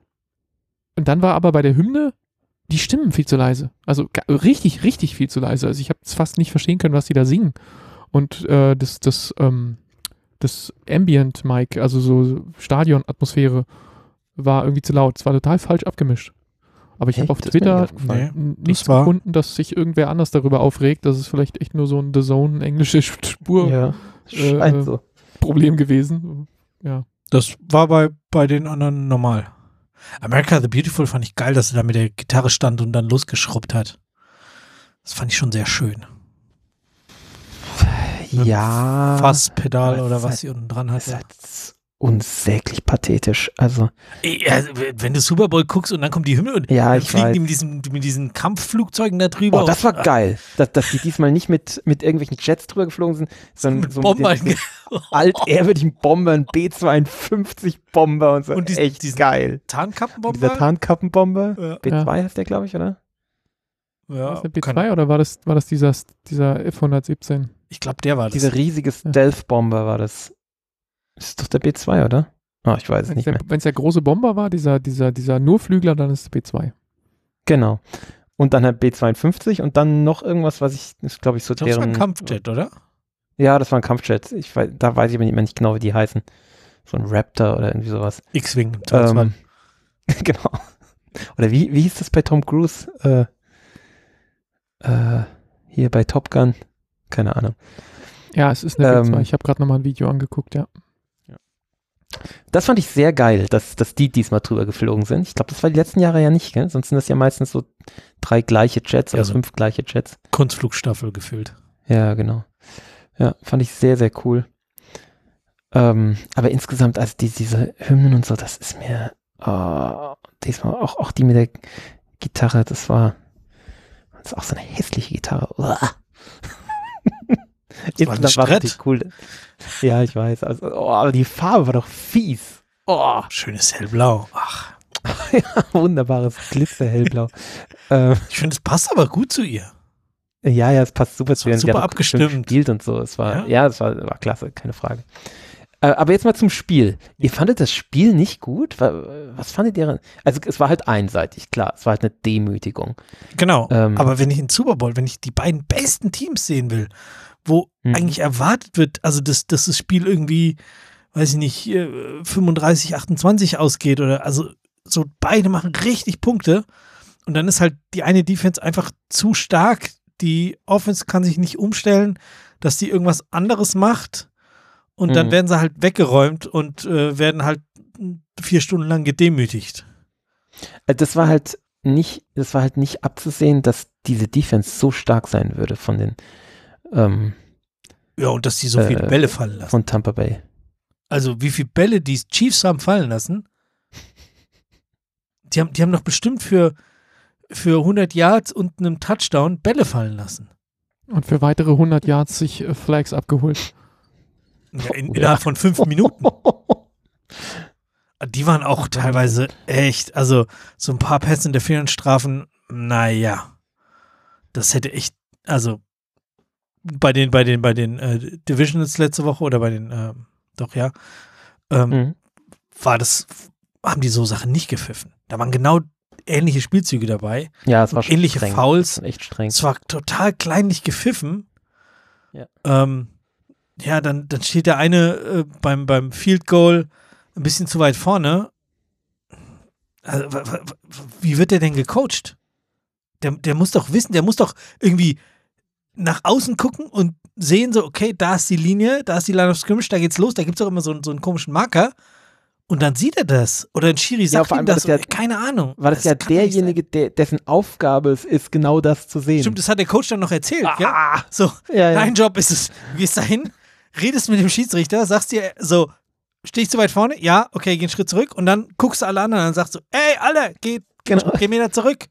und dann war aber bei der Hymne die Stimmen viel zu leise. Also ga- richtig, richtig viel zu leise. Also ich habe es fast nicht verstehen können, was die da singen. Und äh, das, das, ähm, das Ambient-Mic, also so Stadion-Atmosphäre, war irgendwie zu laut. Es war total falsch abgemischt. Aber ich habe Echt? auf Das ist mir Twitter nicht aufgefallen. n- nichts das war- gefunden, dass sich irgendwer anders darüber aufregt, dass es vielleicht echt nur so ein The Zone englische Spur-Problem Ja, äh, scheint äh, so. gewesen. Ja. Das war bei, bei den anderen normal. America the Beautiful fand ich geil, dass er da mit der Gitarre stand und dann losgeschrubbt hat. Das fand ich schon sehr schön. Ja. Fasspedal aber es oder ist was halt- sie unten dran Das ist hatte. halt s- unsäglich pathetisch. Also Ja, wenn du Super Bowl guckst und dann kommt die Hymne und ja, dann ich fliegen weiß. die mit diesen, mit diesen Kampfflugzeugen da drüber. Oh, das war und, geil, dass, dass die diesmal nicht mit, mit irgendwelchen Jets drüber geflogen sind, sondern mit so Bombern. mit den, den altehrwürdigen Bombern, B zweiundfünfzig Bomber und so. Und diesen- echt diesen geil. Tarnkappenbomber. Dieser Tarnkappenbomber, Ja. B zwei heißt der, glaube ich, oder? War Ja, das der B kann- zwei oder war das, war das dieser, dieser F hundertsiebzehn? ich glaube, der war das. Dieser riesige Stealth-Bomber war das. Ist doch der B zwei, oder? Ah, ich weiß es Wenn es nicht der, mehr. wenn's der große Bomber war, dieser, dieser, dieser Nurflügler, dann ist es B zwei. Genau. Und dann halt B zweiundfünfzig und dann noch irgendwas, was ich, das glaube ich so ich glaube, das war ein deren... Kampfjet, oder? Ja, das war ein Kampfjet. Ich weiß, da weiß ich aber nicht mehr nicht genau, wie die heißen. So ein Raptor oder irgendwie sowas. X-Wing im Zweifelsfall. Ähm, genau. Oder wie, wie hieß das bei Tom Cruise? Äh, äh, hier bei Top Gun? Keine Ahnung. Ja, es ist eine Ähm, B zwei. Ich habe gerade nochmal ein Video angeguckt, ja. Das fand ich sehr geil, dass, dass die diesmal drüber geflogen sind. Ich glaube, das war die letzten Jahre ja nicht, gell? Sonst sind das ja meistens so drei gleiche Jets Ja, oder so. fünf gleiche Jets. Kunstflugstaffel gefüllt. Ja, genau. Ja, fand ich sehr, sehr cool. Ähm, aber insgesamt, also die, diese Hymnen und so, das ist mir oh, diesmal auch, auch die mit der Gitarre, das war das ist auch so eine hässliche Gitarre. Uah. Das war ein Insgesamt war Strett. richtig cool. Ja, ich weiß. Also, oh, aber die Farbe war doch fies. Oh, Schönes Hellblau. Ach, wunderbares Glitzerhellblau. ähm, ich finde, es passt aber gut zu ihr. Ja, ja, es passt super Es zu war ihr. Sie super hat auch schön abgestimmt. gespielt und so. Es war, Ja. ja, es war, war klasse, keine Frage. Äh, aber jetzt mal zum Spiel. Ihr fandet das Spiel nicht gut? Wa- Was fandet ihr? Also es war halt einseitig, klar. Es war halt eine Demütigung. Genau. Ähm. Aber wenn ich in Super Bowl, wenn ich die beiden besten Teams sehen will, wo Hm. eigentlich erwartet wird, also dass, dass das Spiel irgendwie, weiß ich nicht, äh, fünfunddreißig, achtundzwanzig ausgeht oder also so beide machen richtig Punkte und dann ist halt die eine Defense einfach zu stark. Die Offense kann sich nicht umstellen, dass die irgendwas anderes macht und dann Mhm. werden sie halt weggeräumt und äh, werden halt vier Stunden lang gedemütigt. Äh, Das war halt nicht, das war halt nicht abzusehen, dass diese Defense so stark sein würde von den ähm, Ja, und dass die so viele Äh, Bälle fallen lassen. von Tampa Bay. Also wie viele Bälle die Chiefs haben fallen lassen. Die haben, die haben doch bestimmt für, für hundert Yards und einen Touchdown Bälle fallen lassen. Und für weitere hundert Yards sich äh, Flags abgeholt. Ja, in, Ja. innerhalb von fünf Minuten. Die waren auch teilweise echt, also so ein paar Pässe in der Fehlstrafen, naja. Das hätte echt, also bei den, bei den, bei den äh, Divisionals letzte Woche oder bei den, äh, doch ja, ähm, Mhm. war das, haben die so Sachen nicht gepfiffen. Da waren genau ähnliche Spielzüge dabei. Ja, es war schon Ähnliche streng. Fouls. Das war echt streng. Es war total kleinlich gepfiffen. Ja. Ähm, ja, dann, dann steht der eine äh, beim, beim Field Goal ein bisschen zu weit vorne. Also, w- w- w- wie wird der denn gecoacht? Der, der muss doch wissen, der muss doch irgendwie nach außen gucken und sehen so, okay, da ist die Linie, da ist die Line of Scrimmage, da geht's los, da gibt's doch immer so, einen- so einen komischen Marker und dann sieht er das. Oder ein Schiri sagt vor ihm allem war das, das ja- oder- keine Ahnung. War das, ja kann nicht derjenige, der, dessen Aufgabe es ist, genau das zu sehen. sein. Stimmt, das hat der Coach dann noch erzählt, ja? Ah, So, ja, ja. dein Job ist es, du gehst dahin, redest mit dem Schiedsrichter, sagst dir so, stehe ich zu weit vorne? Ja, okay, geh einen Schritt zurück und dann guckst du alle anderen und sagst so, ey, alle, geh, Genau. geh Meter zurück.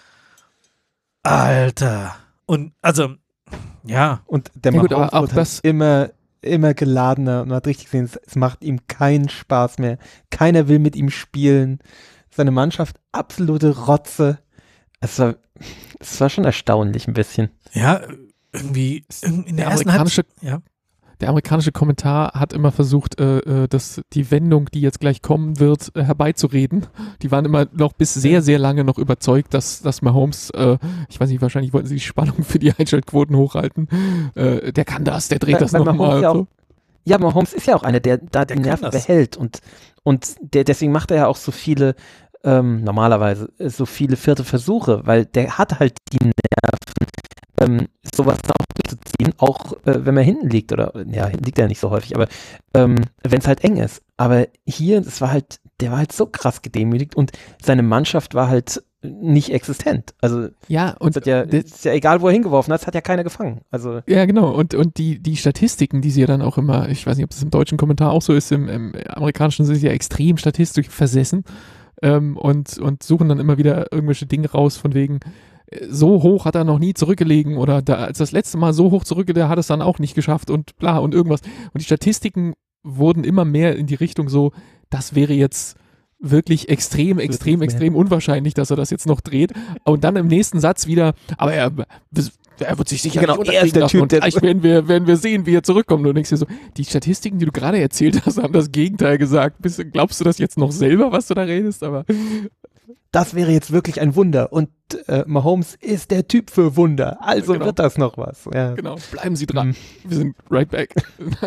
Alter. Und also, ja, Und der Ja gut, Mahomes aber auch wird das- halt immer, immer geladener und man hat richtig gesehen, es, es macht ihm keinen Spaß mehr. Keiner will mit ihm spielen. Seine Mannschaft absolute Rotze. Es war, es war schon erstaunlich ein bisschen. ja, irgendwie in der Der ersten amerikanische, Halbzeit, ja. der amerikanische Kommentar hat immer versucht, äh, äh, das, die Wendung, die jetzt gleich kommen wird, äh, herbeizureden. Die waren immer noch bis sehr, sehr lange noch überzeugt, dass, dass Mahomes, äh, ich weiß nicht, wahrscheinlich wollten sie die Spannung für die Einschaltquoten hochhalten. Äh, der kann das, der dreht Weil- das weil Mahomes nochmal. ja So. auch- Ja, Mahomes ist ja auch einer, der da Der die kann Nerven das. behält und, und der, deswegen macht er ja auch so viele, ähm, normalerweise, äh, so viele vierte Versuche, weil der hat halt die Nerven, ähm, sowas da auch durchzuziehen, auch äh, wenn man hinten liegt oder, ja, hinten liegt er nicht so häufig, aber ähm, wenn es halt eng ist. Aber hier, das war halt, der war halt so krass gedemütigt und seine Mannschaft war halt nicht existent. Also Ja, und das hat ja, das- ist ja egal, wo er hingeworfen hat, es hat ja keiner gefangen. Also Ja, genau. Und, und die, die Statistiken, die sie ja dann auch immer, ich weiß nicht, ob das im deutschen Kommentar auch so ist, im, im amerikanischen sind sie ja extrem statistisch versessen ähm, und, und suchen dann immer wieder irgendwelche Dinge raus von wegen, äh, so hoch hat er noch nie zurückgelegen oder da, als das letzte Mal so hoch zurückgelegt, hat er es dann auch nicht geschafft und bla und irgendwas. Und die Statistiken wurden immer mehr in die Richtung so, das wäre jetzt wirklich extrem, extrem, mehr. extrem unwahrscheinlich, dass er das jetzt noch dreht. Und dann im nächsten Satz wieder, aber er, er wird sich sicher Genau, nicht er ist der unterkriegen Typ, lassen. der- Und gleich werden wir, werden wir sehen, wie er zurückkommt. Und du denkst dir so, die Statistiken, die du gerade erzählt hast, haben das Gegenteil gesagt. Bist, du- glaubst du das jetzt noch selber, was du da redest? Aber das wäre jetzt wirklich ein Wunder. Und äh, Mahomes ist der Typ für Wunder. Also Genau. wird das noch was. Ja. genau, bleiben Sie dran. Mhm. Wir sind right back.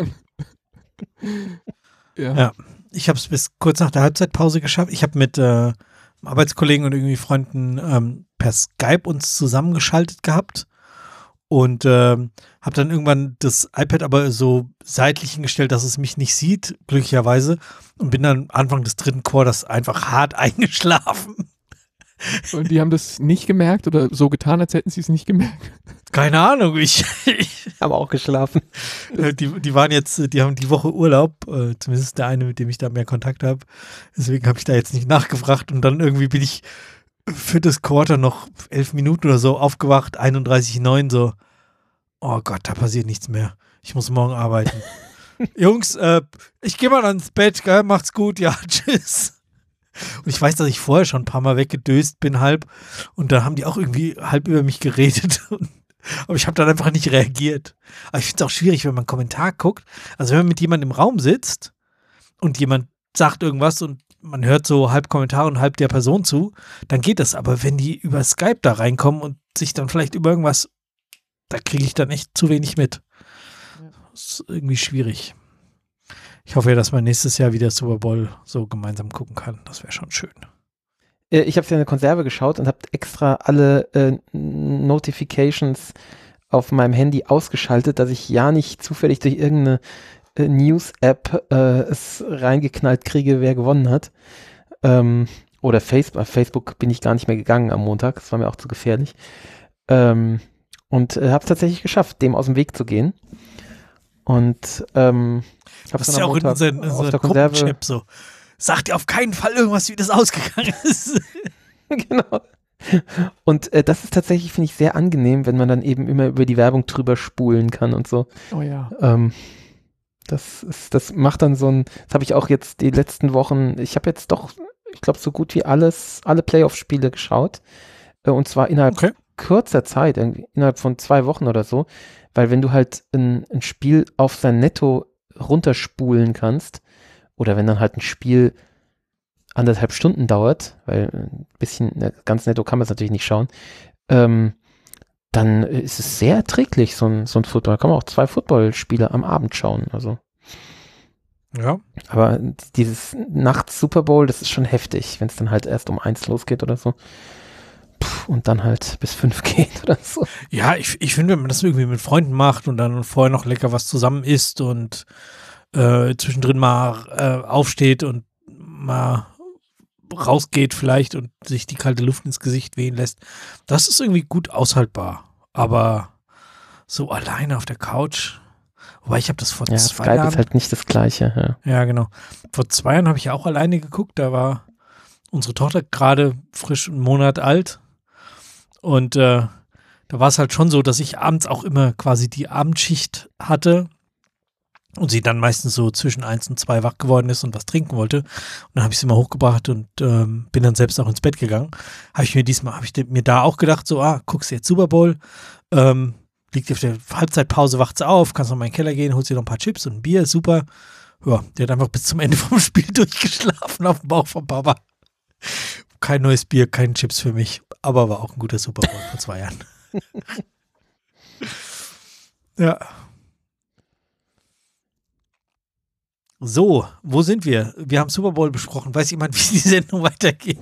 ja. Ja. Ich habe es bis kurz nach der Halbzeitpause geschafft. Ich habe mit äh, Arbeitskollegen und irgendwie Freunden ähm, per Skype uns zusammengeschaltet gehabt und ähm, habe dann irgendwann das iPad aber so seitlich hingestellt, dass es mich nicht sieht, glücklicherweise, und bin dann Anfang des dritten Quarters einfach hart eingeschlafen. Und die haben das nicht gemerkt oder so getan, als hätten sie es nicht gemerkt. Keine Ahnung, ich, ich Haben auch geschlafen. Äh, Die, die waren jetzt, die haben die Woche Urlaub, äh, zumindest der eine, mit dem ich da mehr Kontakt habe. Deswegen habe ich da jetzt nicht nachgefragt und dann irgendwie bin ich für das Quarter noch elf Minuten oder so aufgewacht, einunddreißig neun, so, oh Gott, da passiert nichts mehr. Ich muss morgen arbeiten. Jungs, äh, ich gehe mal ans Bett, gell? Macht's gut, ja, tschüss. Und ich weiß, dass ich vorher schon ein paar Mal weggedöst bin, halb, und da haben die auch irgendwie halb über mich geredet. Aber ich habe dann einfach nicht reagiert. Aber ich finde es auch schwierig, wenn man einen Kommentar guckt. Also wenn man mit jemandem im Raum sitzt und jemand sagt irgendwas und man hört so halb Kommentar und halb der Person zu, dann geht das. Aber wenn die über Skype da reinkommen und sich dann vielleicht über irgendwas, da kriege ich dann echt zu wenig mit. Das ist irgendwie schwierig. Ich hoffe ja, dass man nächstes Jahr wieder Super Bowl so gemeinsam gucken kann. Das wäre schon schön. Äh, Ich habe ja eine Konserve geschaut und habe extra alle äh, Notifications auf meinem Handy ausgeschaltet, dass ich ja nicht zufällig durch irgendeine äh, News-App äh, es reingeknallt kriege, wer gewonnen hat. Ähm, oder Facebook. Auf Facebook bin ich gar nicht mehr gegangen am Montag. Das war mir auch zu gefährlich. Ähm, und äh, habe es tatsächlich geschafft, dem aus dem Weg zu gehen. Und ähm, habe Das ist ja auch in unseren, in unseren Gruppenchat so. Sagt ihr auf keinen Fall irgendwas, wie das ausgegangen ist. Genau. Und äh, das ist tatsächlich, finde ich, sehr angenehm, wenn man dann eben immer über die Werbung drüber spulen kann und so. Oh ja. Ähm, das ist, das macht dann so ein, das habe ich auch jetzt die letzten Wochen, ich habe jetzt doch, ich glaube, so gut wie alles, alle Playoff-Spiele geschaut. Äh, und zwar innerhalb Okay. kurzer Zeit, irgendwie innerhalb von zwei Wochen oder so. Weil wenn du halt ein, ein Spiel auf sein Netto runterspulen kannst, oder wenn dann halt ein Spiel anderthalb Stunden dauert, weil ein bisschen, ne, ganz netto kann man es natürlich nicht schauen, ähm, dann ist es sehr erträglich, so ein, so ein Football. Da kann man auch zwei Footballspiele am Abend schauen. Also. Ja. Aber dieses Nachts Super Bowl, das ist schon heftig, wenn es dann halt erst um eins losgeht oder so. Puh, und dann halt bis fünf geht oder so. Ja, ich, ich finde, wenn man das irgendwie mit Freunden macht und dann vorher noch lecker was zusammen isst und äh, zwischendrin mal äh, aufsteht und mal rausgeht vielleicht und sich die kalte Luft ins Gesicht wehen lässt, das ist irgendwie gut aushaltbar. Aber so alleine auf der Couch, wobei ich habe das vor Ja, zwei Skype Jahren, ist halt nicht das Gleiche. Ja. ja genau, vor zwei Jahren habe ich ja auch alleine geguckt, da war unsere Tochter gerade frisch einen Monat alt und äh, da war es halt schon so, dass ich abends auch immer quasi die Abendschicht hatte und sie dann meistens so zwischen eins und zwei wach geworden ist und was trinken wollte. Und dann habe ich sie mal hochgebracht und ähm, bin dann selbst auch ins Bett gegangen. Habe ich mir diesmal, habe ich mir da auch gedacht, so, ah, guckst du jetzt Super Bowl, ähm, liegt auf der Halbzeitpause, wacht sie auf, kannst noch mal in den Keller gehen, holst dir noch ein paar Chips und ein Bier, super. Ja, der hat einfach bis zum Ende vom Spiel durchgeschlafen auf dem Bauch vom Papa. Kein neues Bier, keine Chips für mich, aber war auch ein guter Super Bowl vor zwei Jahren. Ja. So, wo sind wir? Wir haben Super Bowl besprochen. Weiß jemand, wie die Sendung weitergeht?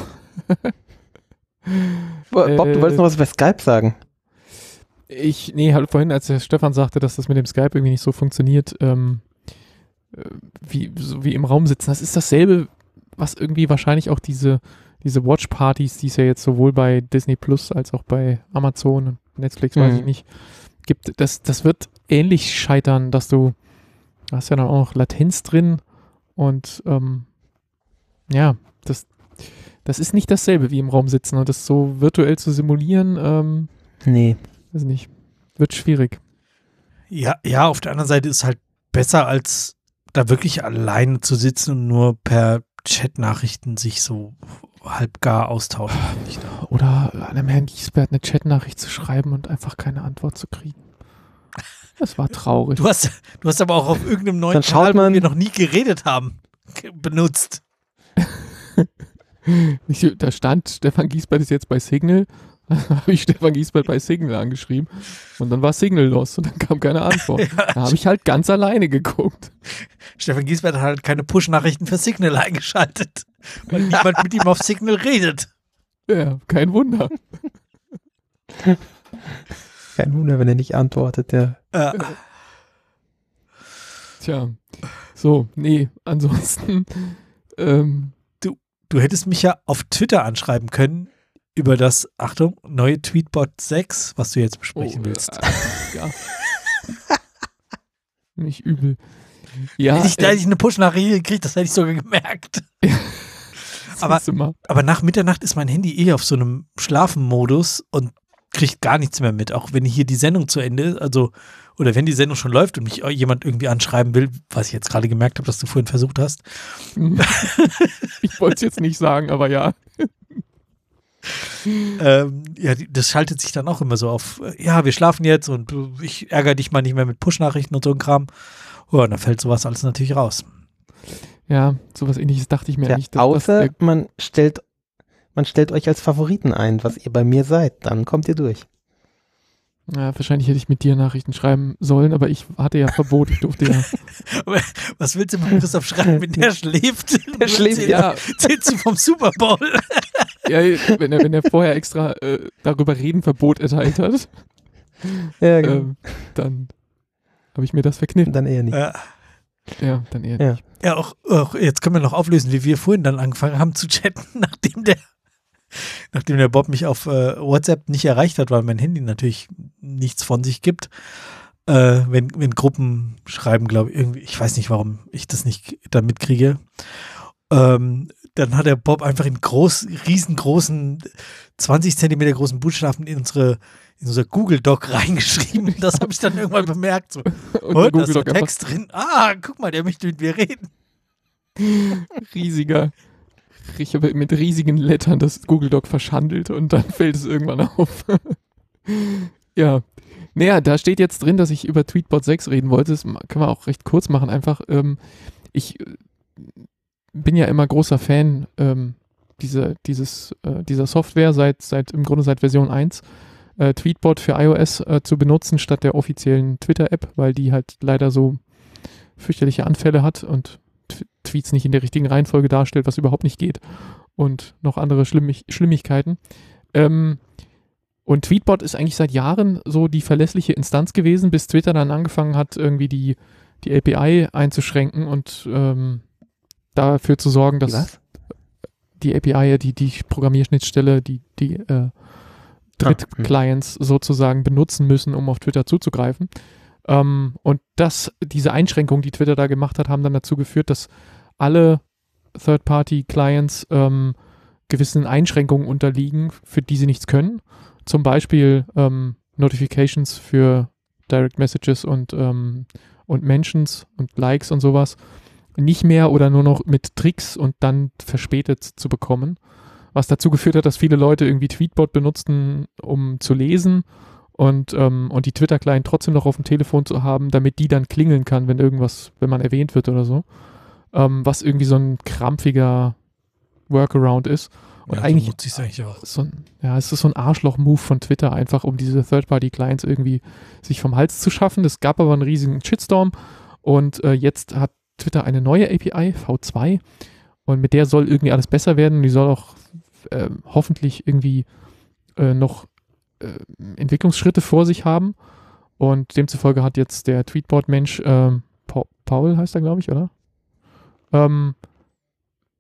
Bob, Äh, du wolltest noch was über Skype sagen. Ich, nee, halt vorhin, als der Stefan sagte, dass das mit dem Skype irgendwie nicht so funktioniert, ähm, äh, wie, so wie im Raum sitzen, das ist dasselbe, was irgendwie wahrscheinlich auch diese, diese Watch-Partys, die es ja jetzt sowohl bei Disney Plus als auch bei Amazon und Netflix, weiß Mhm. ich nicht, gibt, das, das wird ähnlich scheitern, dass du, da hast ja dann auch noch Latenz drin und ähm, ja, das, das ist nicht dasselbe wie im Raum sitzen und das so virtuell zu simulieren, ähm, Nee. weiß nicht, wird schwierig. Ja, ja, auf der anderen Seite ist halt besser, als da wirklich alleine zu sitzen und nur per Chatnachrichten sich so halbgar austauschen, finde ich da. Oder einem Herrn Giesbert eine Chatnachricht zu schreiben und einfach keine Antwort zu kriegen. Das war traurig. Du hast, du hast aber auch auf irgendeinem neuen Dann schaut Kanal, wo man- wir noch nie geredet haben, ge- benutzt. Ich, da stand, Stefan Giesbert ist jetzt bei Signal. Dann habe ich Stefan Giesbert bei Signal angeschrieben und dann war Signal los und dann kam keine Antwort. Ja. Da habe ich halt ganz alleine geguckt. Stefan Giesbert hat halt keine Push-Nachrichten für Signal eingeschaltet, weil niemand mit ihm auf Signal redet. Ja, kein Wunder. Kein Wunder, wenn er nicht antwortet, ja. Äh, Tja, so, nee, ansonsten, ähm, du hättest mich ja auf Twitter anschreiben können über das, Achtung, neue Tweetbot sechs, was du jetzt besprechen oh, willst. Äh, ja. Nicht übel. Ja, hätte ich, da äh, hätte ich eine Push-Nachricht gekriegt, das hätte ich sogar gemerkt. aber- siehst du mal. Aber nach Mitternacht ist mein Handy eh auf so einem Schlafenmodus und kriegt gar nichts mehr mit. Auch wenn hier die Sendung zu Ende ist, also, oder wenn die Sendung schon läuft und mich jemand irgendwie anschreiben will, was ich jetzt gerade gemerkt habe, dass du vorhin versucht hast. Ich wollte es jetzt nicht sagen, aber ja. Ähm, ja, die- das schaltet sich dann auch immer so auf, äh, ja, wir schlafen jetzt und äh, ich ärgere dich mal nicht mehr mit Push-Nachrichten und so ein Kram. Oh, und dann fällt sowas alles natürlich raus. Ja, sowas ähnliches dachte ich mir ja eigentlich. dass- außer dass, man stellt man stellt euch als Favoriten ein, was ihr bei mir seid. Dann kommt ihr durch. äh, ja, wahrscheinlich hätte ich mit dir Nachrichten schreiben sollen, aber ich hatte ja Verbot, ich durfte ja. Aber was willst du mit Christoph schreiben, wenn der schläft? Der schläft, Zählst- Ja, Zählst du vom Super Bowl? ja wenn, er, wenn er vorher extra äh, darüber reden Verbot erteilt hat, Ja, genau. ähm, dann habe ich mir das verkniffen. Dann eher nicht. Ja. Ja, dann eher Ja. nicht. Ja, auch, auch jetzt können wir noch auflösen, wie wir vorhin dann angefangen haben zu chatten, nachdem der, nachdem der Bob mich auf äh, WhatsApp nicht erreicht hat, weil mein Handy natürlich nichts von sich gibt. Äh, wenn, wenn Gruppen schreiben, glaube ich, irgendwie, ich weiß nicht, warum ich das nicht da mitkriege. Ähm, dann hat der Bob einfach in groß, riesengroßen, zwanzig Zentimeter großen Buchstaben in unsere, in unser Google Doc reingeschrieben. Das habe ich dann irgendwann bemerkt. So, Und oh, der da ist Google ein Doc einfach Text drin. Ah, guck mal, der möchte mit mir reden. riesiger. Ich habe mit riesigen Lettern das Google Doc verschandelt und dann fällt es irgendwann auf. Ja. Naja, da steht jetzt drin, dass ich über Tweetbot sechs reden wollte. Das ma- können wir auch recht kurz machen. Einfach, ähm, ich äh, bin ja immer großer Fan ähm, diese, dieses, äh, dieser Software seit, seit im Grunde seit Version eins. Äh, Tweetbot für iOS äh, zu benutzen statt der offiziellen Twitter-App, weil die halt leider so fürchterliche Anfälle hat und T- Tweets nicht in der richtigen Reihenfolge darstellt, was überhaupt nicht geht und noch andere Schlimmig Schlimmigkeiten. Ähm, und Tweetbot ist eigentlich seit Jahren so die verlässliche Instanz gewesen, bis Twitter dann angefangen hat, irgendwie die, die A P I einzuschränken und ähm, dafür zu sorgen, dass Was? die A P I, die, die Programmierschnittstelle, die, die äh, Drittclients sozusagen benutzen müssen, um auf Twitter zuzugreifen. Ähm, und das, diese Einschränkungen, die Twitter da gemacht hat, haben dann dazu geführt, dass alle Third-Party-Clients ähm, gewissen Einschränkungen unterliegen, für die sie nichts können. Zum Beispiel ähm, Notifications für Direct Messages und, ähm, und Mentions und Likes und sowas nicht mehr oder nur noch mit Tricks und dann verspätet zu bekommen. Was dazu geführt hat, dass viele Leute irgendwie Tweetbot benutzten, um zu lesen und, ähm, und die Twitter-Client trotzdem noch auf dem Telefon zu haben, damit die dann klingeln kann, wenn irgendwas, wenn man erwähnt wird oder so. Ähm, was irgendwie so ein krampfiger Workaround ist. Und Ja, eigentlich, so nutze ich es eigentlich auch. so ein, ja, es ist so ein Arschloch-Move von Twitter, einfach um diese Third-Party-Clients irgendwie sich vom Hals zu schaffen. Es gab aber einen riesigen Shitstorm und äh, jetzt hat Twitter eine neue A P I, V zwei, und mit der soll irgendwie alles besser werden. Die soll auch äh, hoffentlich irgendwie äh, noch äh, Entwicklungsschritte vor sich haben. Und demzufolge hat jetzt der Tweetbot-Mensch, äh, Pa- Paul heißt er, glaube ich, oder? Ähm,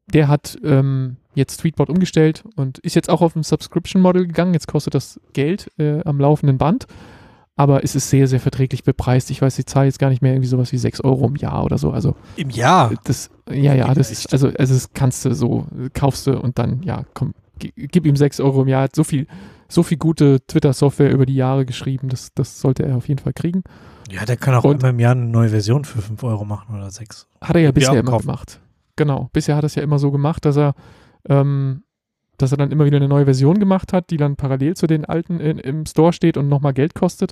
der hat ähm, jetzt Tweetbot umgestellt und ist jetzt auch auf ein Subscription-Model gegangen. Jetzt kostet das Geld äh, am laufenden Band, aber es ist sehr, sehr verträglich bepreist. Ich weiß, die Zahl jetzt gar nicht mehr, irgendwie sowas wie sechs Euro im Jahr oder so. Also Im Jahr? das, ja, ja, das ist, also, also das kannst du so, kaufst du und dann, ja, komm, g- gib ihm sechs Euro im Jahr. Er hat so viel, so viel gute Twitter-Software über die Jahre geschrieben, das, das sollte er auf jeden Fall kriegen. Ja, der kann auch Und- immer im Jahr eine neue Version für fünf Euro machen oder sechs. Hat er ja Ja, bisher immer kaufen. gemacht. Genau, bisher hat er es ja immer so gemacht, dass er, ähm, dass er dann immer wieder eine neue Version gemacht hat, die dann parallel zu den alten in, im Store steht und nochmal Geld kostet.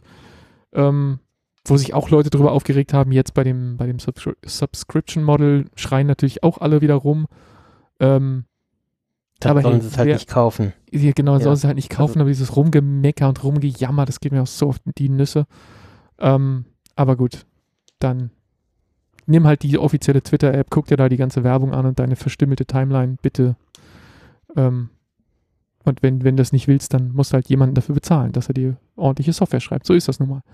Ähm, wo sich auch Leute drüber aufgeregt haben, jetzt bei dem, bei dem Subscri- Subscription-Model schreien natürlich auch alle wieder rum. Ähm, Dann aber sollen hey, sie es halt wer- nicht kaufen. ja, genau, Ja. sollen sie halt nicht kaufen, Also- aber dieses Rumgemecker und Rumgejammer, das geht mir auch so auf die Nüsse. Ähm, aber gut, dann nimm halt die offizielle Twitter-App, guck dir da die ganze Werbung an und deine verstimmelte Timeline, bitte. Ähm, und wenn, wenn du das nicht willst, dann musst du halt jemanden dafür bezahlen, dass er dir ordentliche Software schreibt. So ist das nun mal.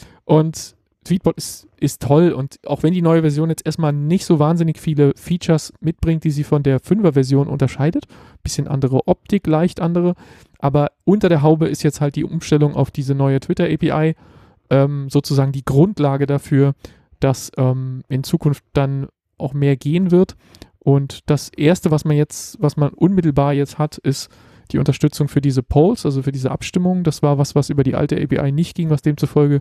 Und Tweetbot ist, ist toll und auch wenn die neue Version jetzt erstmal nicht so wahnsinnig viele Features mitbringt, die sie von der fünfer-Version unterscheidet, bisschen andere Optik, leicht andere, aber unter der Haube ist jetzt halt die Umstellung auf diese neue Twitter-A P I ähm, sozusagen die Grundlage dafür, dass ähm, in Zukunft dann auch mehr gehen wird. Und das Erste, was man jetzt, was man unmittelbar jetzt hat, ist die Unterstützung für diese Polls, also für diese Abstimmung. Das war was, was über die alte A P I nicht ging, was demzufolge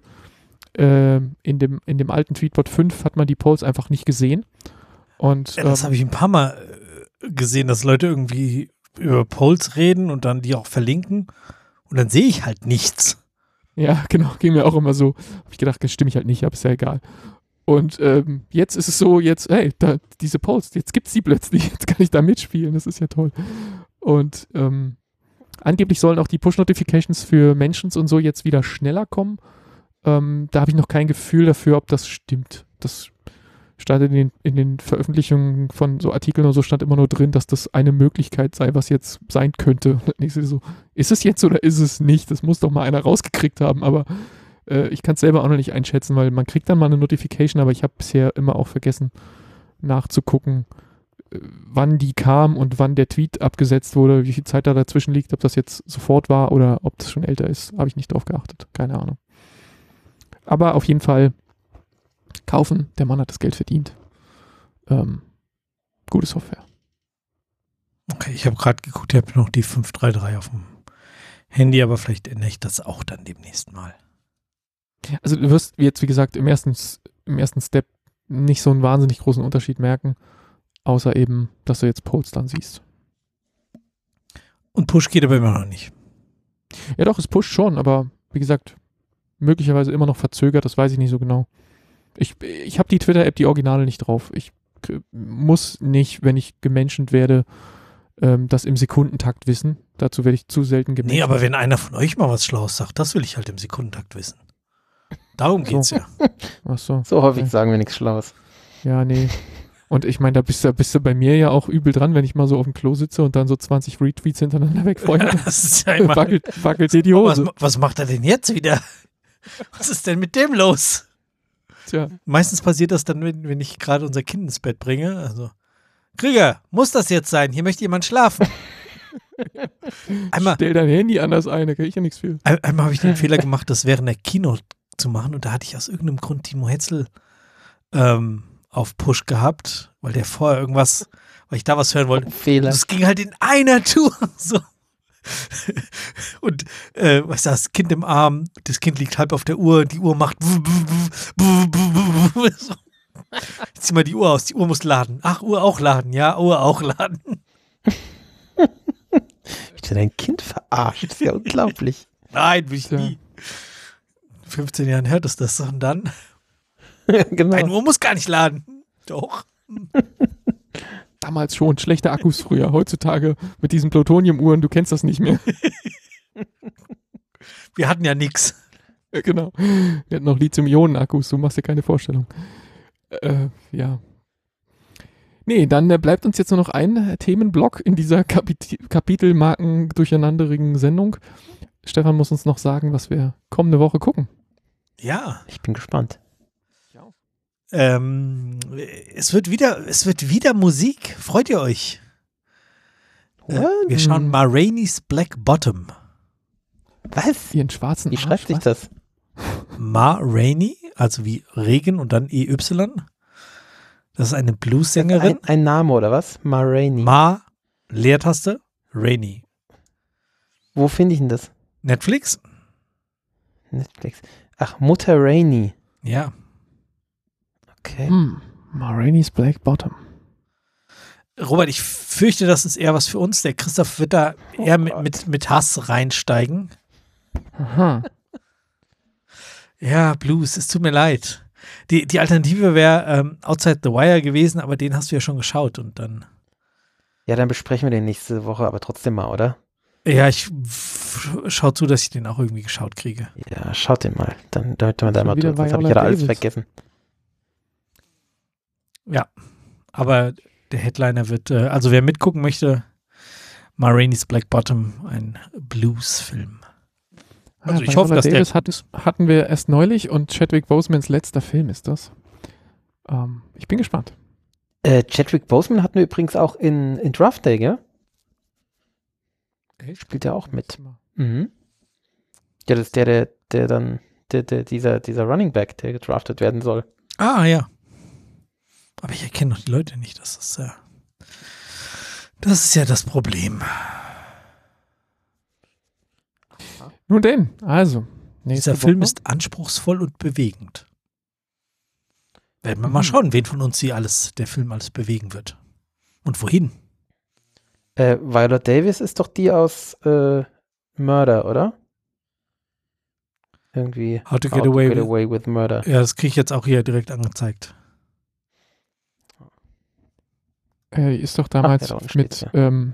äh, in, dem, in dem alten Tweetbot fünf hat man die Polls einfach nicht gesehen. Und Ja, das ähm, habe ich ein paar Mal äh, gesehen, dass Leute irgendwie über Polls reden und dann die auch verlinken und dann sehe ich halt nichts. ja, genau, ging mir auch immer so. Habe ich gedacht, das stimme ich halt nicht, aber ist ja egal. Und ähm, jetzt ist es so, jetzt, hey, da, diese Polls, jetzt gibt es die plötzlich, jetzt kann ich da mitspielen, das ist ja toll. Und ähm, angeblich sollen auch die Push-Notifications für Mentions und so jetzt wieder schneller kommen. Ähm, da habe ich noch kein Gefühl dafür, ob das stimmt. Das stand in den, in den Veröffentlichungen von so Artikeln und so stand immer nur drin, dass das eine Möglichkeit sei, was jetzt sein könnte. Und dann ich so, ist es jetzt oder ist es nicht? Das muss doch mal einer rausgekriegt haben, aber äh, ich kann es selber auch noch nicht einschätzen, weil man kriegt dann mal eine Notification, aber ich habe bisher immer auch vergessen nachzugucken, äh, wann die kam und wann der Tweet abgesetzt wurde, wie viel Zeit da dazwischen liegt, ob das jetzt sofort war oder ob das schon älter ist, habe ich nicht drauf geachtet. Keine Ahnung. Aber auf jeden Fall kaufen, der Mann hat das Geld verdient. Ähm, gute Software. Okay, ich habe gerade geguckt, ich habe noch die fünf drei drei auf dem Handy, aber vielleicht ändere ich das auch dann demnächst mal. Also du wirst jetzt, wie gesagt, im ersten, im ersten Step nicht so einen wahnsinnig großen Unterschied merken, außer eben, dass du jetzt Polls dann siehst. Und Push geht aber immer noch nicht. Ja doch, es pusht schon, aber wie gesagt, möglicherweise immer noch verzögert, das weiß ich nicht so genau. Ich, ich habe die Twitter-App, die Originale, nicht drauf. Ich k- muss nicht, wenn ich gemenschent werde, ähm, das im Sekundentakt wissen. Dazu werde ich zu selten gemenschent. Nee, aber wenn einer von euch mal was Schlaues sagt, das will ich halt im Sekundentakt wissen. Darum So. geht's ja. Ach so. So häufig Okay. sagen wir nichts Schlaues. Ja, nee. Und ich meine, da bist du, bist du bei mir ja auch übel dran, wenn ich mal so auf dem Klo sitze und dann so zwanzig Retweets hintereinander wegfeuere. Das ist ja immer, wackelt, wackelt dir die was, Hose. was macht er denn jetzt wieder? Was ist denn mit dem los? Tja, Meistens passiert das dann, wenn, wenn ich gerade unser Kind ins Bett bringe. Also, Krüger, muss das jetzt sein? Hier möchte jemand schlafen. Einmal, stell dein Handy anders ein, da kann ich ja nichts für. ein- einmal habe ich den Fehler gemacht, das während der Keynote zu machen und da hatte ich aus irgendeinem Grund Timo Hetzel ähm, auf Push gehabt, weil der vorher irgendwas, weil ich da was hören wollte. Fehler. Das ging halt in einer Tour so. Und äh, weißt du, das Kind im Arm, das Kind liegt halb auf der Uhr, die Uhr macht so. Jetzt zieh mal die Uhr aus, die Uhr muss laden. Ach, Uhr auch laden, ja, Uhr auch laden. Ich bin dein Kind verarscht. Das ist ja unglaublich. Nein, will ich Tja. nie. In fünfzehn Jahren hört es das und dann. Genau. Deine Uhr muss gar nicht laden. Doch. Damals schon, schlechte Akkus früher. Heutzutage mit diesen Plutonium-Uhren, du kennst das nicht mehr. Wir hatten ja nichts. Ja, genau. Wir hatten noch Lithium-Ionen-Akkus, du machst dir keine Vorstellung. Äh, ja. Nee, dann äh, bleibt uns jetzt nur noch ein äh, Themenblock in dieser Kapit Kapitelmarken durcheinanderigen Sendung. Stefan muss uns noch sagen, was wir kommende Woche gucken. Ja. Ich bin gespannt. Ähm, es wird wieder, es wird wieder Musik. Freut ihr euch? Äh, wir schauen Ma Rainey's Black Bottom. Was? Ihren schwarzen Wie Arsch, schreibt sich was? das? Ma Rainey, also wie Regen und dann E Y. Das ist eine Blues-Sängerin. Ein, ein Name oder was? Ma Rainey. Ma, Leertaste, Rainey. Wo finde ich denn das? Netflix? Netflix. Ach, Mutter Rainey. Ja. Okay. Hm. Ma Rainey's Black Bottom. Robert, ich fürchte, das ist eher was für uns. Der Christoph wird da eher mit, mit, mit Hass reinsteigen. Aha. Ja, Blues, es tut mir leid. Die, die Alternative wäre ähm, Outside the Wire gewesen, aber den hast du ja schon geschaut und dann. Ja, dann besprechen wir den nächste Woche, aber trotzdem mal, oder? Ja, ich f- schau zu, dass ich den auch irgendwie geschaut kriege. Ja, schaut den mal. Dann hört man da Schon mal wieder durch. Das habe ich Viola ja alles Davis. vergessen. Ja, aber der Headliner wird, äh, also wer mitgucken möchte, Ma Rainey's Black Bottom, ein Blues-Film. Also Ah, ich hoffe, Viola dass der Davis hat, hatten wir erst neulich und Chadwick Bosemans letzter Film ist das. Ähm, ich bin gespannt. Äh, Chadwick Boseman hatten wir übrigens auch in, in Draft Day, gell? Spielt er auch mit. Mhm. Ja, das ist der, der, der dann, der, der, dieser, dieser Running Back, der gedraftet werden soll. Ah, ja. Aber ich erkenne doch die Leute nicht. Das ist ja, das ist ja das Problem. Nun denn, also. nächste Dieser Film Woche. ist anspruchsvoll und bewegend. Werden wir mal Mhm. schauen, wen von uns hier alles, der Film alles bewegen wird. Und wohin? Äh, Viola Davis ist doch die aus äh, Murder, oder? Irgendwie. How to Get Away with- away with Murder. Ja, das kriege ich jetzt auch hier direkt angezeigt. Äh, die ist doch damals Ach, ja, da unten mit steht's, ähm,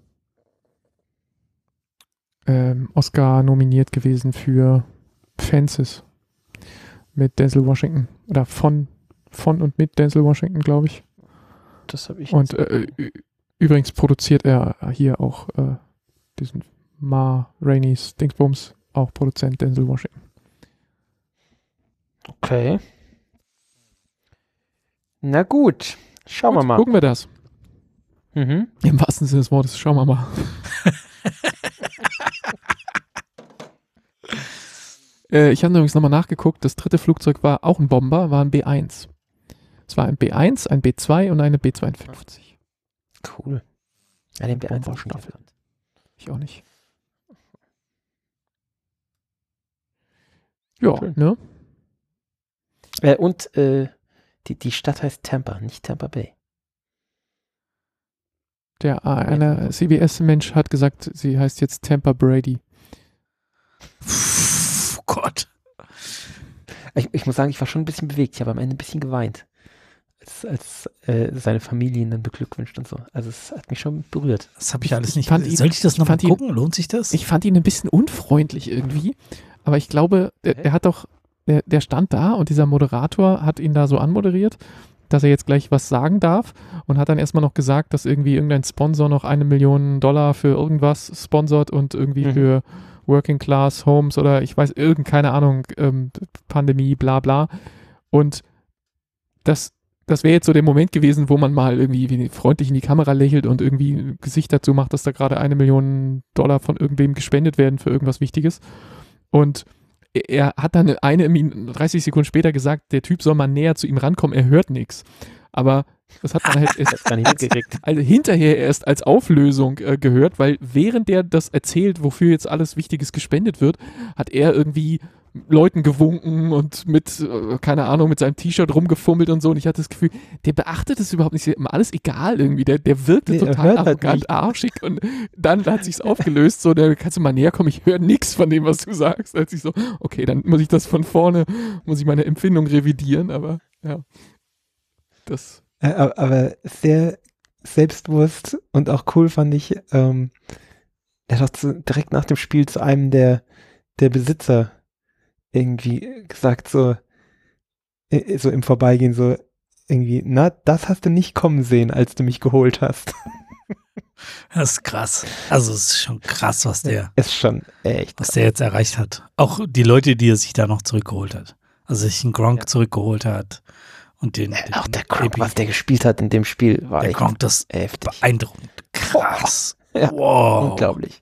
ähm, Oscar nominiert gewesen für Fences mit Denzel Washington. Oder von, von und mit Denzel Washington, glaube ich. Das habe ich. Und jetzt- äh, ü- übrigens produziert er hier auch äh, diesen Ma Rainey's Dingsbums, auch Produzent Denzel Washington. Okay. Na gut. Schauen wir Gut, mal. Gucken wir das. Mhm. Im wahrsten Sinne des Wortes. Schauen wir mal. äh, ich habe übrigens nochmal nachgeguckt. Das dritte Flugzeug war auch ein Bomber, war ein B eins. Es war ein B eins, ein B zwei und eine B zweiundfünfzig. Cool. Ja, den B eins auch Bomberstaffel. gekannt. Ich auch nicht. Ja, Schön. ne? Äh, und äh, die, die Stadt heißt Tampa, nicht Tampa Bay. Der äh, einer C B S-Mensch hat gesagt, sie heißt jetzt Tampa Brady. Puh, Gott. Ich, ich muss sagen, ich war schon ein bisschen bewegt. Ich habe am Ende ein bisschen geweint. Als, als äh, seine Familie ihn dann beglückwünscht und so. Also es hat mich schon berührt. Das habe ich alles Ich nicht. fand ihn- Soll ich das ich nochmal fand ihn- gucken? Lohnt sich das? Ich fand ihn ein bisschen unfreundlich irgendwie, aber ich glaube, der, der hat doch, der, der stand da und dieser Moderator hat ihn da so anmoderiert, dass er jetzt gleich was sagen darf und hat dann erstmal noch gesagt, dass irgendwie irgendein Sponsor noch eine Million Dollar für irgendwas sponsort und irgendwie Mhm. für Working Class Homes oder ich weiß, irgend, keine Ahnung, ähm, Pandemie, bla bla. Und das, das wäre jetzt so der Moment gewesen, wo man mal irgendwie wie freundlich in die Kamera lächelt und irgendwie ein Gesicht dazu macht, dass da gerade eine Million Dollar von irgendwem gespendet werden für irgendwas Wichtiges. Und er hat dann eine Min- dreißig Sekunden später gesagt, der Typ soll mal näher zu ihm rankommen, er hört nichts. Aber das hat man halt erst Gar nicht mitgekriegt. also hinterher erst als Auflösung äh, gehört, weil während der das erzählt, wofür jetzt alles Wichtiges gespendet wird, hat er irgendwie Leuten gewunken und mit, äh, keine Ahnung, mit seinem T-Shirt rumgefummelt und so. Und ich hatte das Gefühl, der beachtet es überhaupt nicht. Ist ihm alles egal irgendwie. Der, der wirkte Nee, er total hört halt arrogant, nicht. arschig. Und dann hat sich's aufgelöst. So, da kannst du mal näher kommen. Ich höre nichts von dem, was du sagst. Als ich so, okay, dann muss ich das von vorne, muss ich meine Empfindung revidieren. Aber ja, das. Äh, aber, aber sehr selbstbewusst und auch cool fand ich, ähm, er hat auch zu, direkt nach dem Spiel zu einem der, der Besitzer irgendwie gesagt, so, äh, so im Vorbeigehen, so irgendwie, na, das hast du nicht kommen sehen, als du mich geholt hast. Das ist krass. Also es ist schon krass, was der, Ist schon echt was krass. der jetzt erreicht hat. Auch die Leute, die er sich da noch zurückgeholt hat. Also sich einen Gronk Ja. zurückgeholt hat und den, Auch den der Gronk, Epi- was der gespielt hat in dem Spiel, war der echt Gronk, das heftig. beeindruckend. Krass. Ja, Wow. unglaublich.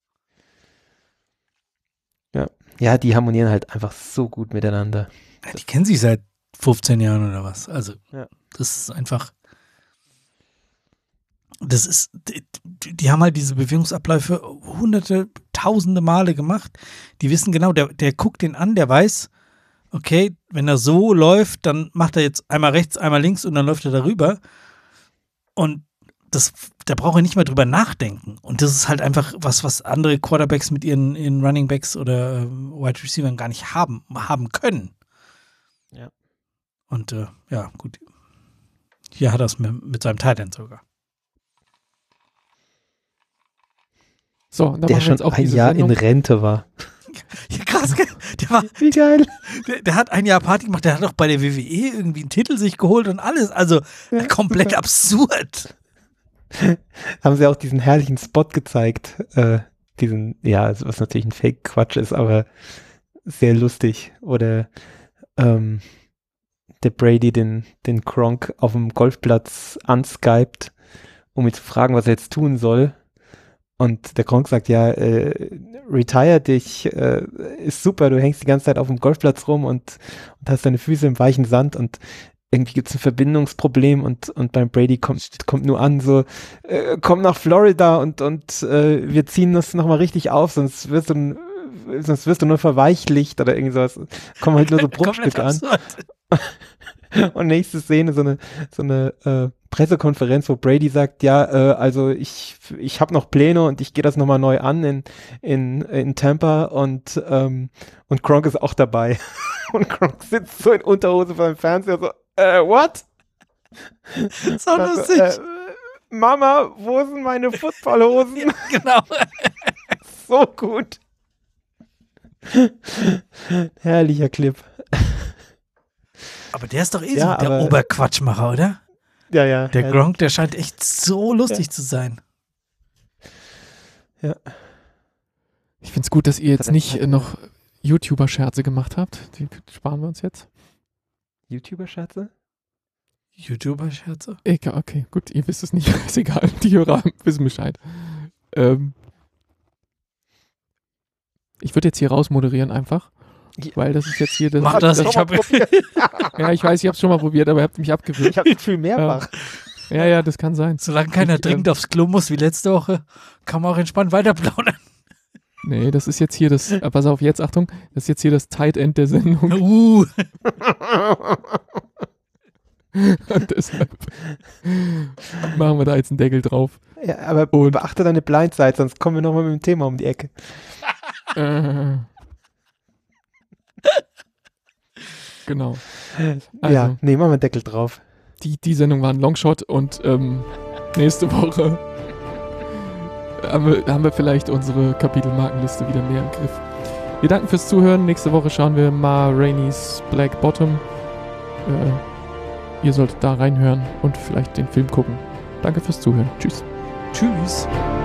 Ja. ja, die harmonieren halt einfach so gut miteinander. Ja, die kennen sich seit fünfzehn Jahren oder was. Also, Ja. das ist einfach. Das ist. Die, die haben halt diese Bewegungsabläufe hunderte, tausende Male gemacht. Die wissen genau, der, der guckt den an, der weiß, okay, wenn er so läuft, dann macht er jetzt einmal rechts, einmal links und dann läuft er darüber. Und das, da braucht er nicht mehr drüber nachdenken. Und das ist halt einfach was, was andere Quarterbacks mit ihren, ihren Running Backs oder äh, Wide Receivers gar nicht haben, haben können. Ja. Und äh, ja, gut. Hier hat er es mit, mit seinem Tight End sogar. So, und dann Der machen wir schon jetzt auch ein diese Jahr Sendung. in Rente war. Ja, krass, gell? Der, war, Wie geil. der, der hat ein Jahr Party gemacht, der hat auch bei der W W E irgendwie einen Titel sich geholt und alles. Also Ja. komplett absurd. Haben sie auch diesen herrlichen Spot gezeigt. Äh, diesen, ja, was natürlich ein Fake-Quatsch ist, aber sehr lustig. Oder ähm, der Brady den, den Gronk auf dem Golfplatz anskypt, um ihn zu fragen, was er jetzt tun soll. Und der Gronk sagt, ja, äh, retire dich, äh, ist super, du hängst die ganze Zeit auf dem Golfplatz rum und, und hast deine Füße im weichen Sand und irgendwie gibt es ein Verbindungsproblem und, und beim Brady kommt, kommt nur an, so, äh, komm nach Florida und, und äh, wir ziehen das nochmal richtig auf, sonst wirst du, sonst wirst du nur verweichlicht oder irgendwie sowas. Kommen halt nur so Bruchstücke an. Und nächste Szene, so eine, so eine äh, Pressekonferenz, wo Brady sagt, ja, äh, also ich, ich habe noch Pläne und ich gehe das nochmal neu an in, in, in Tampa und, ähm, und Gronk ist auch dabei. Und Gronk sitzt so in Unterhose beim Fernseher so, äh, what? So Also, lustig. äh, Mama, wo sind meine Footballhosen? Genau. So gut. Herrlicher Clip. Aber der ist doch eh Ja, so der aber- Oberquatschmacher, oder? Ja, ja. Der ja, Gronk, der scheint echt so lustig zu sein. Ja. Ich finde es gut, dass ihr jetzt Hat er- nicht hat äh, er- noch YouTuber-Scherze gemacht habt. Die sparen wir uns jetzt. YouTuber-Scherze? YouTuber-Scherze? Egal, okay, gut, ihr wisst es nicht. Ist egal, die Hörer wissen Bescheid. Ähm, ich würde jetzt hier raus moderieren einfach, Ja. weil das ist jetzt hier das. Mach das, das ich habe ja, ich weiß, ich habe es schon mal probiert, aber ihr habt mich abgewürgt. Ich habe ihn viel mehrfach. Ja, ja, das kann sein. Solange keiner Ich, dringend ähm, aufs Klo muss wie letzte Woche, kann man auch entspannt weiter plaudern. Nee, das ist jetzt hier das. Äh, pass auf, jetzt Achtung, das ist jetzt hier das Tight End der Sendung. Uh, Und deshalb machen wir da jetzt einen Deckel drauf. Ja, aber Und- beachte deine Blindside, sonst kommen wir nochmal mit dem Thema um die Ecke. Äh. Genau. Also. Ja, nee, machen wir einen Deckel drauf. Die, die Sendung war ein Longshot und ähm, nächste Woche haben wir, haben wir vielleicht unsere Kapitelmarkenliste wieder mehr im Griff. Wir danken fürs Zuhören. Nächste Woche schauen wir Ma Rainey's Black Bottom. Äh, ihr solltet da reinhören und vielleicht den Film gucken. Danke fürs Zuhören. Tschüss. tschüss.